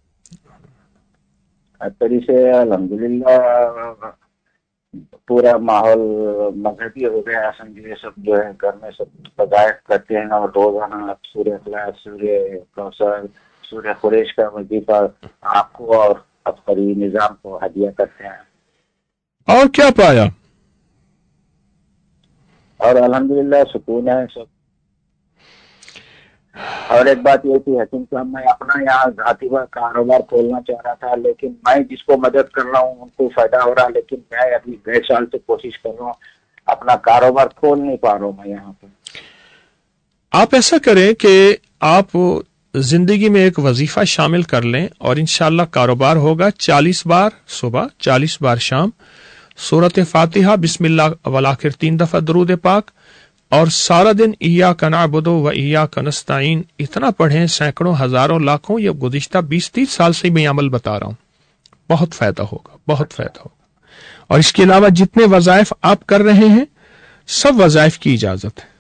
Speaker 11: अबकरी से अल्हम्दुलिल्लाह पूरा माहौल मजहबी हो गया, समझिए। सब जो है घर में सब बगायत करते हैं, और रोजाना सूर्य अखलाक, सूर्य कौसर, सूर्य कुरैश का वजीफा आपको और अबकरी निजाम को हदिया करते हैं।
Speaker 1: और क्या पाया?
Speaker 11: اور الحمدللہ سکون ہے سب. اور ایک بات یہ تھی حکیم صاحب، میں اپنا یہاں ذاتی کاروبار کھولنا چاہ رہا تھا، لیکن میں جس کو مدد کر رہا ہوں ان کو فائدہ ہو رہا، لیکن میں ابھی 1.5 سال سے کوشش کر رہا ہوں، اپنا کاروبار کھول نہیں پا رہا ہوں میں یہاں پہ.
Speaker 1: آپ ایسا کریں کہ آپ زندگی میں ایک وظیفہ شامل کر لیں اور انشاءاللہ کاروبار ہوگا. 40 بار صبح، 40 بار شام، سورۃ فاتحہ، بسم اللہ والآخر 3 دفعہ درود پاک، اور سارا دن ایاک نعبد و ایاک نستعین اتنا پڑھیں، سینکڑوں، ہزاروں، لاکھوں. یہ گزشتہ 20-30 سال سے میں عمل بتا رہا ہوں. بہت فائدہ ہوگا، بہت فائدہ ہوگا. اور اس کے علاوہ جتنے وظائف آپ کر رہے ہیں سب وظائف کی اجازت ہے.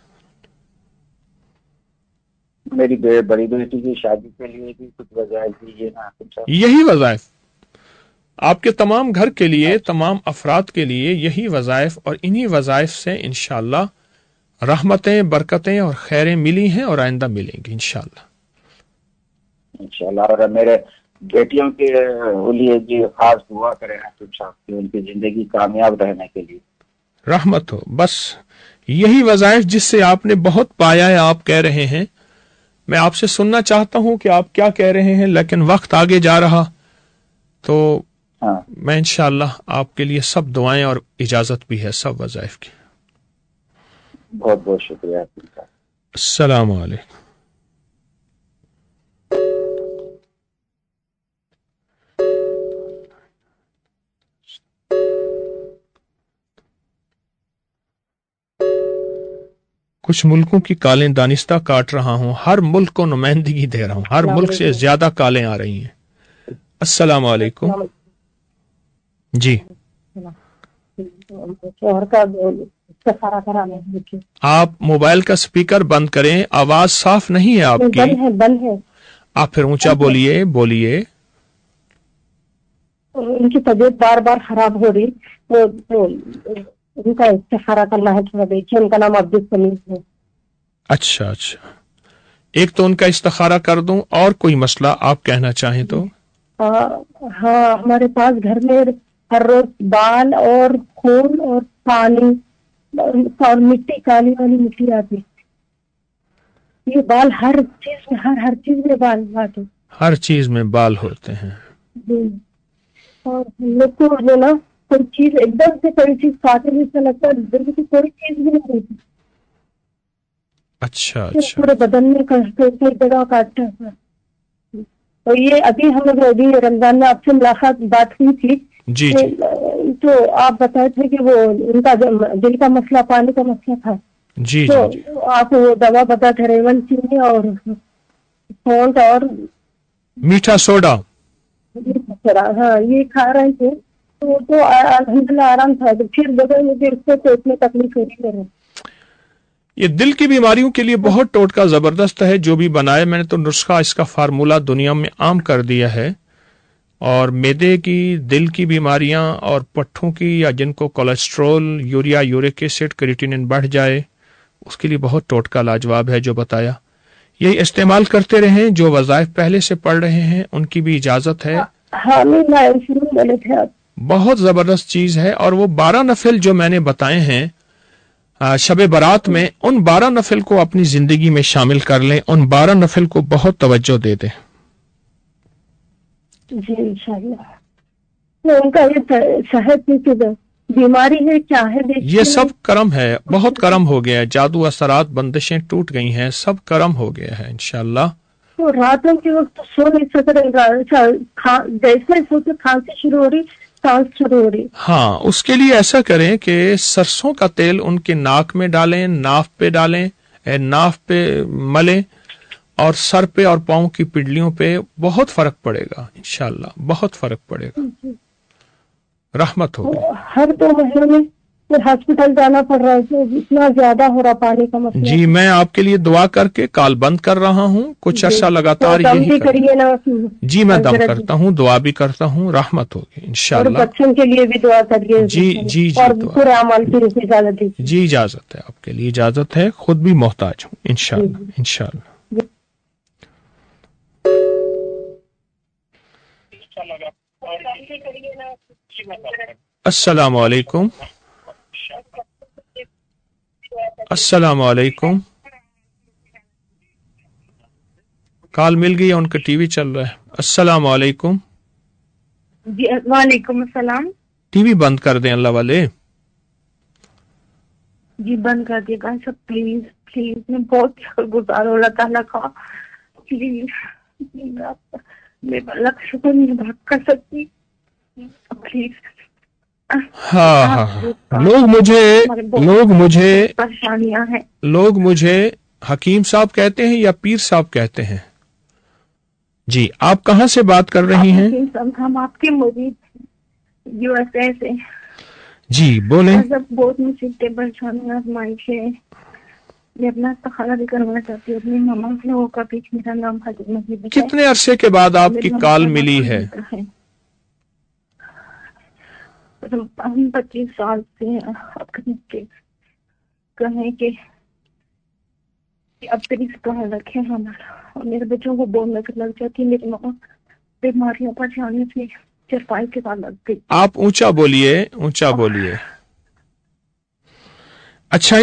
Speaker 11: میری بڑی بیٹی کی شادی کے لیے بھی کچھ وظائف دیجیے نا حکیم صاحب.
Speaker 1: یہی وظائف آپ کے تمام گھر کے لیے، تمام افراد کے لیے یہی وظائف، اور انہی وظائف سے انشاءاللہ رحمتیں، برکتیں اور خیریں ملی ہیں اور آئندہ ملیں گی انشاءاللہ.
Speaker 11: انشاءاللہ. اور میرے بیٹیوں کے لیے بھی خاص دعا کریں حکیم صاحب کہ ان کی زندگی کامیاب رہنے کے لیے.
Speaker 1: رحمت ہو. بس یہی وظائف جس سے آپ نے بہت پایا ہے، آپ کہہ رہے ہیں. میں آپ سے سننا چاہتا ہوں کہ آپ کیا کہہ رہے ہیں، لیکن وقت آگے جا رہا تو میں انشاءاللہ آپ کے لیے سب دعائیں اور اجازت بھی ہے سب وظائف کی.
Speaker 11: بہت بہت شکریہ.
Speaker 1: السلام علیکم. کچھ ملکوں کی کالیں دانستہ کاٹ رہا ہوں، ہر ملک کو نمائندگی دے رہا ہوں، ہر ملک سے زیادہ کالیں آ رہی ہیں. السلام علیکم. جی آپ موبائل کا سپیکر بند کریں، آواز صاف نہیں ہے آپ کی.
Speaker 6: بند ہے.
Speaker 1: آپ پھر اونچا بولیے. بولیے.
Speaker 6: ان کی طبیعت بار بار خراب ہو رہی، ان کا استخارہ کرنا ہے. تھوڑا دیکھیے، ان کا نام عبدالسمیع ہے.
Speaker 1: اچھا اچھا، ایک تو ان کا استخارہ کر دوں، اور کوئی مسئلہ آپ کہنا چاہیں تو؟
Speaker 6: ہاں، ہمارے پاس گھر میں ہر روز بال اور خون اور پانی اور مٹی، کالی والی مٹی آتی. یہ بال ہر چیز میں، ہر چیز میں بال آتے.
Speaker 1: ہر چیز میں بال ہوتے ہیں.
Speaker 6: اور ہم لوگ کو جو نا کوئی چیز ایک دم سے کوئی چیز کاٹے بھی سے لگتا ہے، دل کی کوئی چیز بھی نہیں ہوتی.
Speaker 1: اچھا اچھا.
Speaker 6: پورے بدن میں کئی جگہ کاٹتا ہے. تو یہ ابھی ہم لوگ ابھی رمضان میں آپ سے ملاقات بات ہوئی تھی.
Speaker 1: جی جی.
Speaker 6: تو آپ بتائے تھے کہ وہ ان کا دل کا مسئلہ، پانی کا مسئلہ تھا.
Speaker 1: جی
Speaker 6: تو
Speaker 1: جی.
Speaker 6: آپ وہ دوا بتا تھے ریون چینی اور سالٹ اور
Speaker 1: میٹھا سوڈا.
Speaker 6: ہاں، یہ کھا رہے تھے تو الحمدللہ آرام تھا. تو پھر بدل مجھے اس سے پیٹ میں تکلیف ہو رہی ہے.
Speaker 1: یہ دل کی بیماریوں کے لیے بہت ٹوٹکا زبردست ہے جو بھی بنائے. میں نے تو نسخہ، اس کا فارمولہ دنیا میں عام کر دیا ہے. اور معدے کی، دل کی بیماریاں اور پٹھوں کی، یا جن کو cholesterol, urea, uric acid, creatinine بڑھ جائے، اس کے لیے بہت ٹوٹکا لاجواب ہے جو بتایا. یہ استعمال کرتے رہیں. جو وظائف پہلے سے پڑھ رہے ہیں ان کی بھی اجازت ہے. بہت زبردست چیز ہے. اور وہ 12 نفل جو میں نے بتائے ہیں شب برات میں، ان 12 نفل کو اپنی زندگی میں شامل کر لیں. ان 12 نفل کو بہت توجہ دے دیں.
Speaker 6: جی انشاءاللہ. ان کا یہ صحت کی بیماری ہے کیا ہے؟
Speaker 1: یہ سب کرم ہے، بہت کرم ہو گیا ہے. جادو اثرات، بندشیں ٹوٹ گئی ہیں، سب کرم ہو گیا ہے انشاءاللہ.
Speaker 6: تو راتوں کے وقت سو نہیں سکتے، جیسے سوتے کھانسی شروع ہو رہی، سانس شروع ہو رہی.
Speaker 1: ہاں، اس کے لیے ایسا کریں کہ سرسوں کا تیل ان کے ناک میں ڈالیں، ناف پہ ڈالیں، ناف پہ ملیں، اور سر پہ اور پاؤں کی پڈلیوں پہ. بہت فرق پڑے گا انشاءاللہ، بہت فرق پڑے گا. رحمت ہوگی.
Speaker 6: ہر 2 مہینے میں ہاسپٹل جانا پڑ رہا ہے، اتنا زیادہ ہو رہا پانی کا مسئلہ.
Speaker 1: جی میں آپ کے لیے دعا کر کے کال بند کر رہا ہوں. کچھ عرصہ لگاتار یہی
Speaker 6: کریے نا.
Speaker 1: جی میں دم کرتا ہوں، دعا بھی کرتا ہوں. رحمت ہوگی انشاءاللہ.
Speaker 6: اور بچوں کے لیے بھی دعا کریے.
Speaker 1: جی جی جی.
Speaker 6: اور پورے اعمال کی اجازت دیجیے.
Speaker 1: جی اجازت ہے، آپ کے لیے اجازت ہے. خود بھی محتاج ہوں انشاءاللہ. انشاءاللہ. السلام علیکم. अस्सलाम वालेकुम। कॉल मिल गई है, उनका टीवी चल रहा है। अस्सलाम वालेकुम।
Speaker 9: जी वालेकुम अस्सलाम।
Speaker 1: टीवी बंद कर दें अल्लाह वाले।
Speaker 9: जी बंद कर दिएगा सब प्लीज प्लीज, मैं बहुत शुक्रगुजार हूँ अल्लाह ताला का। प्लीज मेरा लक्ष्य शुक्र नहीं बात कर सकती प्लीज।
Speaker 1: हाँ, लोग मुझे हकीम साहब कहते हैं या पीर साहब कहते हैं? जी, आप कहाँ से बात कर रही हैं?
Speaker 9: हम आपके मुरीद यूएसए से।
Speaker 1: जी बोलें।
Speaker 9: बहुत मुसीबतें परेशानियां आजमाइशें, मैं अपना इस्तिखारा भी करवाना चाहती हूँ अपनी मामा लोगों का भी। मेरा नाम हजरत मजीद है।
Speaker 1: कितने अरसे के बाद आपकी कॉल मिली है?
Speaker 9: हम 25 साल से कहें कि अब तेरी ख्याल रखे हमारा, और मेरे बच्चों को बहुत नजर लग जाती है। मेरी माँ बीमारियों परेशानी से चरपाई के साथ लग गई।
Speaker 1: आप ऊंचा बोलिए, ऊंचा बोलिए। अच्छा,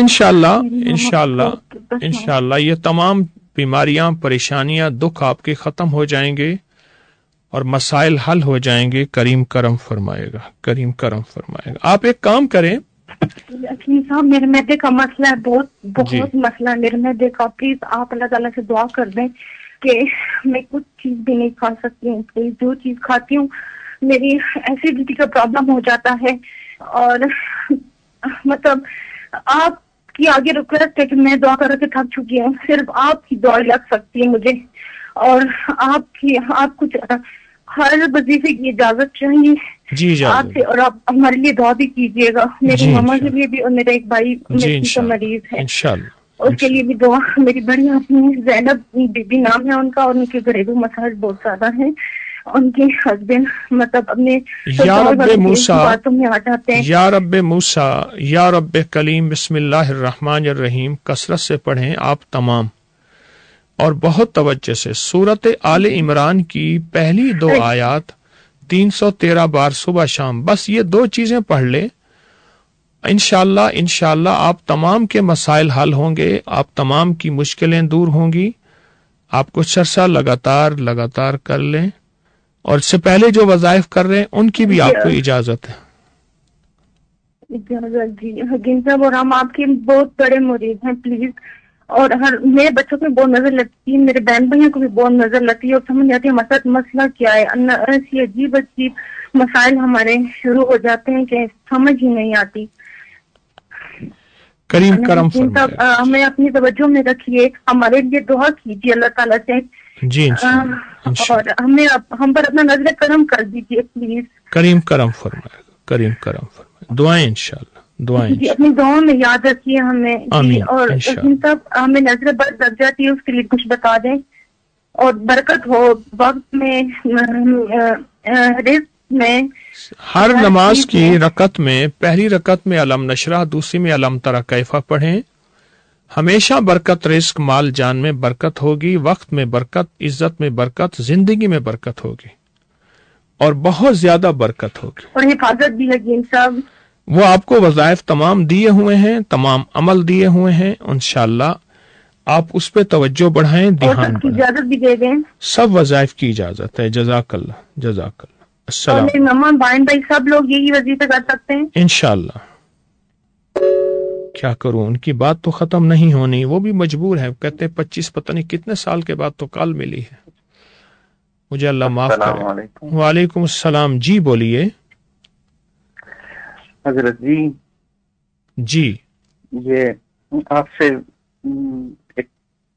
Speaker 1: इंशाल्लाह ये तमाम बीमारियां, परेशानियां, दुख आपके खत्म हो जाएंगे और मसाइल हल हो जाएंगे। करीम करम फरमाएगा, करीम करम फरमाएगा। आप एक काम करें
Speaker 9: साहब, मेरे मैदे का मसला है, बहुत मसला है मेरे मैदे का। प्लीज आप अल्लाह ताला से दुआ कर दें कि मैं कुछ चीज भी नहीं खा सकती हूँ। जो चीज खाती हूँ मेरी एसिडिटी का प्रॉब्लम हो जाता है, और मतलब आपकी आगे रिक्वेस्ट है कि मैं दुआ करके थक चुकी हूँ, सिर्फ आपकी दुआ लग सकती है मुझे, और आप कुछ हर वजीफे की इजाजत चाहिए
Speaker 1: जी
Speaker 9: आपसे, और आप हमारे लिए दुआ भी कीजिएगा, मेरी मामा के लिए भी, और मेरा एक भाई का मरीज है इंशाल्लाह, उसके लिए भी दुआ। मेरी बड़ी अपनी ज़ैनब बीबी नाम है उनका, और उनके घरेलू मसाइल बहुत ज्यादा हैं। उनके हस्बैंड मतलब अपने
Speaker 1: या रब्बे मूसा या रब्बे कलीम बिस्मिल्लाहिर्रहमानिर्रहीम कसरत से पढ़ें आप तमाम, और बहुत तवज्जो से सूरत आले इमरान की पहली 2 आयत 313 बार सुबह शाम, बस ये 2 चीजें पढ़ ले। इंशाल्लाह आप तमाम के मसाइल हल होंगे, आप तमाम की मुश्किलें दूर होंगी। आप कुछ अर्सा लगातार कर लें, और इससे पहले जो वज़ाइफ कर रहे हैं उनकी भी आपको इजाजत है।
Speaker 9: जी हकीम साहब, और हम आपके बहुत बड़े मुरीद हैं प्लीज। और मेरे बच्चों को बहुत नजर लगती है, मेरे बहन भाइयों को भी बहुत नजर लगती है, और समझ आती है मसला क्या है। ऐसी अजीब मसाइल हमारे शुरू हो जाते हैं कि समझ ही नहीं आती।
Speaker 1: करीम करम फरमाए।
Speaker 9: हमें अपनी तवज्जो में रखिए, हमारे लिए दुआ कीजिए अल्लाह ताला से
Speaker 1: जी,
Speaker 9: और हम पर अपना नजर करम कर दीजिए प्लीज।
Speaker 1: करीम करम फरमाएगा, करीम करम फरमाएगा। दुआएं इंशाल्लाह, दुआएं
Speaker 9: जी अपनी दुआओं में याद रखिए हमें।
Speaker 1: आमीन,
Speaker 9: और सब हमें नजर बद लग जाती है, उसके लिए कुछ बता दें, और बरकत हो वक्त में, रिज़्क़ में।
Speaker 1: हर नमाज की रकत में, पहली रकत में अलम नशरा, दूसरी में अलम तरा कैफा पढ़ें। हमेशा बरकत, रिस्क, माल जान में बरकत होगी, वक्त में बरकत, इज्जत में बरकत, जिंदगी में बरकत होगी, और बहुत ज्यादा बरकत होगी।
Speaker 9: और हिफाजत भी है साहब,
Speaker 1: वो आपको वज़ाइफ तमाम दिए हुए हैं, तमाम अमल दिए हुए हैं। इंशाल्लाह आप उस पे तवज्जो बढ़ाएं, ध्यान बढ़ाएं।
Speaker 9: इजाजत भी दे दें,
Speaker 1: सब वज़ाइफ की इजाजत है। जज़ाकल्लाह, जज़ाकल्लाह। अस्सलाम।
Speaker 9: मेरी मम्मा बहन भाई सब लोग यही वजीफे कर सकते हैं
Speaker 1: इंशाल्लाह। क्या करूं, उनकी बात तो खत्म नहीं होनी, वो भी मजबूर है। कहते 25 पता नहीं कितने साल के बाद तो कॉल मिली है मुझे, अल्लाह माफ करे। वालेकुम अस्सलाम। जी बोलिए
Speaker 12: हजरत जी, ये आपसे एक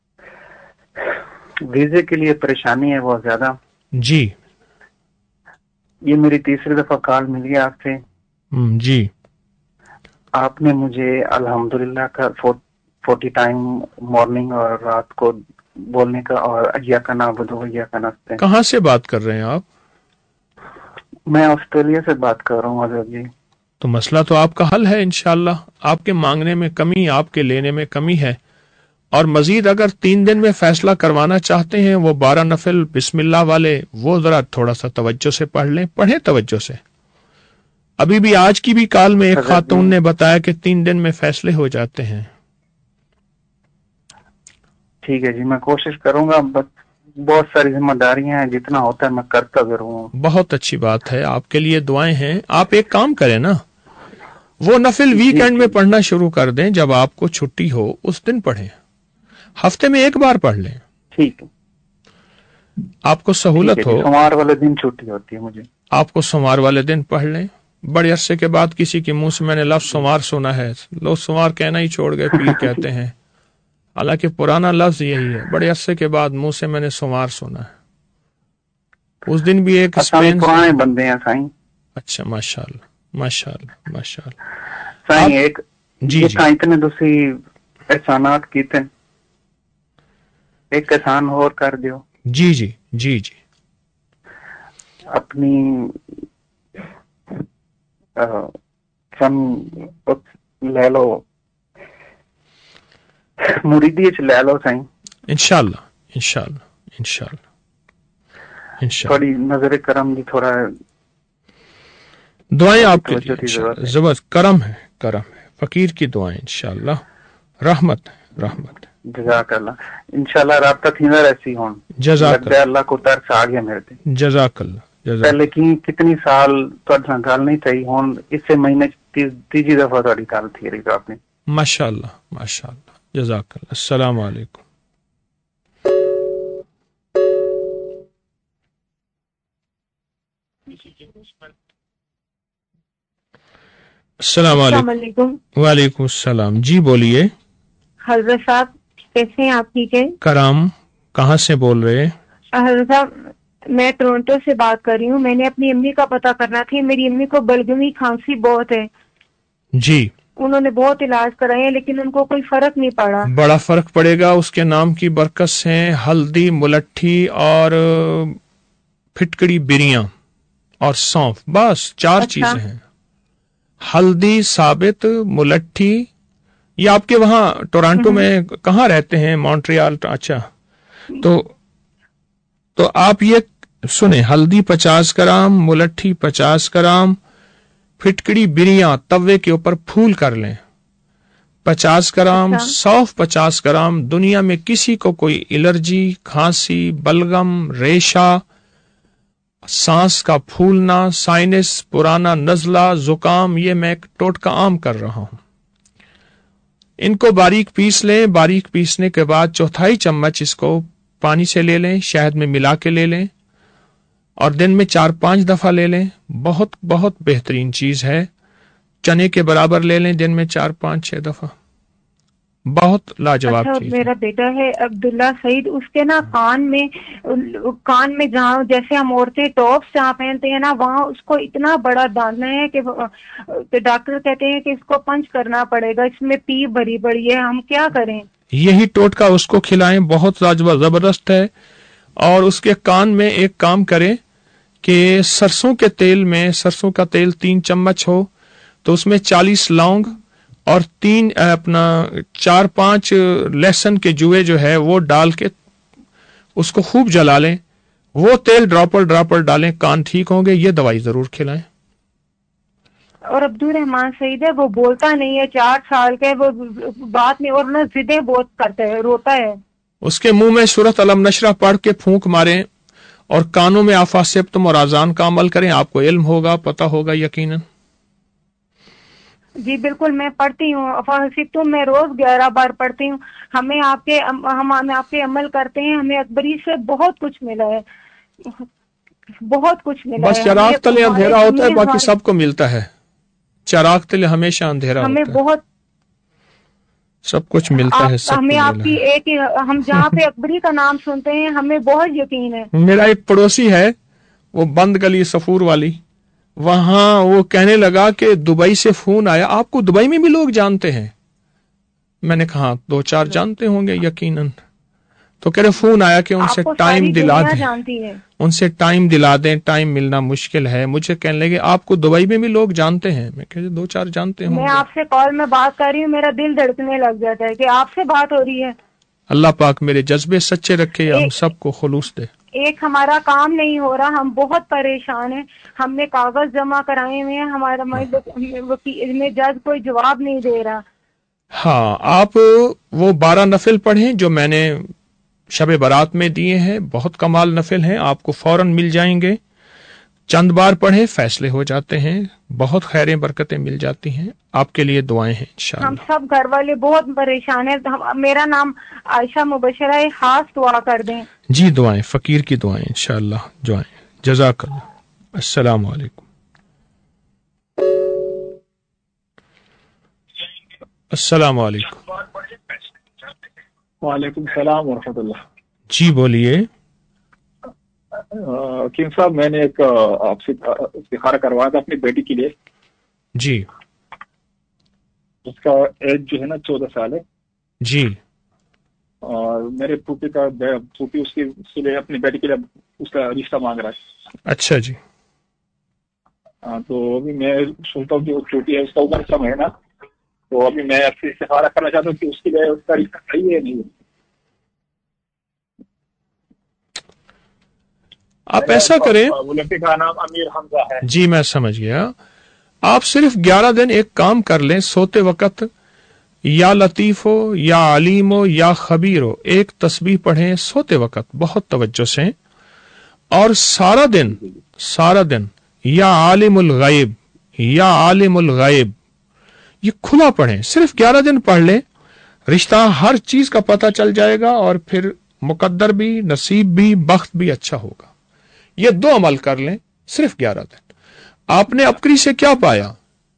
Speaker 12: वीजे के लिए परेशानी है बहुत ज्यादा
Speaker 1: जी।
Speaker 12: ये मेरी तीसरी दफा कॉल मिली है आपसे
Speaker 1: जी।
Speaker 12: आपने मुझे अल्हम्दुलिल्लाह का 40 टाइम मॉर्निंग और रात को बोलने का, और अय्या का नाबुदु अय्या का नस्तईन।
Speaker 1: कहाँ से बात कर रहे हैं आप?
Speaker 12: मैं ऑस्ट्रेलिया से बात कर रहा हूँ हजरत जी।
Speaker 1: तो मसला तो आपका हल है इंशाल्लाह। आपके मांगने में कमी, आपके लेने में कमी है, और मजीद अगर 3 दिन में फैसला करवाना चाहते हैं, वो 12 नफिल बिस्मिल्लाह वाले, वो जरा थोड़ा सा तवज्जो से पढ़ लें, पढ़े तवज्जो से। अभी भी आज की भी कॉल में एक खातून ने बताया कि 3 दिन में फैसले हो जाते हैं।
Speaker 12: ٹھیک ہے جی، میں کوشش کروں گا، بس بہت ساری ذمہ داریاں ہیں، جتنا ہوتا ہے میں کرتا ضرور ہوں.
Speaker 1: بہت اچھی بات ہے، آپ کے لیے دعائیں ہیں. آپ ایک کام کریں نا، وہ نفل ویکینڈ میں پڑھنا شروع کر دیں، جب آپ کو چھٹی ہو اس دن پڑھیں، ہفتے میں ایک بار پڑھ لیں.
Speaker 12: ٹھیک ہے،
Speaker 1: آپ کو سہولت ہو.
Speaker 12: سوموار والے دن چھٹی ہوتی ہے مجھے. آپ
Speaker 1: کو سوموار والے دن پڑھ لیں. بڑے عرصے کے بعد کسی کے منہ سے میں نے لفظ سوموار سنا ہے، لوگ سوموار کہنا ہی چھوڑ گئے، پیر کہتے ہیں، حالانکہ پرانا لفظ یہی ہے. بڑے عرصے کے بعد منہ سے میں نے سوموار سنا ہے. اس دن بھی ایک
Speaker 12: پرانے بندے ہیں سائیں.
Speaker 1: اچھا، ماشاء اللہ ماشاء اللہ ماشاء اللہ.
Speaker 12: سائیں ایک جی اتنے دوسری احسانات کیتے، ایک احسان اور کر دیو.
Speaker 1: جی جی جی جی.
Speaker 12: اپنی سن لے لو، مریدی چ لے لو سائیں،
Speaker 1: انشاءاللہ انشاءاللہ انشاءاللہ انشاءاللہ.
Speaker 12: تھوڑی نظر کرم دی، تھوڑا
Speaker 1: دعائیں آپ کے لیے زبردست. کرم ہے، کرم ہے، فقیر کی دعائیں انشاءاللہ، رحمت رحمت.
Speaker 12: جزاک اللہ. انشاءاللہ رابطہ تھیندا رہسی ہون.
Speaker 1: جزاک
Speaker 12: اللہ کو ترس آ گیا میرے تے.
Speaker 1: جزاک اللہ.
Speaker 12: پہلے کتنی سال تہاڈے نال گل نہیں تھی، ہن اس مہینے تیجی دفعہ تہاڈی گل تھی رہی آپ نے.
Speaker 1: ماشاءاللہ ماشاءاللہ. جزاک اللہ. السلام علیکم. السلام علیکم. وعلیکم السلام. جی بولیے.
Speaker 10: حضرت صاحب کیسے ہیں آپ؟ ٹھیک ہے.
Speaker 1: کرام، کہاں سے بول رہے ہیں؟
Speaker 10: حضرت صاحب میں ٹورنٹو سے بات کر رہی ہوں. میں نے اپنی امی کا پتہ کرنا تھی. میری امی کو بلغمی کھانسی بہت ہے.
Speaker 1: جی.
Speaker 10: انہوں نے بہت علاج کرائے ہیں لیکن ان کو کوئی فرق نہیں پڑا.
Speaker 1: بڑا فرق پڑے گا. اس کے نام کی برکت سے ہلدی، ملٹھی اور پھٹکڑی بریاں اور سونف، بس 4 چیزیں ہیں. ہلدی، ثابت، ملٹھی. یہ آپ کے وہاں ٹورانٹو میں کہاں رہتے ہیں؟ مونٹریال. اچھا، تو آپ یہ سنیں، ہلدی 50 گرام، ملٹھی 50 گرام، پھٹکڑی بریاں توے کے اوپر پھول کر لیں 50 گرام، سونف 50 گرام. دنیا میں کسی کو کوئی الرجی، کھانسی، بلغم، ریشہ، سانس کا پھولنا، سائنس، پرانا نزلہ، زکام، یہ میں ایک ٹوٹکا عام کر رہا ہوں. ان کو باریک پیس لیں. باریک پیسنے کے بعد 1/4 چمچ اس کو پانی سے لے لیں، شہد میں ملا کے لے لیں اور دن میں 4-5 دفعہ لے لیں. بہت بہت بہترین چیز ہے. چنے کے برابر لے لیں دن میں 4-5-6 دفعہ. بہت لاجواب چیز.
Speaker 10: میرا بیٹا ہے عبداللہ سعید، اس کے نا کان میں جہاں جیسے ہم عورتیں ٹاپس جہاں پہنتے ہیں نا، وہاں اس کو اتنا بڑا دانا ہے کہ ڈاکٹر کہتے ہیں کہ اس کو پنچ کرنا پڑے گا، اس میں پیپ بھری پڑی ہے. ہم کیا کریں؟
Speaker 1: یہی ٹوٹکا اس کو کھلائیں، بہت زبردست ہے. اور اس کے کان میں ایک کام کریں کہ سرسوں کے تیل میں، سرسوں کا تیل 3 چمچ ہو تو اس میں 40 لونگ اور 4-5 لہسن کے جوئے جو ہے وہ ڈال کے اس کو خوب جلا لیں. وہ تیل ڈراپر ڈالیں، کان ٹھیک ہوں گے. یہ دوائی ضرور کھلائیں.
Speaker 10: اور عبدالرحمان سعید ہے، وہ بولتا نہیں ہے، 4 سال کا ہے، وہ بات میں اور نہ ضدیں بہت کرتا ہے، روتا ہے. اس
Speaker 1: کے منہ میں سورۃ الم نشرہ پڑھ کے پھونک ماریں اور کانوں میں آفا سبتم اور آذان کا عمل کریں. آپ کو علم ہوگا، پتہ ہوگا یقیناً.
Speaker 10: جی بالکل، میں پڑھتی ہوں آفا سبتم، میں روز 11 بار پڑھتی ہوں. ہم آپ کے عمل کرتے ہیں. ہمیں اکبری سے بہت کچھ ملا ہے، بہت کچھ ملا ہے.
Speaker 1: بس چراغ تلے اندھیرا ہوتا ہے، باقی سب کو ملتا ہے. چراغ تلے ہمیشہ اندھیرا ہوتا ہے، ہمیں بہت سب کچھ ملتا ہے.
Speaker 10: ہمیں آپ کی ہم جہاں پہ اکبری کا نام سنتے ہیں ہمیں بہت یقین ہے.
Speaker 1: میرا ایک پڑوسی ہے، وہ بند گلی صفور والی، وہاں وہ کہنے لگا کہ دبئی سے فون آیا. آپ کو دبئی میں بھی لوگ جانتے ہیں؟ میں نے کہا 2-4 جانتے ہوں گے یقیناً. تو کہہ رہے فون آیا کہ ان سے ٹائم دلا دیں، ان سے ٹائم دلا دیں، ٹائم ملنا مشکل ہے. مجھے کہنے لگے آپ کو دبئی میں بھی لوگ جانتے ہیں؟ میں کہ 2-4 جانتے ہوں.
Speaker 10: میں آپ سے کال میں بات کر رہی ہوں، میرا دل دھڑکنے لگ جاتا ہے کہ آپ سے بات ہو رہی ہے.
Speaker 1: اللہ پاک میرے جذبے سچے رکھے، ہم سب کو خلوص دے.
Speaker 10: ایک ہمارا کام نہیں ہو رہا، ہم بہت پریشان ہیں. ہم نے کاغذ جمع کرائے ہوئے ہیں، ہمارا جج کوئی جواب نہیں دے رہا.
Speaker 1: ہاں، آپ وہ 12 نفل پڑھیں جو میں نے शब बारात में दिए हैं, बहुत कमाल नफिल हैं, आपको फौरन मिल जाएंगे। चंद बार पढ़े फैसले हो जाते हैं, बहुत खैरें बरकतें मिल जाती हैं। आपके लिए दुआएं हैं इंशाअल्लाह।
Speaker 10: हम सब घर वाले बहुत परेशान हैं। मेरा नाम आयशा मुबशरा है, खास दुआ कर दें।
Speaker 1: जी दुआएं, फकीर की दुआएं इंशाअल्लाह, दुआएं। जज़ाकल्लाह। अस्सलाम वालेकुम। अस्सलाम वालेकुम।
Speaker 13: वालेकुम सलाम व रहमतुल्लाह।
Speaker 1: जी बोलिए।
Speaker 13: किंग साहब, मैंने एक आपसे इस्तिखारा करवाया था अपनी बेटी के लिए।
Speaker 1: जी।
Speaker 13: उसका एज जो है ना 14 साल है।
Speaker 1: जी।
Speaker 13: और मेरे फूफी उसके लिए अपनी बेटी के लिए उसका रिश्ता मांग रहा है।
Speaker 1: अच्छा जी।
Speaker 13: तो अभी मैं सोचता हूँ कि वो छोटी है, उसका उम्र कम है ना, तो अभी मैं आपसे इस्तिखारा करना चाहता हूँ कि उसके लिए उसका रिश्ता सही है नहीं।
Speaker 1: आप ऐसा करें,
Speaker 13: लड़के का नाम अमीर हमजा है।
Speaker 1: जी मैं समझ गया। आप सिर्फ 11 दिन एक काम कर लें, सोते वक्त या लतीफ हो या अलीम हो या खबीर हो, एक तस्बीह पढ़ें सोते वक्त बहुत तवज्जो से, और सारा दिन या आलिमुल गायब या आलिमुल गायब ये खुला पढ़ें। सिर्फ 11 दिन पढ़ लें, रिश्ता हर चीज का पता चल जाएगा और फिर मुकद्दर भी, नसीब भी, बख्त भी अच्छा होगा। ये 2 अमल कर लें सिर्फ 11 दिन। आपने अपकरी से क्या पाया?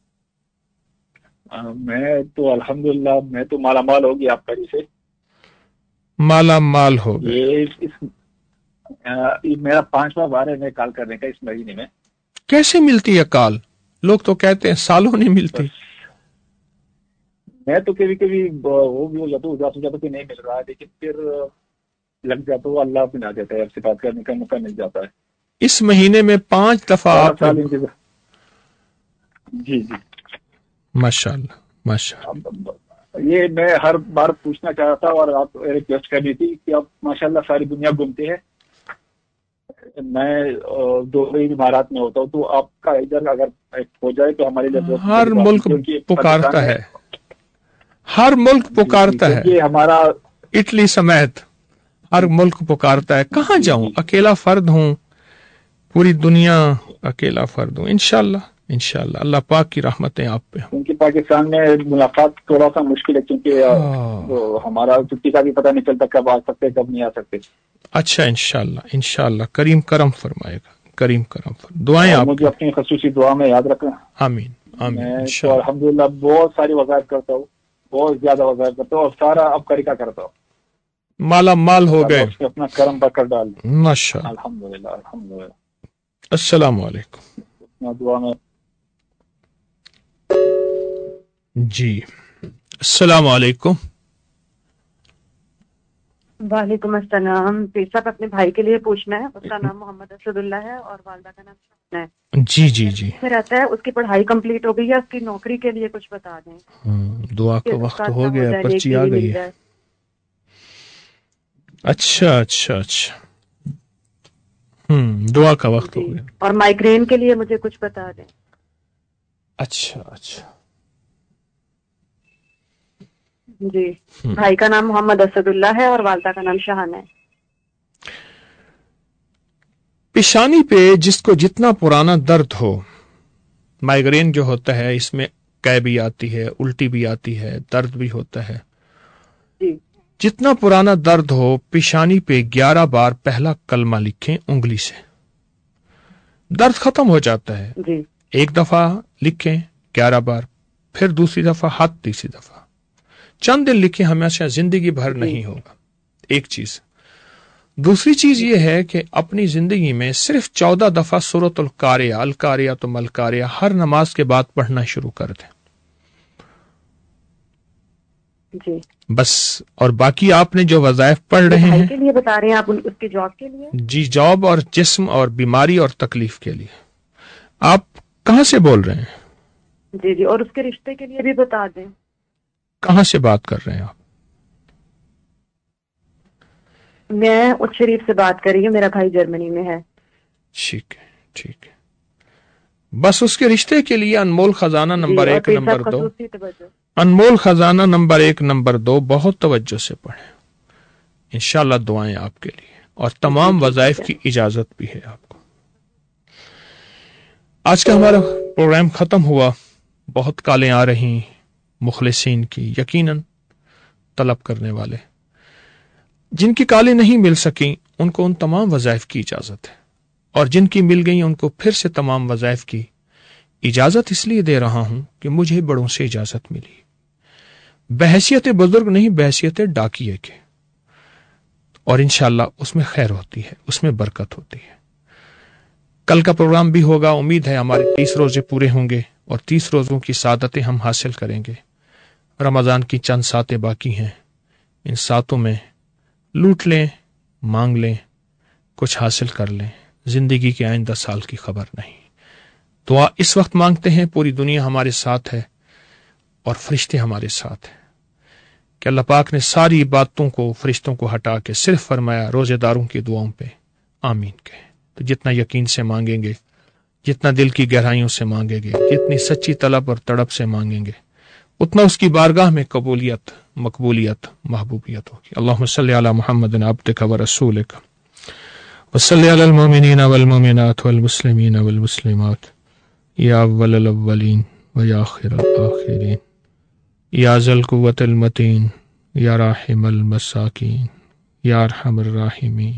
Speaker 13: मैं तो अल्हम्दुलिल्लाह मैं तो माला माल हो गया अपकरी से।
Speaker 1: माला माल हो गए।
Speaker 13: ये मेरा 5वां बार है मैं कॉल करने का इस महीने में।
Speaker 1: कैसे मिलती है कॉल? लोग तो कहते हैं सालों नहीं मिलती।
Speaker 13: मैं तो कभी कभी वो भी हो जाता कि नहीं मिल रहा है, लेकिन फिर लग जाता है, अल्लाह अपने आ जाता है, आपसे बात करने का मौका मिल जाता है।
Speaker 1: इस महीने में 5 दफा आप?
Speaker 13: जी जी
Speaker 1: माशाअल्लाह माशाअल्लाह।
Speaker 13: ये मैं हर बार पूछना चाह रहा था और आप रिक्वेस्ट कर रही थी कि आप माशाअल्लाह सारी दुनिया घूमते हैं। मैं दुबई इमारात में होता हूँ, तो आपका इधर अगर हो जाए तो हमारे लिए
Speaker 1: हर मुल्क पुकारता है, हर मुल्क पुकारता है।
Speaker 13: ये हमारा
Speaker 1: इटली समेत हर मुल्क पुकारता है। कहाँ जाऊं, अकेला फर्द हूं, पूरी दुनिया अकेला फर्द हूं। इंशाअल्लाह इंशाअल्लाह अल्लाह पाक की रहमतें आप पे हों।
Speaker 13: क्योंकि पाकिस्तान में मुलाकात थोड़ा सा मुश्किल है, क्योंकि हमारा छुट्टी का भी पता नहीं चलता कब आ सकते कब नहीं आ सकते।
Speaker 1: अच्छा इंशाअल्लाह इंशाअल्लाह करीम करम फरमाएगा, करीम करम फरमाएगा। दुआएं आप
Speaker 13: मुझे अपनी खसूसी दुआ में याद रखना।
Speaker 1: आमीन आमीन।
Speaker 13: मैं तो अल्हम्दुलिल्लाह बहुत सारी वज़ाइफ करता हूँ, बहुत ज्यादा वज़ाइफ करता हूँ और सारा अब करिका करता हूँ।
Speaker 1: माला माल हो गए,
Speaker 13: अपना करम बकर डाल
Speaker 1: माशाअल्लाह।
Speaker 13: अल्हम्दुलिल्लाह अल्हम्दुलिल्लाह।
Speaker 1: अस्सलाम वालेकुम।
Speaker 13: दुआ में
Speaker 1: जी। अस्सलाम वालेकुम।
Speaker 14: वालेकुम अस्सलाम। साहब अपने भाई के लिए पूछना है, उसका नाम मोहम्मद असदुल्ला है और वालदा का नाम शाहना है।
Speaker 1: जी जी जी।
Speaker 14: रहता है, उसकी पढ़ाई कंप्लीट हो गई है, उसकी नौकरी के लिए कुछ बता दें।
Speaker 1: दुआ का वक्त हो गया, पर्ची आ गई है। अच्छा अच्छा अच्छा, दुआ का वक्त हो गया।
Speaker 14: और माइग्रेन के लिए मुझे कुछ बता दें।
Speaker 1: अच्छा अच्छा
Speaker 14: जी। भाई का नाम मोहम्मद असदुल्ला है और वालदा का नाम शाहाना है।
Speaker 1: पेशानी पे जिसको जितना पुराना दर्द हो, माइग्रेन जो होता है इसमें कै भी आती है, उल्टी भी आती है, दर्द भी होता है।
Speaker 14: जी।
Speaker 1: जितना पुराना दर्द हो, पेशानी पे 11 बार पहला कलमा लिखें उंगली से, दर्द खत्म हो जाता है।
Speaker 14: जी।
Speaker 1: एक दफा लिखें 11 बार, फिर दूसरी दफा, हाथ तीसरी दफा, चंद दिन लिखें, हमेशा जिंदगी भर नहीं होगा। एक चीज। दूसरी चीज ये है कि अपनी जिंदगी में सिर्फ 14 दफा सूरतुल कारिया, अल कारिया तो मल कारिया हर नमाज के बाद पढ़ना शुरू कर दें।
Speaker 14: जी।
Speaker 1: बस। और बाकी आपने जो वज़ाइफ पढ़ रहे हैं
Speaker 14: के लिए बता रहे हैं आप, उसकी जॉब के लिए?
Speaker 1: जी, जॉब और जिस्म और बीमारी और तकलीफ के लिए। आप कहाँ से बोल रहे हैं?
Speaker 14: जी जी। और उसके रिश्ते के लिए भी बता दें।
Speaker 1: कहाँ से बात कर रहे हैं आप?
Speaker 14: मैं उस शरीफ से बात कर रही हूँ, मेरा भाई जर्मनी में है।
Speaker 1: ठीक है ठीक है। बस उसके रिश्ते के लिए अनमोल खजाना नंबर 1 नंबर 2, अनमोल खजाना नंबर 1 नंबर 2 बहुत तवज्जो से पढ़ें। انشاءاللہ دعائیں آپ کے لیے، اور تمام وظائف کی اجازت بھی ہے آپ کو۔ آج کا ہمارا پروگرام ختم ہوا۔ بہت کالیں آ رہی مخلصین کی، یقیناً طلب کرنے والے، جن کی کالیں نہیں مل سکیں ان کو ان تمام وظائف کی اجازت ہے، اور جن کی مل گئی ان کو پھر سے تمام وظائف کی اجازت اس لیے دے رہا ہوں کہ مجھے بڑوں سے اجازت ملی، بحیثیت بزرگ نہیں، بحیثیت ڈاکیے کے، اور انشاءاللہ اس میں خیر ہوتی ہے، اس میں برکت ہوتی ہے۔ کل کا پروگرام بھی ہوگا، امید ہے ہمارے 30 روزے پورے ہوں گے اور 30 روزوں کی سعادتیں ہم حاصل کریں گے۔ رمضان کی چند ساتیں باقی ہیں، ان ساتوں میں لوٹ لیں، مانگ لیں، کچھ حاصل کر لیں، زندگی کے آئندہ سال کی خبر نہیں۔ دعا اس وقت مانگتے ہیں، پوری دنیا ہمارے ساتھ ہے اور فرشتے ہمارے ساتھ ہیں، کہ اللہ پاک نے ساری باتوں کو، فرشتوں کو ہٹا کے صرف فرمایا روزے داروں کی دعاؤں پہ آمین کہیں۔ تو جتنا یقین سے مانگیں گے، جتنا دل کی گہرائیوں سے مانگیں گے، جتنی سچی طلب اور تڑپ سے مانگیں گے، اتنا اس کی بارگاہ میں قبولیت، مقبولیت، محبوبیت ہوگی۔ اللہم صلی علی محمد عبدک و رسولک وصلی علی المؤمنین والمؤمنات والمسلمین والمسلمات یا اول الاولین و یا آخر الآخرین یا ذی القوة المتین یا راحم المساکین یا ارحم الراحمین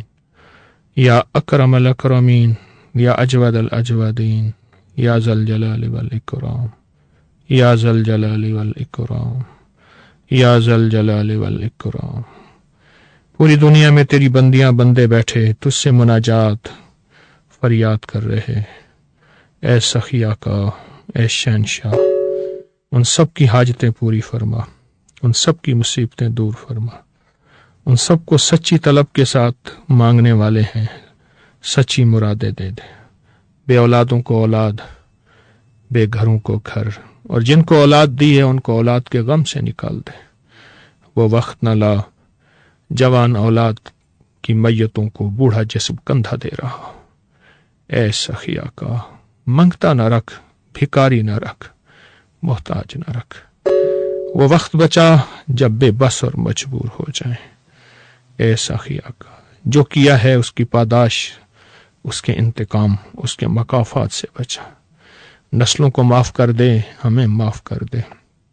Speaker 1: یا اکرم الاکرمین یا اجود الاجودین یا ذی الجلال والاکرام یا ذی الجلال والاکرام یا ذی الجلال والاکرام۔ پوری دنیا میں تیری بندیاں بندے بیٹھے تجھ سے مناجات فریاد کر رہے، اے سخی آقا، اے شہنشاہ، ان سب کی حاجتیں پوری فرما، ان سب کی مصیبتیں دور فرما، ان سب کو سچی طلب کے ساتھ مانگنے والے ہیں، سچی مرادیں دے دے، بے اولادوں کو اولاد، بے گھروں کو گھر، اور جن کو اولاد دی ہے ان کو اولاد کے غم سے نکال دے۔ وہ وقت نہ لا جوان اولاد کی میتوں کو بوڑھا جسم کندھا دے رہا ہو، اے سخی آقا، منگتا نہ رکھ، بھکاری نہ رکھ، محتاج نہ رکھ۔ وہ وقت بچا جب بے بس اور مجبور ہو جائیں، اے سخی آقا، جو کیا ہے اس کی پاداش، اس کے انتقام، اس کے مکافات سے بچا۔ نسلوں کو معاف کر دے، ہمیں معاف کر دے،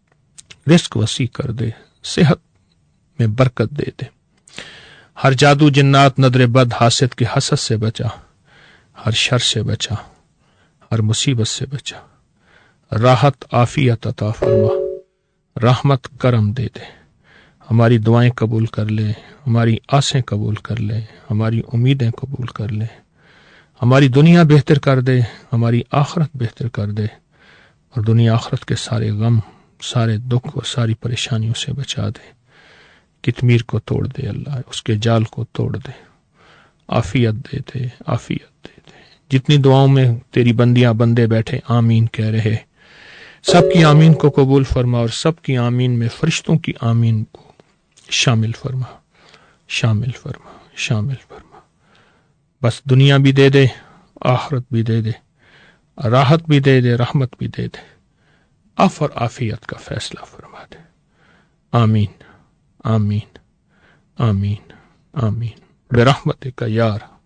Speaker 1: رزق وسیع کر دے، صحت میں برکت دے دے، ہر جادو جنات نظر بد حاسد کے حسد سے بچا، ہر شر سے بچا، ہر مصیبت سے بچا، راحت عافیت عطا فرما، رحمت کرم دے دے، ہماری دعائیں قبول کر لے، ہماری آسیں قبول کر لے، ہماری امیدیں قبول کر لے، ہماری دنیا بہتر کر دے، ہماری آخرت بہتر کر دے، اور دنیا آخرت کے سارے غم، سارے دکھ اور ساری پریشانیوں سے بچا دے۔ کتمیر کو توڑ دے اللہ، اس کے جال کو توڑ دے، عافیت دے دے، عافیت دے دے۔ جتنی دعاؤں میں تیری بندیاں بندے بیٹھے آمین کہہ رہے، سب کی آمین کو قبول فرما، اور سب کی آمین میں فرشتوں کی آمین کو شامل فرما، شامل فرما، شامل فرما۔ بس دنیا بھی دے دے، آخرت بھی دے دے، راحت بھی دے دے، رحمت بھی دے دے، عفو اور عافیت کا فیصلہ فرما دے۔ آمین آمین آمین آمین برحمتک یا ارحم